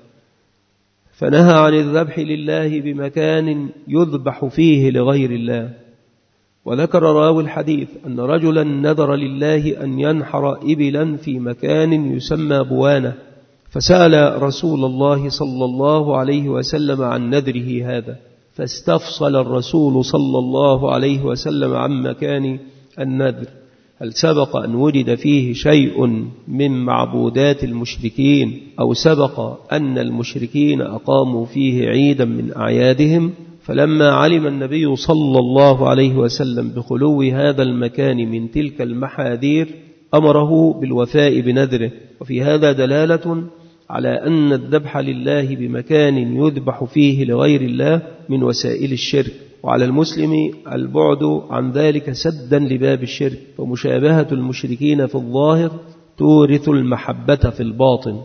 فنهى عن الذبح لله بمكان يذبح فيه لغير الله. وذكر راوي الحديث أن رجلا نذر لله أن ينحر إبلا في مكان يسمى بوانة، فسأل رسول الله صلى الله عليه وسلم عن نذره هذا، فاستفصل الرسول صلى الله عليه وسلم عن مكان النذر، هل سبق أن وجد فيه شيء من معبودات المشركين أو سبق أن المشركين أقاموا فيه عيدا من أعيادهم؟ فلما علم النبي صلى الله عليه وسلم بخلو هذا المكان من تلك المحاذير أمره بالوفاء بنذره. وفي هذا دلالة على أن الذبح لله بمكان يذبح فيه لغير الله من وسائل الشرك، وعلى المسلم البعد عن ذلك سدا لباب الشرك، ومشابهة المشركين في الظاهر تورث المحبة في الباطن.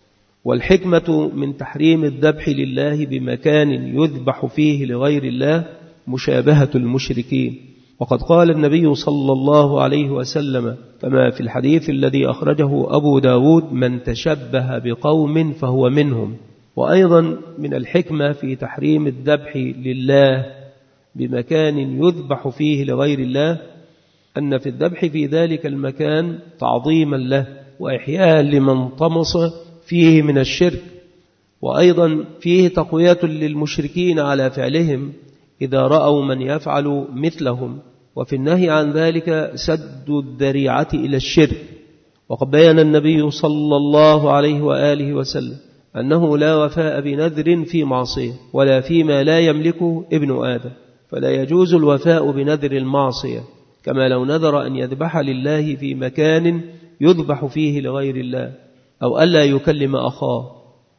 والحكمة من تحريم الذبح لله بمكان يذبح فيه لغير الله مشابهة المشركين. وقد قال النبي صلى الله عليه وسلم كما في الحديث الذي أخرجه أبو داود: من تشبه بقوم فهو منهم. وأيضا من الحكمة في تحريم الذبح لله بمكان يذبح فيه لغير الله أن في الذبح في ذلك المكان تعظيما له وإحياء لمن طمس فيه من الشرك، وأيضا فيه تقوية للمشركين على فعلهم إذا رأوا من يفعل مثلهم، وفي النهي عن ذلك سد الذريعة إلى الشرك. وقد بيّن النبي صلى الله عليه وآله وسلم أنه لا وفاء بنذر في معصية ولا فيما لا يملكه ابن آدم، فلا يجوز الوفاء بنذر المعصية، كما لو نذر أن يذبح لله في مكان يذبح فيه لغير الله، أو ألا يكلم أخاه،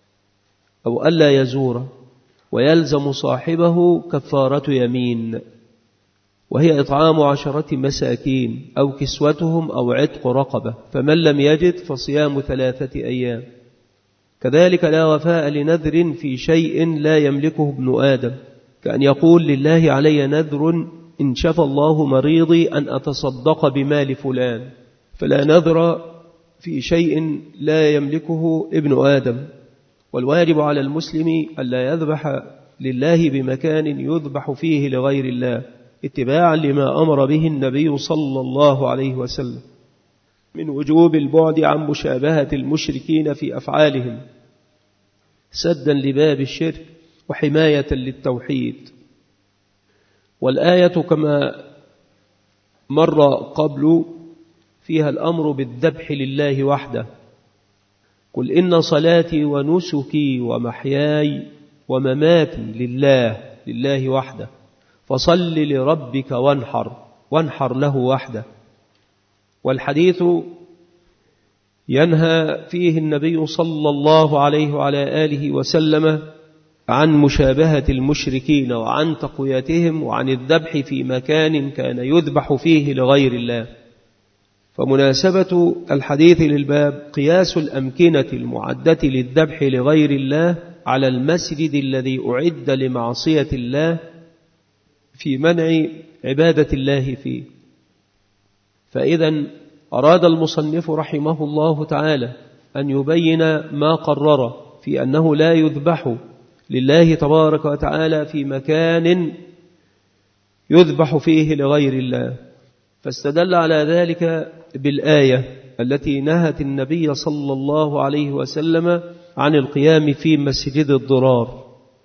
أو ألا يزوره، ويلزم صاحبه كفارة يمين، وهي إطعام 10 مساكين أو كسوتهم أو عتق رقبة، فمن لم يجد فصيام 3 أيام. كذلك لا وفاء لنذر في شيء لا يملكه ابن آدم، كأن يقول: لله علي نذر إن شفى الله مريضي أن أتصدق بمال فلان، فلا نذر في شيء لا يملكه ابن آدم. والواجب على المسلم ألا يذبح لله بمكان يذبح فيه لغير الله، اتباعا لما أمر به النبي صلى الله عليه وسلم من وجوب البعد عن مشابهة المشركين في أفعالهم، سدا لباب الشرك وحماية للتوحيد. والآية كما مر قبل فيها الأمر بالذبح لله وحده: قل إن صلاتي ونسكي ومحياي ومماتي لله وحده، فصل لربك وانحر له وحده. والحديث ينهى فيه النبي صلى الله عليه وعلى آله وسلم عن مشابهة المشركين وعن تقويتهم وعن الذبح في مكان كان يذبح فيه لغير الله. فمناسبة الحديث للباب قياس الأمكنة المعدة للذبح لغير الله على المسجد الذي أعد لمعصية الله في منع عبادة الله فيه. فإذا أراد المصنف رحمه الله تعالى أن يبين ما قرر في أنه لا يذبح لله تبارك وتعالى في مكان يذبح فيه لغير الله، فاستدل على ذلك بالآية التي نهت النبي صلى الله عليه وسلم عن القيام في مسجد الضرار.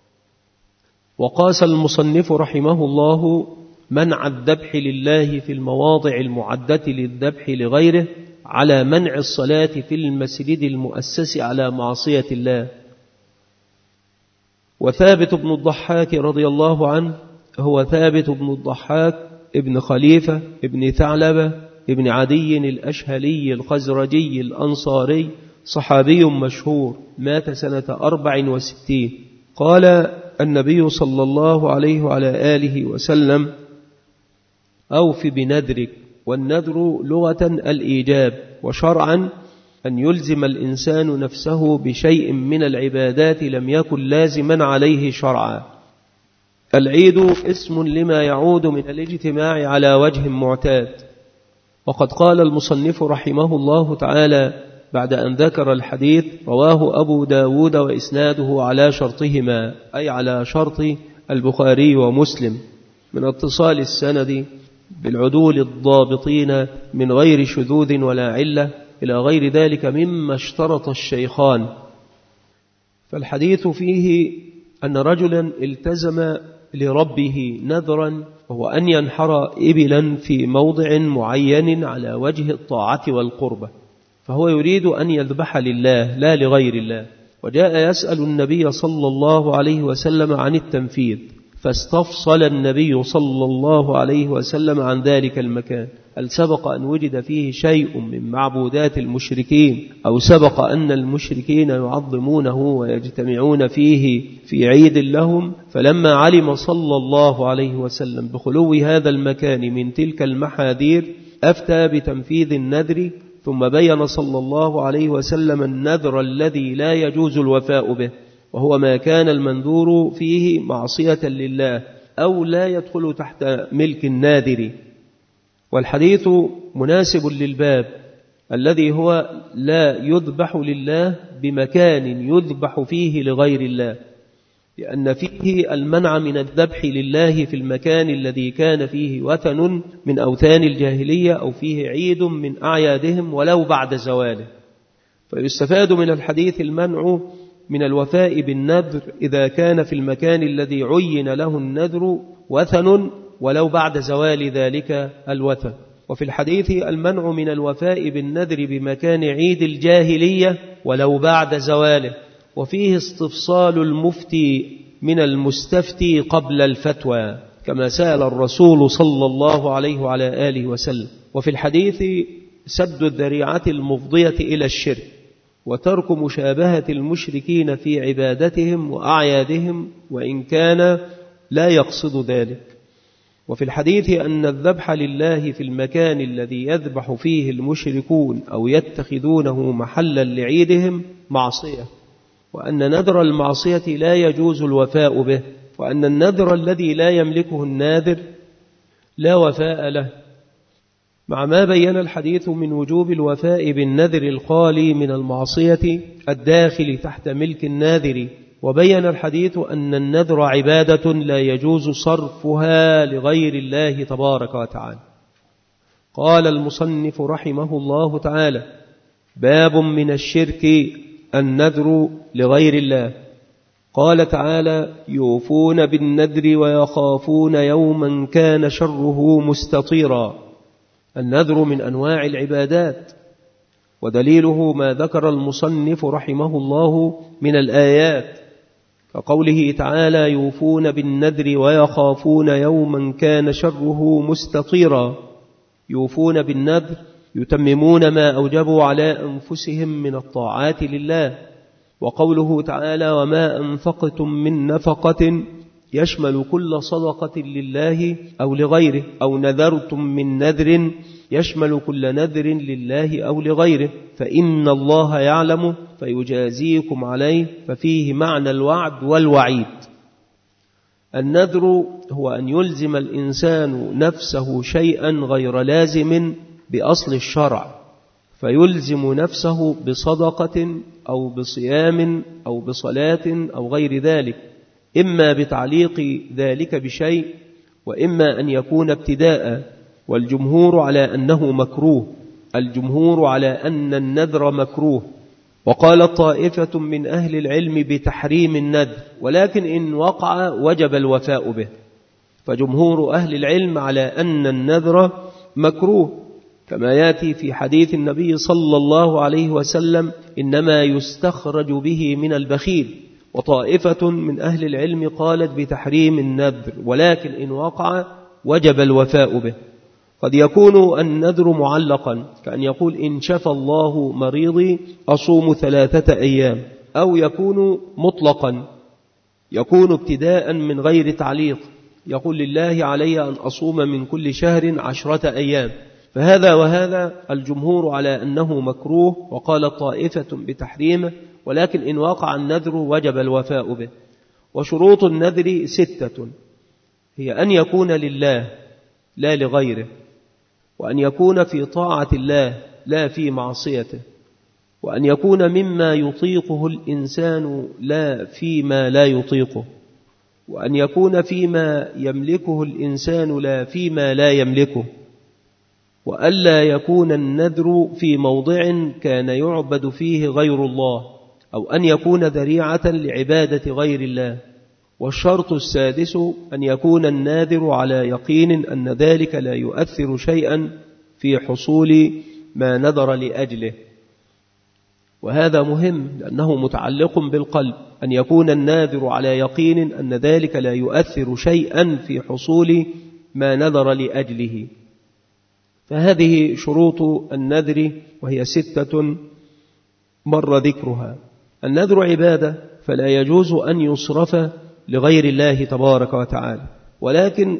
وقاس المصنف رحمه الله منع الذبح لله في المواضع المعدة للذبح لغيره على منع الصلاة في المسجد المؤسس على معصية الله. وثابت بن الضحاك رضي الله عنه هو ثابت بن الضحاك ابن خليفة ابن ثعلبة ابن عدي الأشهلي الخزرجي الأنصاري، صحابي مشهور، مات سنة 64. قال: النبي صلى الله عليه وعلى آله وسلم: أوف بنذرك. والنذر لغة الإيجاب، وشرعا أن يلزم الإنسان نفسه بشيء من العبادات لم يكن لازما عليه شرعا. العيد اسم لما يعود من الاجتماع على وجه معتاد. وقد قال المصنف رحمه الله تعالى بعد أن ذكر الحديث: رواه أبو داود وإسناده على شرطهما، أي على شرط البخاري ومسلم، من اتصال السند بالعدول الضابطين من غير شذوذ ولا علة، إلى غير ذلك مما اشترط الشيخان. فالحديث فيه أن رجلا التزم لربه نذرا، وهو أن ينحر إبلا في موضع معين على وجه الطاعة والقربة، فهو يريد أن يذبح لله لا لغير الله، وجاء يسأل النبي صلى الله عليه وسلم عن التنفيذ، فاستفصل النبي صلى الله عليه وسلم عن ذلك المكان: هل سبق أن وجد فيه شيء من معبودات المشركين، أو سبق أن المشركين يعظمونه ويجتمعون فيه في عيد لهم؟ فلما علم صلى الله عليه وسلم بخلو هذا المكان من تلك المحاذير أفتى بتنفيذ النذر، ثم بين صلى الله عليه وسلم النذر الذي لا يجوز الوفاء به، وهو ما كان المنذور فيه معصية لله أو لا يدخل تحت ملك الناذر. والحديث مناسب للباب الذي هو لا يذبح لله بمكان يذبح فيه لغير الله، لأن فيه المنع من الذبح لله في المكان الذي كان فيه وثن من أوثان الجاهلية أو فيه عيد من أعيادهم ولو بعد زواله. فيستفاد من الحديث المنع من الوفاء بالنذر إذا كان في المكان الذي عين له النذر وثن ولو بعد زوال ذلك الوثن. وفي الحديث المنع من الوفاء بالنذر بمكان عيد الجاهلية ولو بعد زواله، وفيه استفصال المفتي من المستفتي قبل الفتوى كما سأل الرسول صلى الله عليه وعلى آله وسلم. وفي الحديث سد الذريعة المفضية إلى الشرك، وترك مشابهة المشركين في عبادتهم وأعيادهم وإن كان لا يقصد ذلك. وفي الحديث أن الذبح لله في المكان الذي يذبح فيه المشركون أو يتخذونه محلا لعيدهم معصية، وأن نذر المعصية لا يجوز الوفاء به، وأن النذر الذي لا يملكه الناذر لا وفاء له، مع ما بين الحديث من وجوب الوفاء بالنذر الخالي من المعصية الداخل تحت ملك الناذر. وبين الحديث أن النذر عبادة لا يجوز صرفها لغير الله تبارك وتعالى. قال المصنف رحمه الله تعالى: باب من الشرك النذر لغير الله. قال تعالى: يوفون بالنذر ويخافون يوما كان شره مستطيرا. النذر من أنواع العبادات، ودليله ما ذكر المصنف رحمه الله من الآيات، كقوله تعالى: يوفون بالنذر ويخافون يوما كان شره مستطيرا. يوفون بالنذر يتممون ما أوجبوا على أنفسهم من الطاعات لله. وقوله تعالى: وما أنفقتم من نفقة يشمل كل صدقة لله أو لغيره، أو نذرتم من نذر يشمل كل نذر لله أو لغيره، فإن الله يعلم فيجازيكم عليه، ففيه معنى الوعد والوعيد. النذر هو أن يلزم الإنسان نفسه شيئا غير لازم بأصل الشرع، فيلزم نفسه بصدقة أو بصيام أو بصلاة أو غير ذلك، إما بتعليق ذلك بشيء، وإما أن يكون ابتداء. والجمهور على أنه مكروه، الجمهور على أن النذر مكروه. وقال طائفة من أهل العلم بتحريم النذر، ولكن إن وقع وجب الوفاء به. فجمهور أهل العلم على أن النذر مكروه، كما يأتي في حديث النبي صلى الله عليه وسلم: إنما يستخرج به من البخيل. وطائفة من أهل العلم قالت بتحريم النذر، ولكن إن وقع وجب الوفاء به. قد يكون النذر معلقا، كأن يقول: إن شفى الله مريضي أصوم 3 أيام، أو يكون مطلقا، يكون ابتداء من غير تعليق، يقول لله علي أن أصوم من كل شهر 10 أيام، فهذا وهذا الجمهور على أنه مكروه، وقال طائفة بتحريمه، ولكن إن وقع النذر وجب الوفاء به. وشروط النذر 6: هي أن يكون لله لا لغيره، وأن يكون في طاعة الله لا في معصيته، وأن يكون مما يطيقه الإنسان لا فيما لا يطيقه، وأن يكون فيما يملكه الإنسان لا فيما لا يملكه، وألا يكون النذر في موضع كان يعبد فيه غير الله، أو أن يكون ذريعة لعبادة غير الله. والشرط السادس أن يكون الناذر على يقين أن ذلك لا يؤثر شيئا في حصول ما نذر لأجله، وهذا مهم لأنه متعلق بالقلب، أن يكون الناذر على يقين أن ذلك لا يؤثر شيئا في حصول ما نذر لأجله. فهذه شروط النذر، وهي 6 مر ذكرها. النذر عبادة، فلا يجوز أن يصرف لغير الله تبارك وتعالى، ولكن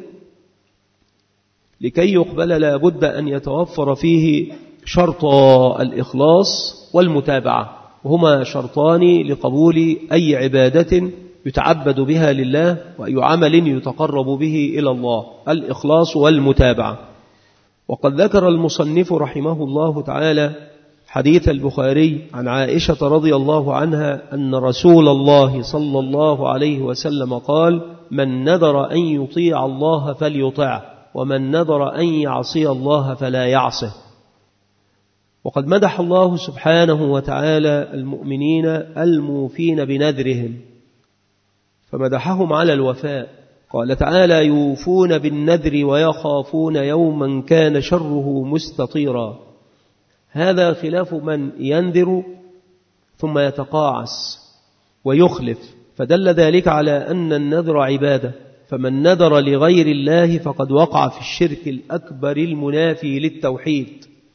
لكي يقبل لا بد أن يتوفر فيه شرط الإخلاص والمتابعة، وهما شرطان لقبول أي عبادة يتعبد بها لله وأي عمل يتقرب به إلى الله: الإخلاص والمتابعة. وقد ذكر المصنف رحمه الله تعالى حديث البخاري عن عائشة رضي الله عنها أن رسول الله صلى الله عليه وسلم قال: من نذر أن يطيع الله فليطعه، ومن نذر أن يعصي الله فلا يعصه. وقد مدح الله سبحانه وتعالى المؤمنين الموفين بنذرهم، فمدحهم على الوفاء، قال تعالى: يوفون بالنذر ويخافون يوما كان شره مستطيرا. هذا خلاف من ينذر ثم يتقاعس ويخلف، فدل ذلك على أن النذر عبادة، فمن نذر لغير الله فقد وقع في الشرك الأكبر المنافي للتوحيد.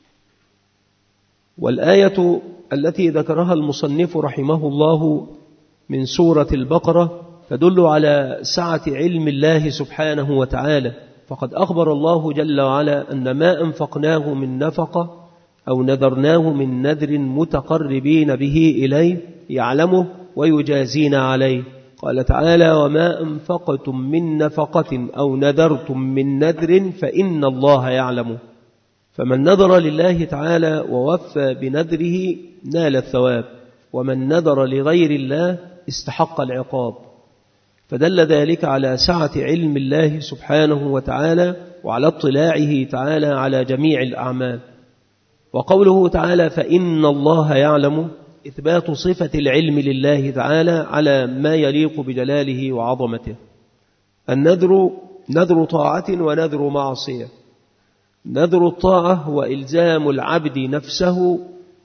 والآية التي ذكرها المصنف رحمه الله من سورة البقرة تدل على سعة علم الله سبحانه وتعالى، فقد أخبر الله جل وعلا أن ما أنفقناه من نفقة أو نذرناه من نذر متقربين به إليه يعلمه ويجازينا عليه. قال تعالى: وما أنفقتم من نفقة أو نذرتم من نذر فإن الله يعلمه. فمن نذر لله تعالى ووفى بنذره نال الثواب، ومن نذر لغير الله استحق العقاب. فدل ذلك على سعة علم الله سبحانه وتعالى وعلى اطلاعه تعالى على جميع الأعمال. وقوله تعالى: فإن الله يعلم، إثبات صفة العلم لله تعالى على ما يليق بجلاله وعظمته. النذر نذر طاعة ونذر معصية. نذر الطاعة هو إلزام العبد نفسه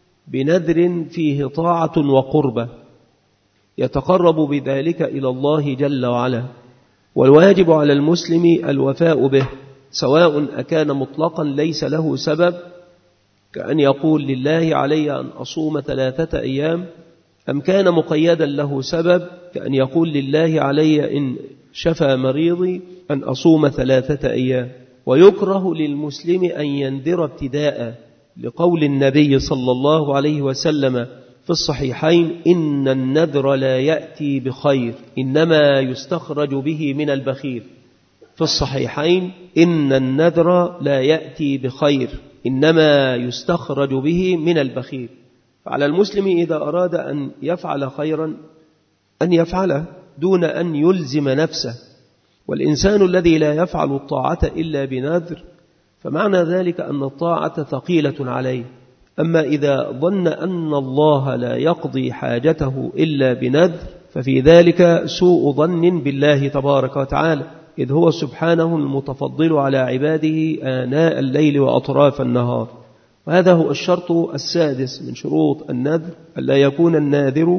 بنذر فيه طاعة وقربة يتقرب بذلك إلى الله جل وعلا، والواجب على المسلم الوفاء به، سواء أكان مطلقا ليس له سبب كأن يقول: لله علي أن أصوم 3 أيام، أم كان مقيدا له سبب كأن يقول: لله علي إن شفى مريضي أن أصوم 3 أيام. ويكره للمسلم أن ينذر ابتداء، لقول النبي صلى الله عليه وسلم في الصحيحين: إن النذر لا يأتي بخير، إنما يستخرج به من البخيل. في الصحيحين: إن النذر لا يأتي بخير، إنما يستخرج به من البخيل. فعلى المسلم إذا أراد أن يفعل خيرا أن يفعله دون أن يلزم نفسه. والإنسان الذي لا يفعل الطاعة إلا بنذر فمعنى ذلك أن الطاعة ثقيلة عليه. أما إذا ظن أن الله لا يقضي حاجته إلا بنذر ففي ذلك سوء ظن بالله تبارك وتعالى، إذ هو سبحانه المتفضل على عباده آناء الليل وأطراف النهار. وهذا هو الشرط السادس من شروط النذر: ألا يكون الناذر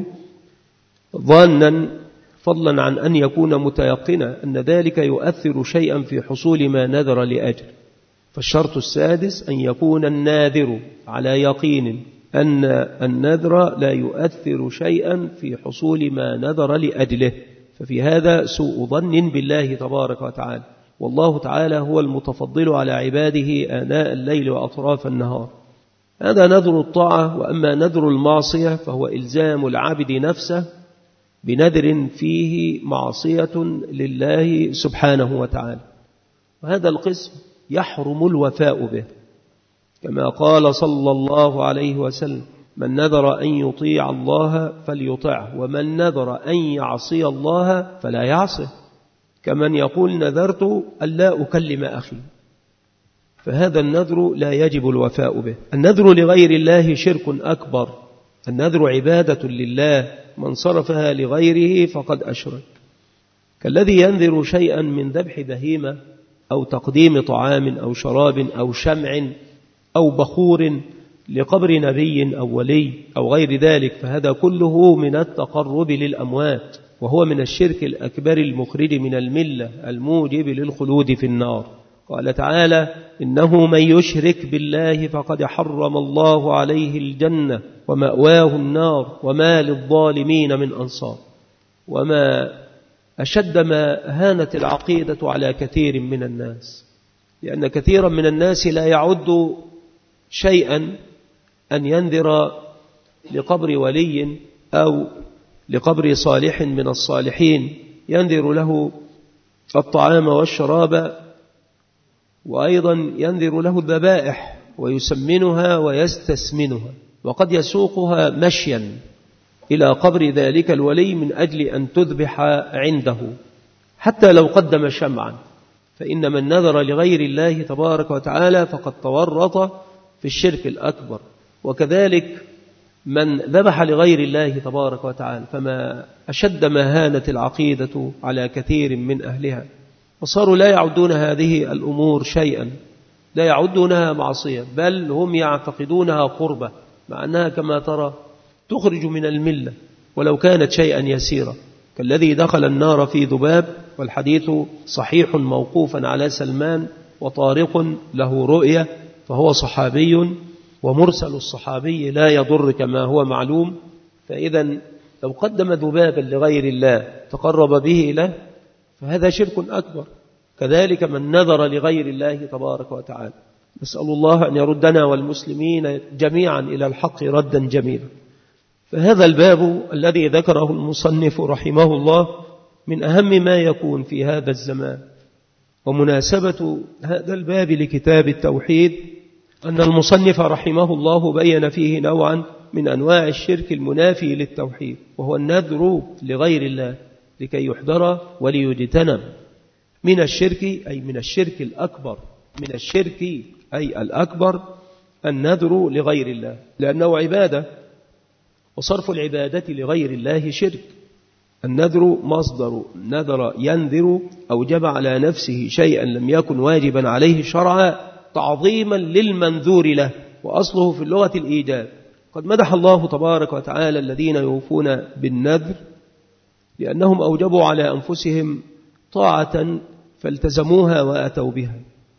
ظانا، فضلا عن أن يكون متيقنا أن ذلك يؤثر شيئا في حصول ما نذر لأجل. فالشرط السادس أن يكون الناذر على يقين أن النذر لا يؤثر شيئا في حصول ما نذر لأجله، ففي هذا سوء ظن بالله تبارك وتعالى، والله تعالى هو المتفضل على عباده آناء الليل وأطراف النهار. هذا نذر الطاعة. وأما نذر المعصية فهو إلزام العبد نفسه بنذر فيه معصية لله سبحانه وتعالى، وهذا القسم يحرم الوفاء به، كما قال صلى الله عليه وسلم: من نذر أن يطيع الله فليطعه، ومن نذر أن يعصي الله فلا يعصه، كمن يقول: نذرت ألا أكلم أخي. فهذا النذر لا يجب الوفاء به. النذر لغير الله شرك أكبر. النذر عبادة لله، من صرفها لغيره فقد أشرك، كالذي ينذر شيئا من ذبح بهيمة أو تقديم طعام أو شراب أو شمع أو بخور لقبر نبي أو ولي أو غير ذلك، فهذا كله من التقرب للأموات، وهو من الشرك الأكبر المخرج من الملة الموجب للخلود في النار. قال تعالى: إنه من يشرك بالله فقد حرم الله عليه الجنة ومأواه النار وما للظالمين من أنصار. وما أشد ما هانت العقيدة على كثير من الناس، لأن كثيرا من الناس لا يعد شيئا أن ينذر لقبر ولي أو لقبر صالح من الصالحين، ينذر له الطعام والشراب، وأيضا ينذر له الذبائح ويسمنها ويستسمنها، وقد يسوقها مشيا إلى قبر ذلك الولي من أجل أن تذبح عنده، حتى لو قدم شمعا. فإن من نذر لغير الله تبارك وتعالى فقد تورط في الشرك الأكبر. وكذلك من ذبح لغير الله تبارك وتعالى، فما أشد ما هانت العقيدة على كثير من أهلها، وصاروا لا يعدون هذه الأمور شيئا، لا يعدونها معصية، بل هم يعتقدونها قربة، مع أنها كما ترى تخرج من الملة ولو كانت شيئا يسيرا، كالذي دخل النار في ذباب، والحديث صحيح موقوفا على سلمان، وطارق له رؤية فهو صحابي، ومرسل الصحابي لا يضر كما هو معلوم. فإذا لو قدم ذبابا لغير الله تقرب به له فهذا شرك أكبر. كذلك من نذر لغير الله تبارك وتعالى. نسأل الله أن يردنا والمسلمين جميعا إلى الحق ردا جميلا. فهذا الباب الذي ذكره المصنف رحمه الله من أهم ما يكون في هذا الزمان. ومناسبة هذا الباب لكتاب التوحيد أن المصنف رحمه الله بين فيه نوعا من أنواع الشرك المنافي للتوحيد، وهو النذر لغير الله لكي يحذر وليجتنب من الشرك، أي من الشرك الأكبر، من الشرك أي الأكبر النذر لغير الله، لأنه عبادة، وصرف العبادة لغير الله شرك. النذر مصدر نذر ينذر، أوجب على نفسه شيئا لم يكن واجبا عليه شرعا تعظيما للمنذور له، وأصله في اللغة الإيجاب. قد مدح الله تبارك وتعالى الذين يوفون بالنذر لأنهم أوجبوا على أنفسهم طاعة فالتزموها وأتوا بها.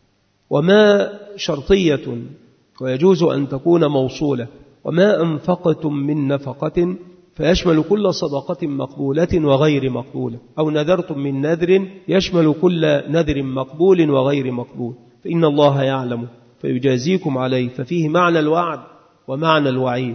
وما شرطية ويجوز أن تكون موصولة. وما أنفقتم من نفقة فيشمل كل صدقة مقبولة وغير مقبولة، أو نذرتم من نذر يشمل كل نذر مقبول وغير مقبول، فإن الله يعلم فيجازيكم عليه. ففيه معنى الوعد ومعنى الوعيد.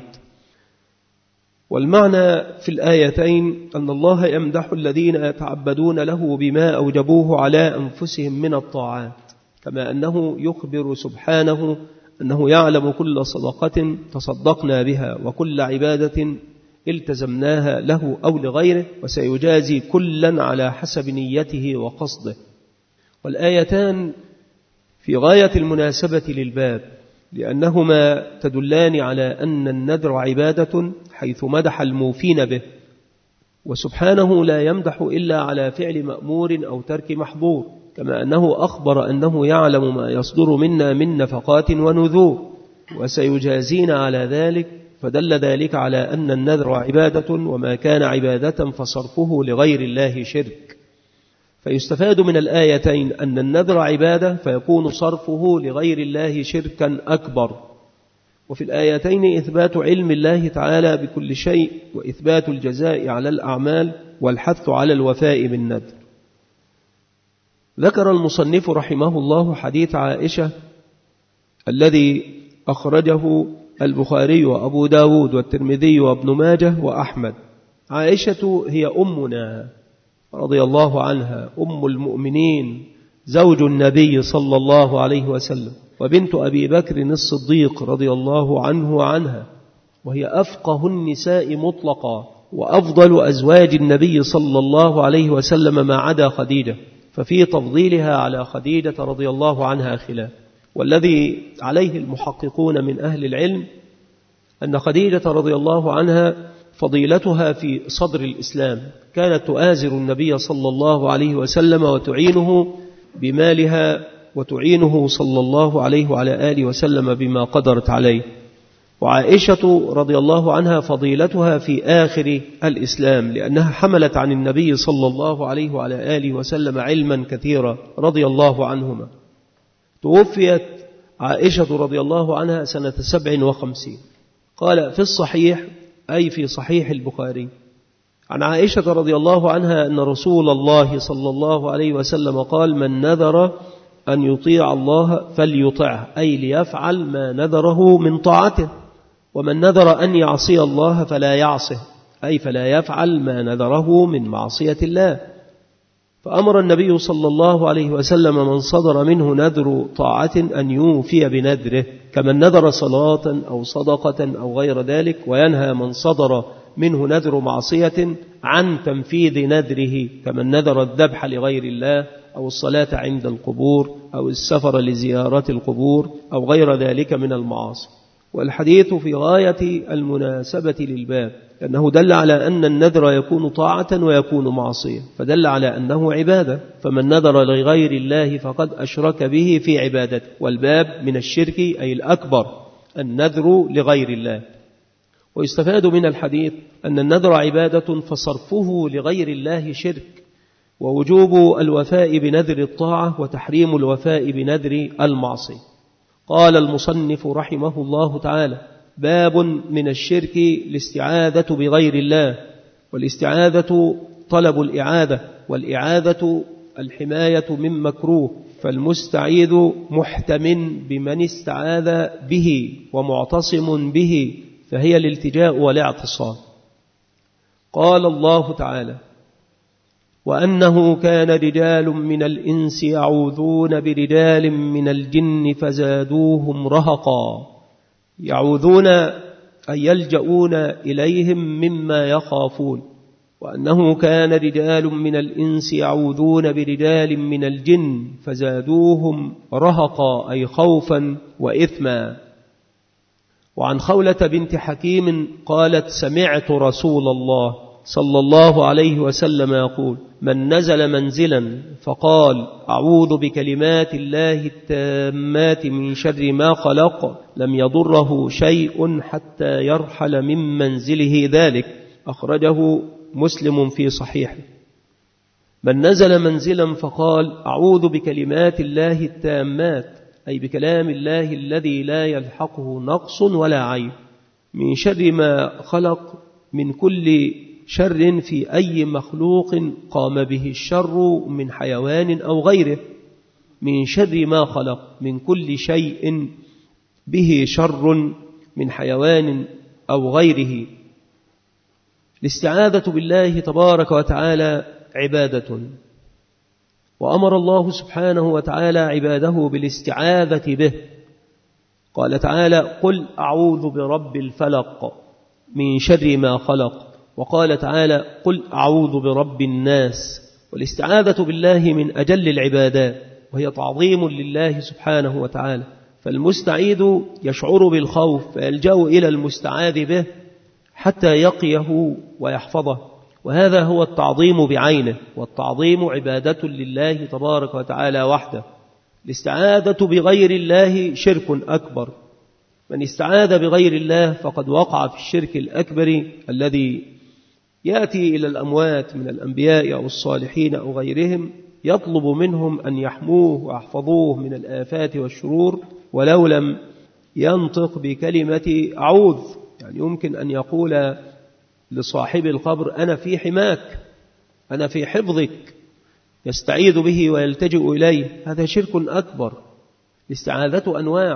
والمعنى في الآيتين أن الله يمدح الذين يتعبدون له بما أوجبوه على أنفسهم من الطاعات، كما أنه يخبر سبحانه أنه يعلم كل صدقة تصدقنا بها وكل عبادة التزمناها له أو لغيره، وسيجازي كلا على حسب نيته وقصده. والآيتان في غاية المناسبة للباب، لأنهما تدلان على أن النذر عبادة حيث مدح الموفين به، وسبحانه لا يمدح إلا على فعل مأمور أو ترك محظور، كما أنه أخبر أنه يعلم ما يصدر منا من نفقات ونذور وسيجازينا على ذلك. فدل ذلك على أن النذر عبادة، وما كان عبادة فصرفه لغير الله شرك. فيستفاد من الآيتين أن النذر عبادة، فيكون صرفه لغير الله شركا أكبر. وفي الآيتين إثبات علم الله تعالى بكل شيء وإثبات الجزاء على الأعمال والحث على الوفاء بالنذر. ذكر المصنف رحمه الله حديث عائشة الذي أخرجه البخاري وأبو داود والترمذي وابن ماجه وأحمد. عائشة هي أمنا رضي الله عنها، أم المؤمنين، زوج النبي صلى الله عليه وسلم، وبنت أبي بكر الصديق رضي الله عنه وعنها، وهي أفقه النساء مطلقا وأفضل أزواج النبي صلى الله عليه وسلم ما عدا خديجة، ففي تفضيلها على خديجة رضي الله عنها خلاف. والذي عليه المحققون من أهل العلم أن خديجة رضي الله عنها فضيلتها في صدر الإسلام، كانت تؤازر النبي صلى الله عليه وسلم وتعينه بمالها وتعينه صلى الله عليه وعلى آله وسلم بما قدرت عليه. وعائشة رضي الله عنها فضيلتها في آخر الإسلام لأنها حملت عن النبي صلى الله عليه وعلى آله وسلم علما كثيرا رضي الله عنهما. توفيت عائشة رضي الله عنها سنة 57. قال في الصحيح، أي في صحيح البخاري، عن عائشة رضي الله عنها أن رسول الله صلى الله عليه وسلم قال: من نذر أن يطيع الله فليطعه، أي ليفعل ما نذره من طاعته، ومن نذر أن يعصي الله فلا يعصه، أي فلا يفعل ما نذره من معصية الله. فأمر النبي صلى الله عليه وسلم من صدر منه نذر طاعة أن يوفي بنذره، كمن نذر صلاة أو صدقة أو غير ذلك، وينهى من صدر منه نذر معصية عن تنفيذ نذره، كمن نذر الذبح لغير الله أو الصلاة عند القبور أو السفر لزيارة القبور أو غير ذلك من المعاصي. والحديث في غاية المناسبة للباب، لأنه دل على أن النذر يكون طاعة ويكون معصية، فدل على أنه عبادة، فمن نذر لغير الله فقد أشرك به في عبادته. والباب من الشرك أي الأكبر النذر لغير الله. ويستفاد من الحديث أن النذر عبادة فصرفه لغير الله شرك، ووجوب الوفاء بنذر الطاعة وتحريم الوفاء بنذر المعصية. قال المصنف رحمه الله تعالى: باب من الشرك الاستعاذة بغير الله، والاستعاذة طلب الإعادة، والإعادة الحماية من مكروه، فالمستعيذ محتم بمن استعاذ به ومعتصم به، فهي الالتجاء والاعتصام. قال الله تعالى: وأنه كان رجال من الإنس يعوذون برجال من الجن فزادوهم رهقا. يعوذون أي يلجؤون إليهم مما يخافون. وأنه كان رجال من الإنس يعوذون برجال من الجن فزادوهم رهقا أي خوفا وإثما. وعن خولة بنت حكيم قالت: سمعت رسول الله صلى الله عليه وسلم يقول: من نزل منزلا فقال: أعوذ بكلمات الله التامات من شر ما خلق، لم يضره شيء حتى يرحل من منزله ذلك. أخرجه مسلم في صحيحه. من نزل منزلا فقال: أعوذ بكلمات الله التامات، أي بكلام الله الذي لا يلحقه نقص ولا عيب، من شر ما خلق، من كل شر في أي مخلوق قام به الشر من حيوان أو غيره، من شر ما خلق، من كل شيء به شر من حيوان أو غيره. الاستعاذة بالله تبارك وتعالى عبادة، وأمر الله سبحانه وتعالى عباده بالاستعاذة به. قال تعالى: قل أعوذ برب الفلق من شر ما خلق. وقال تعالى: قل أعوذ برب الناس. والاستعاذة بالله من أجل العبادات، وهي تعظيم لله سبحانه وتعالى، فالمستعيذ يشعر بالخوف فيلجأ إلى المستعاذ به حتى يقيه ويحفظه، وهذا هو التعظيم بعينه، والتعظيم عبادة لله تبارك وتعالى وحده. الاستعاذة بغير الله شرك أكبر، من استعاذ بغير الله فقد وقع في الشرك الأكبر الذي يأتي إلى الأموات من الأنبياء أو الصالحين أو غيرهم، يطلب منهم أن يحموه ويحفظوه من الآفات والشرور، ولو لم ينطق بكلمة أعوذ. يعني يمكن أن يقول لصاحب القبر أنا في حماك، أنا في حفظك، يستعيذ به ويلتجئ إليه. هذا شرك أكبر. الاستعاذة أنواع.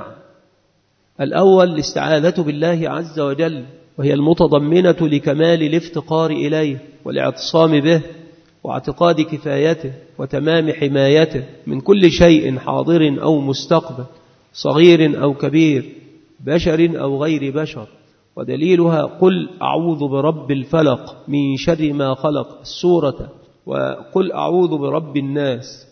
الأول الاستعاذة بالله عز وجل، وهي المتضمنة لكمال الافتقار إليه والاعتصام به واعتقاد كفايته وتمام حمايته من كل شيء حاضر أو مستقبل، صغير أو كبير، بشر أو غير بشر. ودليلها قل أعوذ برب الفلق من شر ما خلق السورة، وقل أعوذ برب الناس.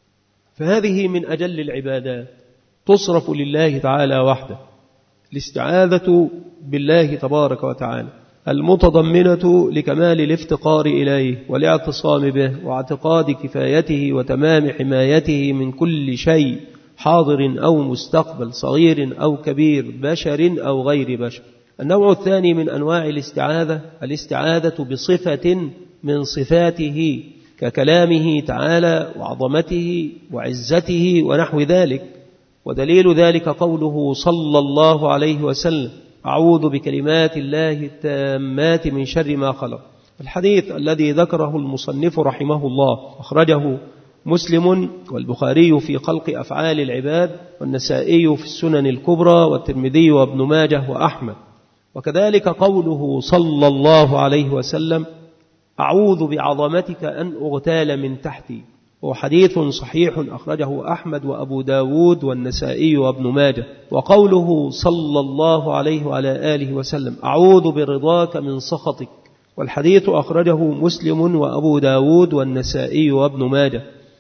فهذه من أجل العبادات تصرف لله تعالى وحده. الاستعاذة بالله تبارك وتعالى المتضمنة لكمال الافتقار إليه والاعتصام به واعتقاد كفايته وتمام حمايته من كل شيء حاضر أو مستقبل، صغير أو كبير، بشر أو غير بشر. النوع الثاني من أنواع الاستعاذة بصفة من صفاته ككلامه تعالى وعظمته وعزته ونحو ذلك. ودليل ذلك قوله صلى الله عليه وسلم أعوذ بكلمات الله التامات من شر ما خلق. الحديث الذي ذكره المصنف رحمه الله أخرجه مسلم والبخاري في خلق أفعال العباد، والنسائي في السنن الكبرى، والترمذي وابن ماجه وأحمد. وكذلك قوله صلى الله عليه وسلم أعوذ بعظمتك أن أغتال من تحتي، وهو حديث صحيح أخرجه أحمد وأبو داود والنسائي وابن ماجه. وقوله صلى الله عليه وعلى آله وسلم أعوذ برضاك من سخطك، والحديث أخرجه مسلم وأبو داود والنسائي وابن ماجه.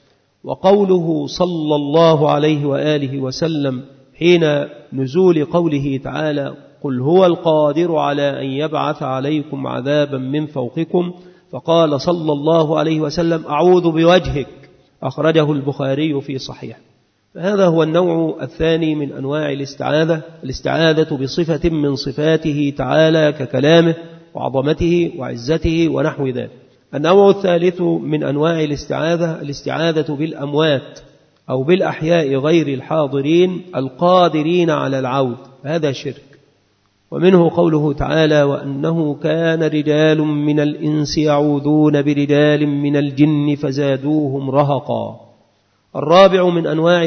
وقوله صلى الله عليه وآله وسلم حين نزول قوله تعالى قل هو القادر على أن يبعث عليكم عذابا من فوقكم، فقال صلى الله عليه وسلم أعوذ بوجهك، أخرجه البخاري في صحيح. فهذا هو النوع الثاني من أنواع الاستعاذة بصفة من صفاته تعالى ككلامه وعظمته وعزته ونحو ذلك. النوع الثالث من أنواع الاستعاذة بالأموات أو بالأحياء غير الحاضرين القادرين على العود، هذا شرك. ومنه قوله تعالى وأنه كان رجال من الإنس يعوذون برجال من الجن فزادوهم رهقا. الرابع من أنواع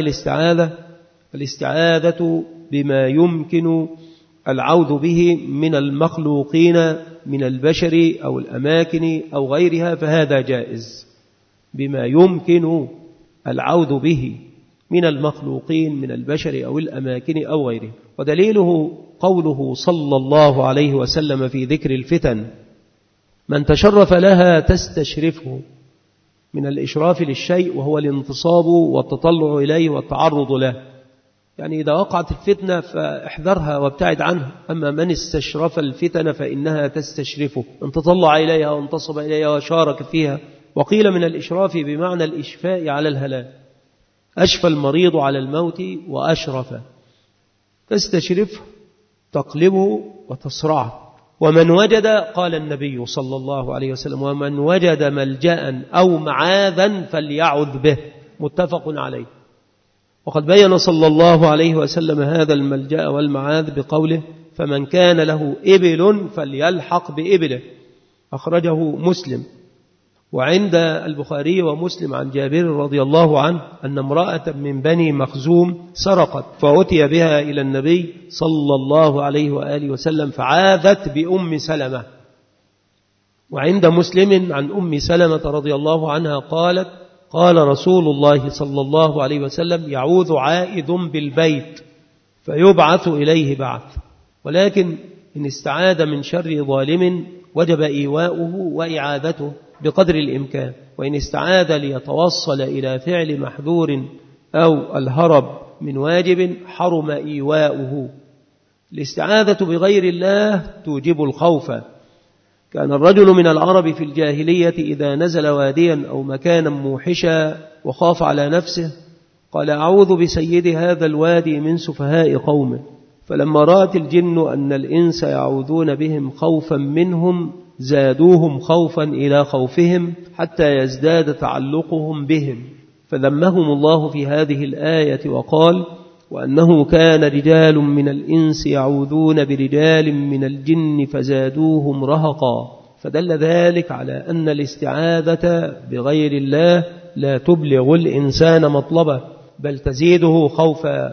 الاستعاذة بما يمكن العوذ به من المخلوقين من البشر أو الأماكن أو غيرها، فهذا جائز. بما يمكن العوذ به من المخلوقين من البشر أو الأماكن أو غيره. ودليله قوله صلى الله عليه وسلم في ذكر الفتن من تشرف لها تستشرفه، من الإشراف للشيء وهو الانتصاب والتطلع إليه والتعرض له. يعني إذا وقعت الفتنة فاحذرها وابتعد عنها. أما من استشرف الفتن فإنها تستشرفه، من تطلع إليها وانتصب إليها وشارك فيها. وقيل من الإشراف بمعنى الإشفاء على الهلاك، أشفى المريض على الموت وأشرف، تستشرفه تقلبه وتصرعه. ومن وجد، قال النبي صلى الله عليه وسلم ومن وجد ملجأ أو معاذا فليعذ به، متفق عليه. وقد بين صلى الله عليه وسلم هذا الملجأ والمعاذ بقوله فمن كان له إبل فليلحق بإبله، أخرجه مسلم. وعند البخاري ومسلم عن جابر رضي الله عنه أن امرأة من بني مخزوم سرقت فأتي بها إلى النبي صلى الله عليه وآله وسلم فعاذت بأم سلمة. وعند مسلم عن أم سلمة رضي الله عنها قالت قال رسول الله صلى الله عليه وسلم يعوذ عائذ بالبيت فيبعث إليه بعث. ولكن إن استعاذ من شر ظالم وجب إيواؤه وإعاذته بقدر الإمكان، وإن استعاذ ليتوصل إلى فعل محذور أو الهرب من واجب حرم إيواؤه. الاستعاذة بغير الله توجب الخوف. كان الرجل من العرب في الجاهلية إذا نزل واديا أو مكانا موحشا وخاف على نفسه قال أعوذ بسيد هذا الوادي من سفهاء قومه. فلما رأت الجن أن الإنس يعوذون بهم خوفا منهم زادوهم خوفا إلى خوفهم حتى يزداد تعلقهم بهم، فذمهم الله في هذه الآية وقال وأنه كان رجال من الإنس يعوذون برجال من الجن فزادوهم رهقا، فدل ذلك على أن الاستعاذة بغير الله لا تبلغ الإنسان مطلبه، بل تزيده خوفا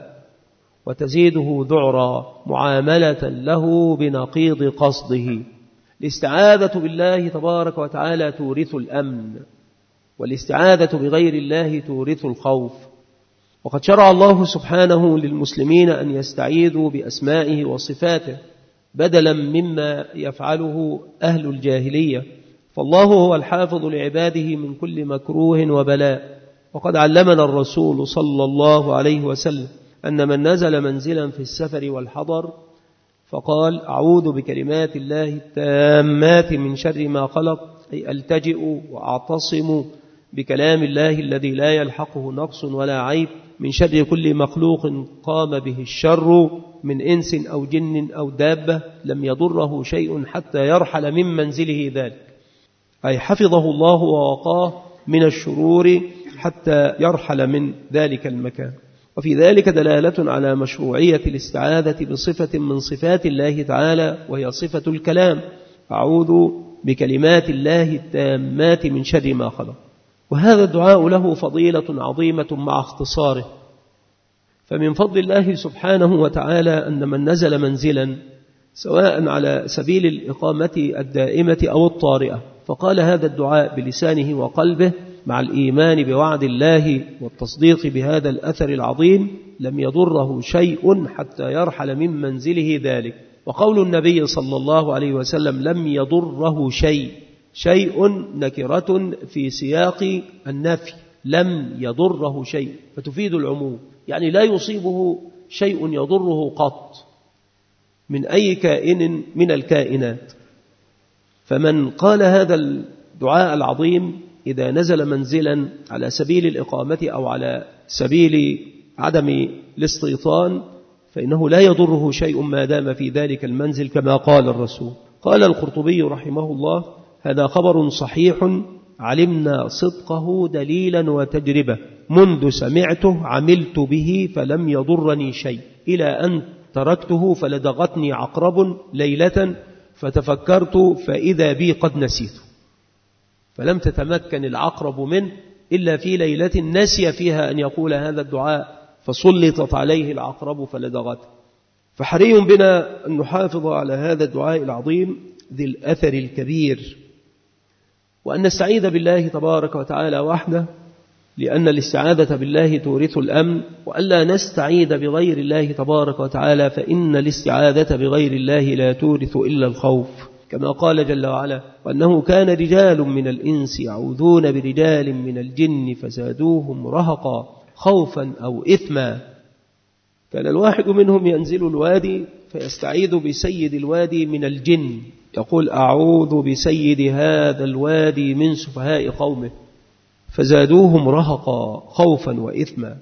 وتزيده ذعرا معاملة له بنقيض قصده. الاستعاذة بالله تبارك وتعالى تورث الأمن، والاستعاذة بغير الله تورث الخوف. وقد شرع الله سبحانه للمسلمين أن يستعيذوا بأسمائه وصفاته بدلا مما يفعله أهل الجاهلية، فالله هو الحافظ لعباده من كل مكروه وبلاء. وقد علمنا الرسول صلى الله عليه وسلم أن من نزل منزلا في السفر والحضر فقال أعوذ بكلمات الله التامات من شر ما خلق، أي ألتجئ وأعتصم بكلام الله الذي لا يلحقه نقص ولا عيب من شر كل مخلوق قام به الشر من إنس أو جن أو دابة لم يضره شيء حتى يرحل من منزله ذلك، أي حفظه الله ووقاه من الشرور حتى يرحل من ذلك المكان. وفي ذلك دلالة على مشروعية الاستعاذة بصفة من صفات الله تعالى، وهي صفة الكلام، أعوذ بكلمات الله التامات من شر ما خلق. وهذا الدعاء له فضيلة عظيمة مع اختصاره، فمن فضل الله سبحانه وتعالى أن من نزل منزلا سواء على سبيل الإقامة الدائمة أو الطارئة فقال هذا الدعاء بلسانه وقلبه مع الإيمان بوعد الله والتصديق بهذا الأثر العظيم لم يضره شيء حتى يرحل من منزله ذلك. وقول النبي صلى الله عليه وسلم لم يضره شيء نكرة في سياق النفي، لم يضره شيء فتفيد العموم، يعني لا يصيبه شيء يضره قط من أي كائن من الكائنات. فمن قال هذا الدعاء العظيم إذا نزل منزلا على سبيل الإقامة أو على سبيل عدم الاستيطان فإنه لا يضره شيء ما دام في ذلك المنزل كما قال الرسول. قال القرطبي رحمه الله هذا خبر صحيح علمنا صدقه دليلا وتجربة، منذ سمعته عملت به فلم يضرني شيء، إلى أن تركته فلدغتني عقرب ليلة فتفكرت فإذا بي قد نسيته، فلم تتمكن العقرب منه إلا في ليلة نسي فيها أن يقول هذا الدعاء فسلطت عليه العقرب فلدغته. فحري بنا أن نحافظ على هذا الدعاء العظيم ذي الأثر الكبير، وأن نستعيذ بالله تبارك وتعالى وحده، لأن الاستعاذة بالله تورث الأمن، وألا نستعيذ بغير الله تبارك وتعالى فإن الاستعاذة بغير الله لا تورث إلا الخوف، كما قال جل وعلا وأنه كان رجال من الإنس يعوذون برجال من الجن فزادوهم رهقا خوفا أو إثما. كان الواحد منهم ينزل الوادي فيستعيذ بسيد الوادي من الجن، يقول أعوذ بسيد هذا الوادي من سفهاء قومه، فزادوهم رهقا خوفا وإثما.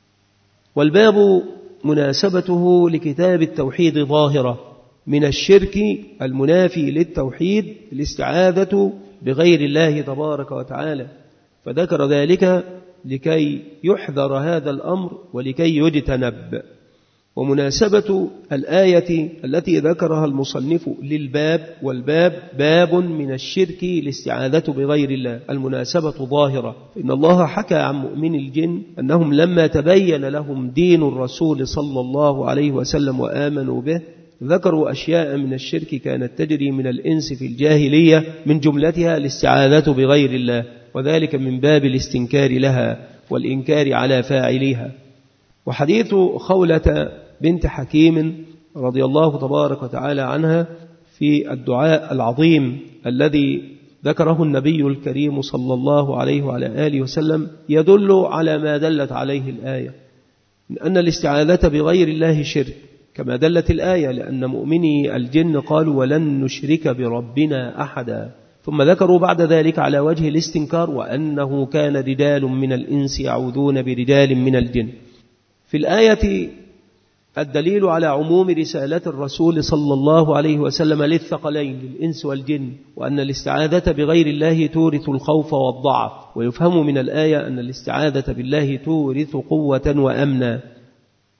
والباب مناسبته لكتاب التوحيد ظاهرة من الشرك المنافي للتوحيد الاستعاذة بغير الله تبارك وتعالى، فذكر ذلك لكي يحذر هذا الأمر ولكي يجتنب. ومناسبة الآية التي ذكرها المصنف للباب، والباب باب من الشرك الاستعاذة بغير الله، المناسبة ظاهرة، إن الله حكى عن مؤمن الجن أنهم لما تبين لهم دين الرسول صلى الله عليه وسلم وآمنوا به ذكروا أشياء من الشرك كانت تجري من الإنس في الجاهلية من جملتها الاستعاذة بغير الله، وذلك من باب الاستنكار لها والإنكار على فاعليها. وحديث خولة بنت حكيم رضي الله تبارك وتعالى عنها في الدعاء العظيم الذي ذكره النبي الكريم صلى الله عليه وعلى آله وسلم يدل على ما دلت عليه الآية من أن الاستعاذة بغير الله شرك، كما دلت الآية لأن مؤمني الجن قالوا ولن نشرك بربنا أحدا، ثم ذكروا بعد ذلك على وجه الاستنكار وأنه كان رجال من الإنس يعوذون برجال من الجن. في الآية الدليل على عموم رسالة الرسول صلى الله عليه وسلم للثقلين للإنس والجن، وأن الاستعاذة بغير الله تورث الخوف والضعف، ويفهم من الآية أن الاستعاذة بالله تورث قوة وأمنا.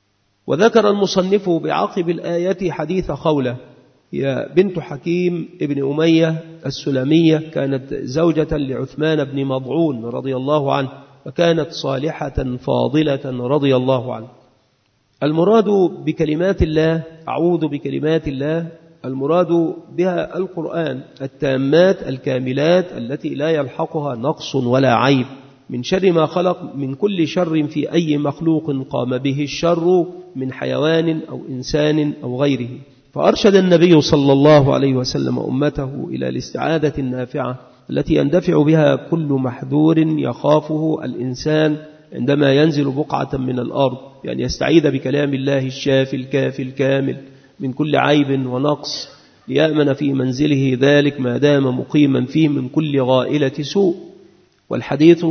وذكر المصنف بعقب الآية حديث خولة، هي بنت حكيم ابن أمية السلمية، كانت زوجة لعثمان بن مضعون رضي الله عنه، وكانت صالحة فاضلة رضي الله عنه. المراد بكلمات الله، أعوذ بكلمات الله، المراد بها القرآن التامات الكاملات التي لا يلحقها نقص ولا عيب، من شر ما خلق، من كل شر في أي مخلوق قام به الشر من حيوان أو إنسان أو غيره. فأرشد النبي صلى الله عليه وسلم أمته إلى الاستعاذة النافعة التي يندفع بها كل محذور يخافه الإنسان عندما ينزل بقعة من الأرض، يعني يستعيذ بكلام الله الشافي الكافي الكامل من كل عيب ونقص، ليأمن في منزله ذلك ما دام مقيما فيه من كل غائلة سوء. والحديث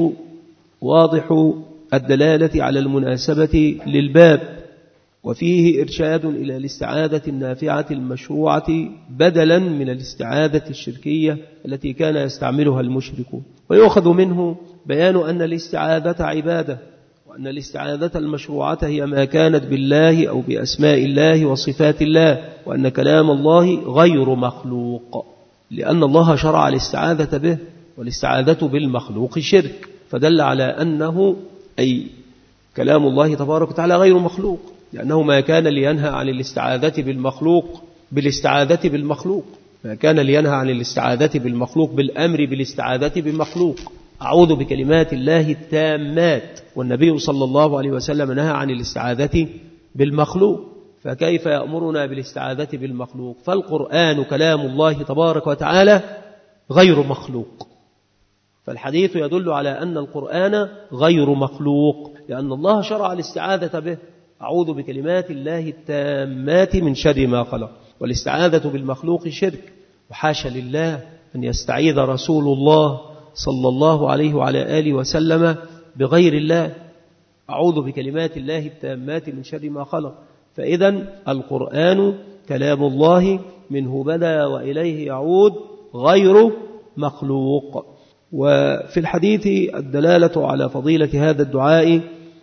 واضح الدلالة على المناسبة للباب، وفيه إرشاد إلى الاستعاذة النافعة المشروعة بدلا من الاستعاذة الشركية التي كان يستعملها المشركون. ويؤخذ منه بيان أن الاستعاذة عبادة، وأن الاستعاذة المشروعة هي ما كانت بالله أو بأسماء الله وصفات الله، وأن كلام الله غير مخلوق، لأن الله شرع الاستعاذة به، والاستعاذة بالمخلوق شرك، فدل على أنه أي كلام الله تبارك وتعالى غير مخلوق، لأنه ما كان لينهى عن الاستعاذة بالمخلوق بالاستعاذة بالمخلوق، ما كان لينهى عن الاستعاذة بالمخلوق بالأمر بالاستعاذة بالمخلوق. أعوذ بكلمات الله التامات، والنبي صلى الله عليه وسلم نهى عن الاستعاذة بالمخلوق، فكيف يأمرنا بالاستعاذة بالمخلوق؟ فالقرآن كلام الله تبارك وتعالى غير مخلوق، فالحديث يدل على أن القرآن غير مخلوق، لأن الله شرع الاستعاذة به، أعوذ بكلمات الله التامات من شر ما خلق. والاستعاذة بالمخلوق شرك، وحاشا لله أن يستعيذ رسول الله صلى الله عليه وعلى آله وسلم بغير الله. أعوذ بكلمات الله التامات من شر ما خلق. فإذا القرآن كلام الله، منه بدأ وإليه يعود، غير مخلوق. وفي الحديث الدلالة على فضيلة هذا الدعاء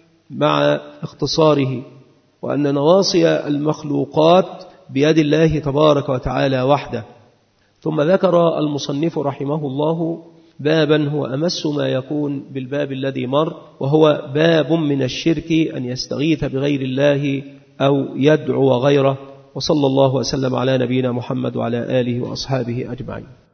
مع اختصاره، وأن نواصي المخلوقات بيد الله تبارك وتعالى وحده. ثم ذكر المصنف رحمه الله بابا هو أمس ما يكون بالباب الذي مر، وهو باب من الشرك أن يستغيث بغير الله أو يدعو غيره. وصلى الله وسلم على نبينا محمد وعلى آله وأصحابه أجمعين.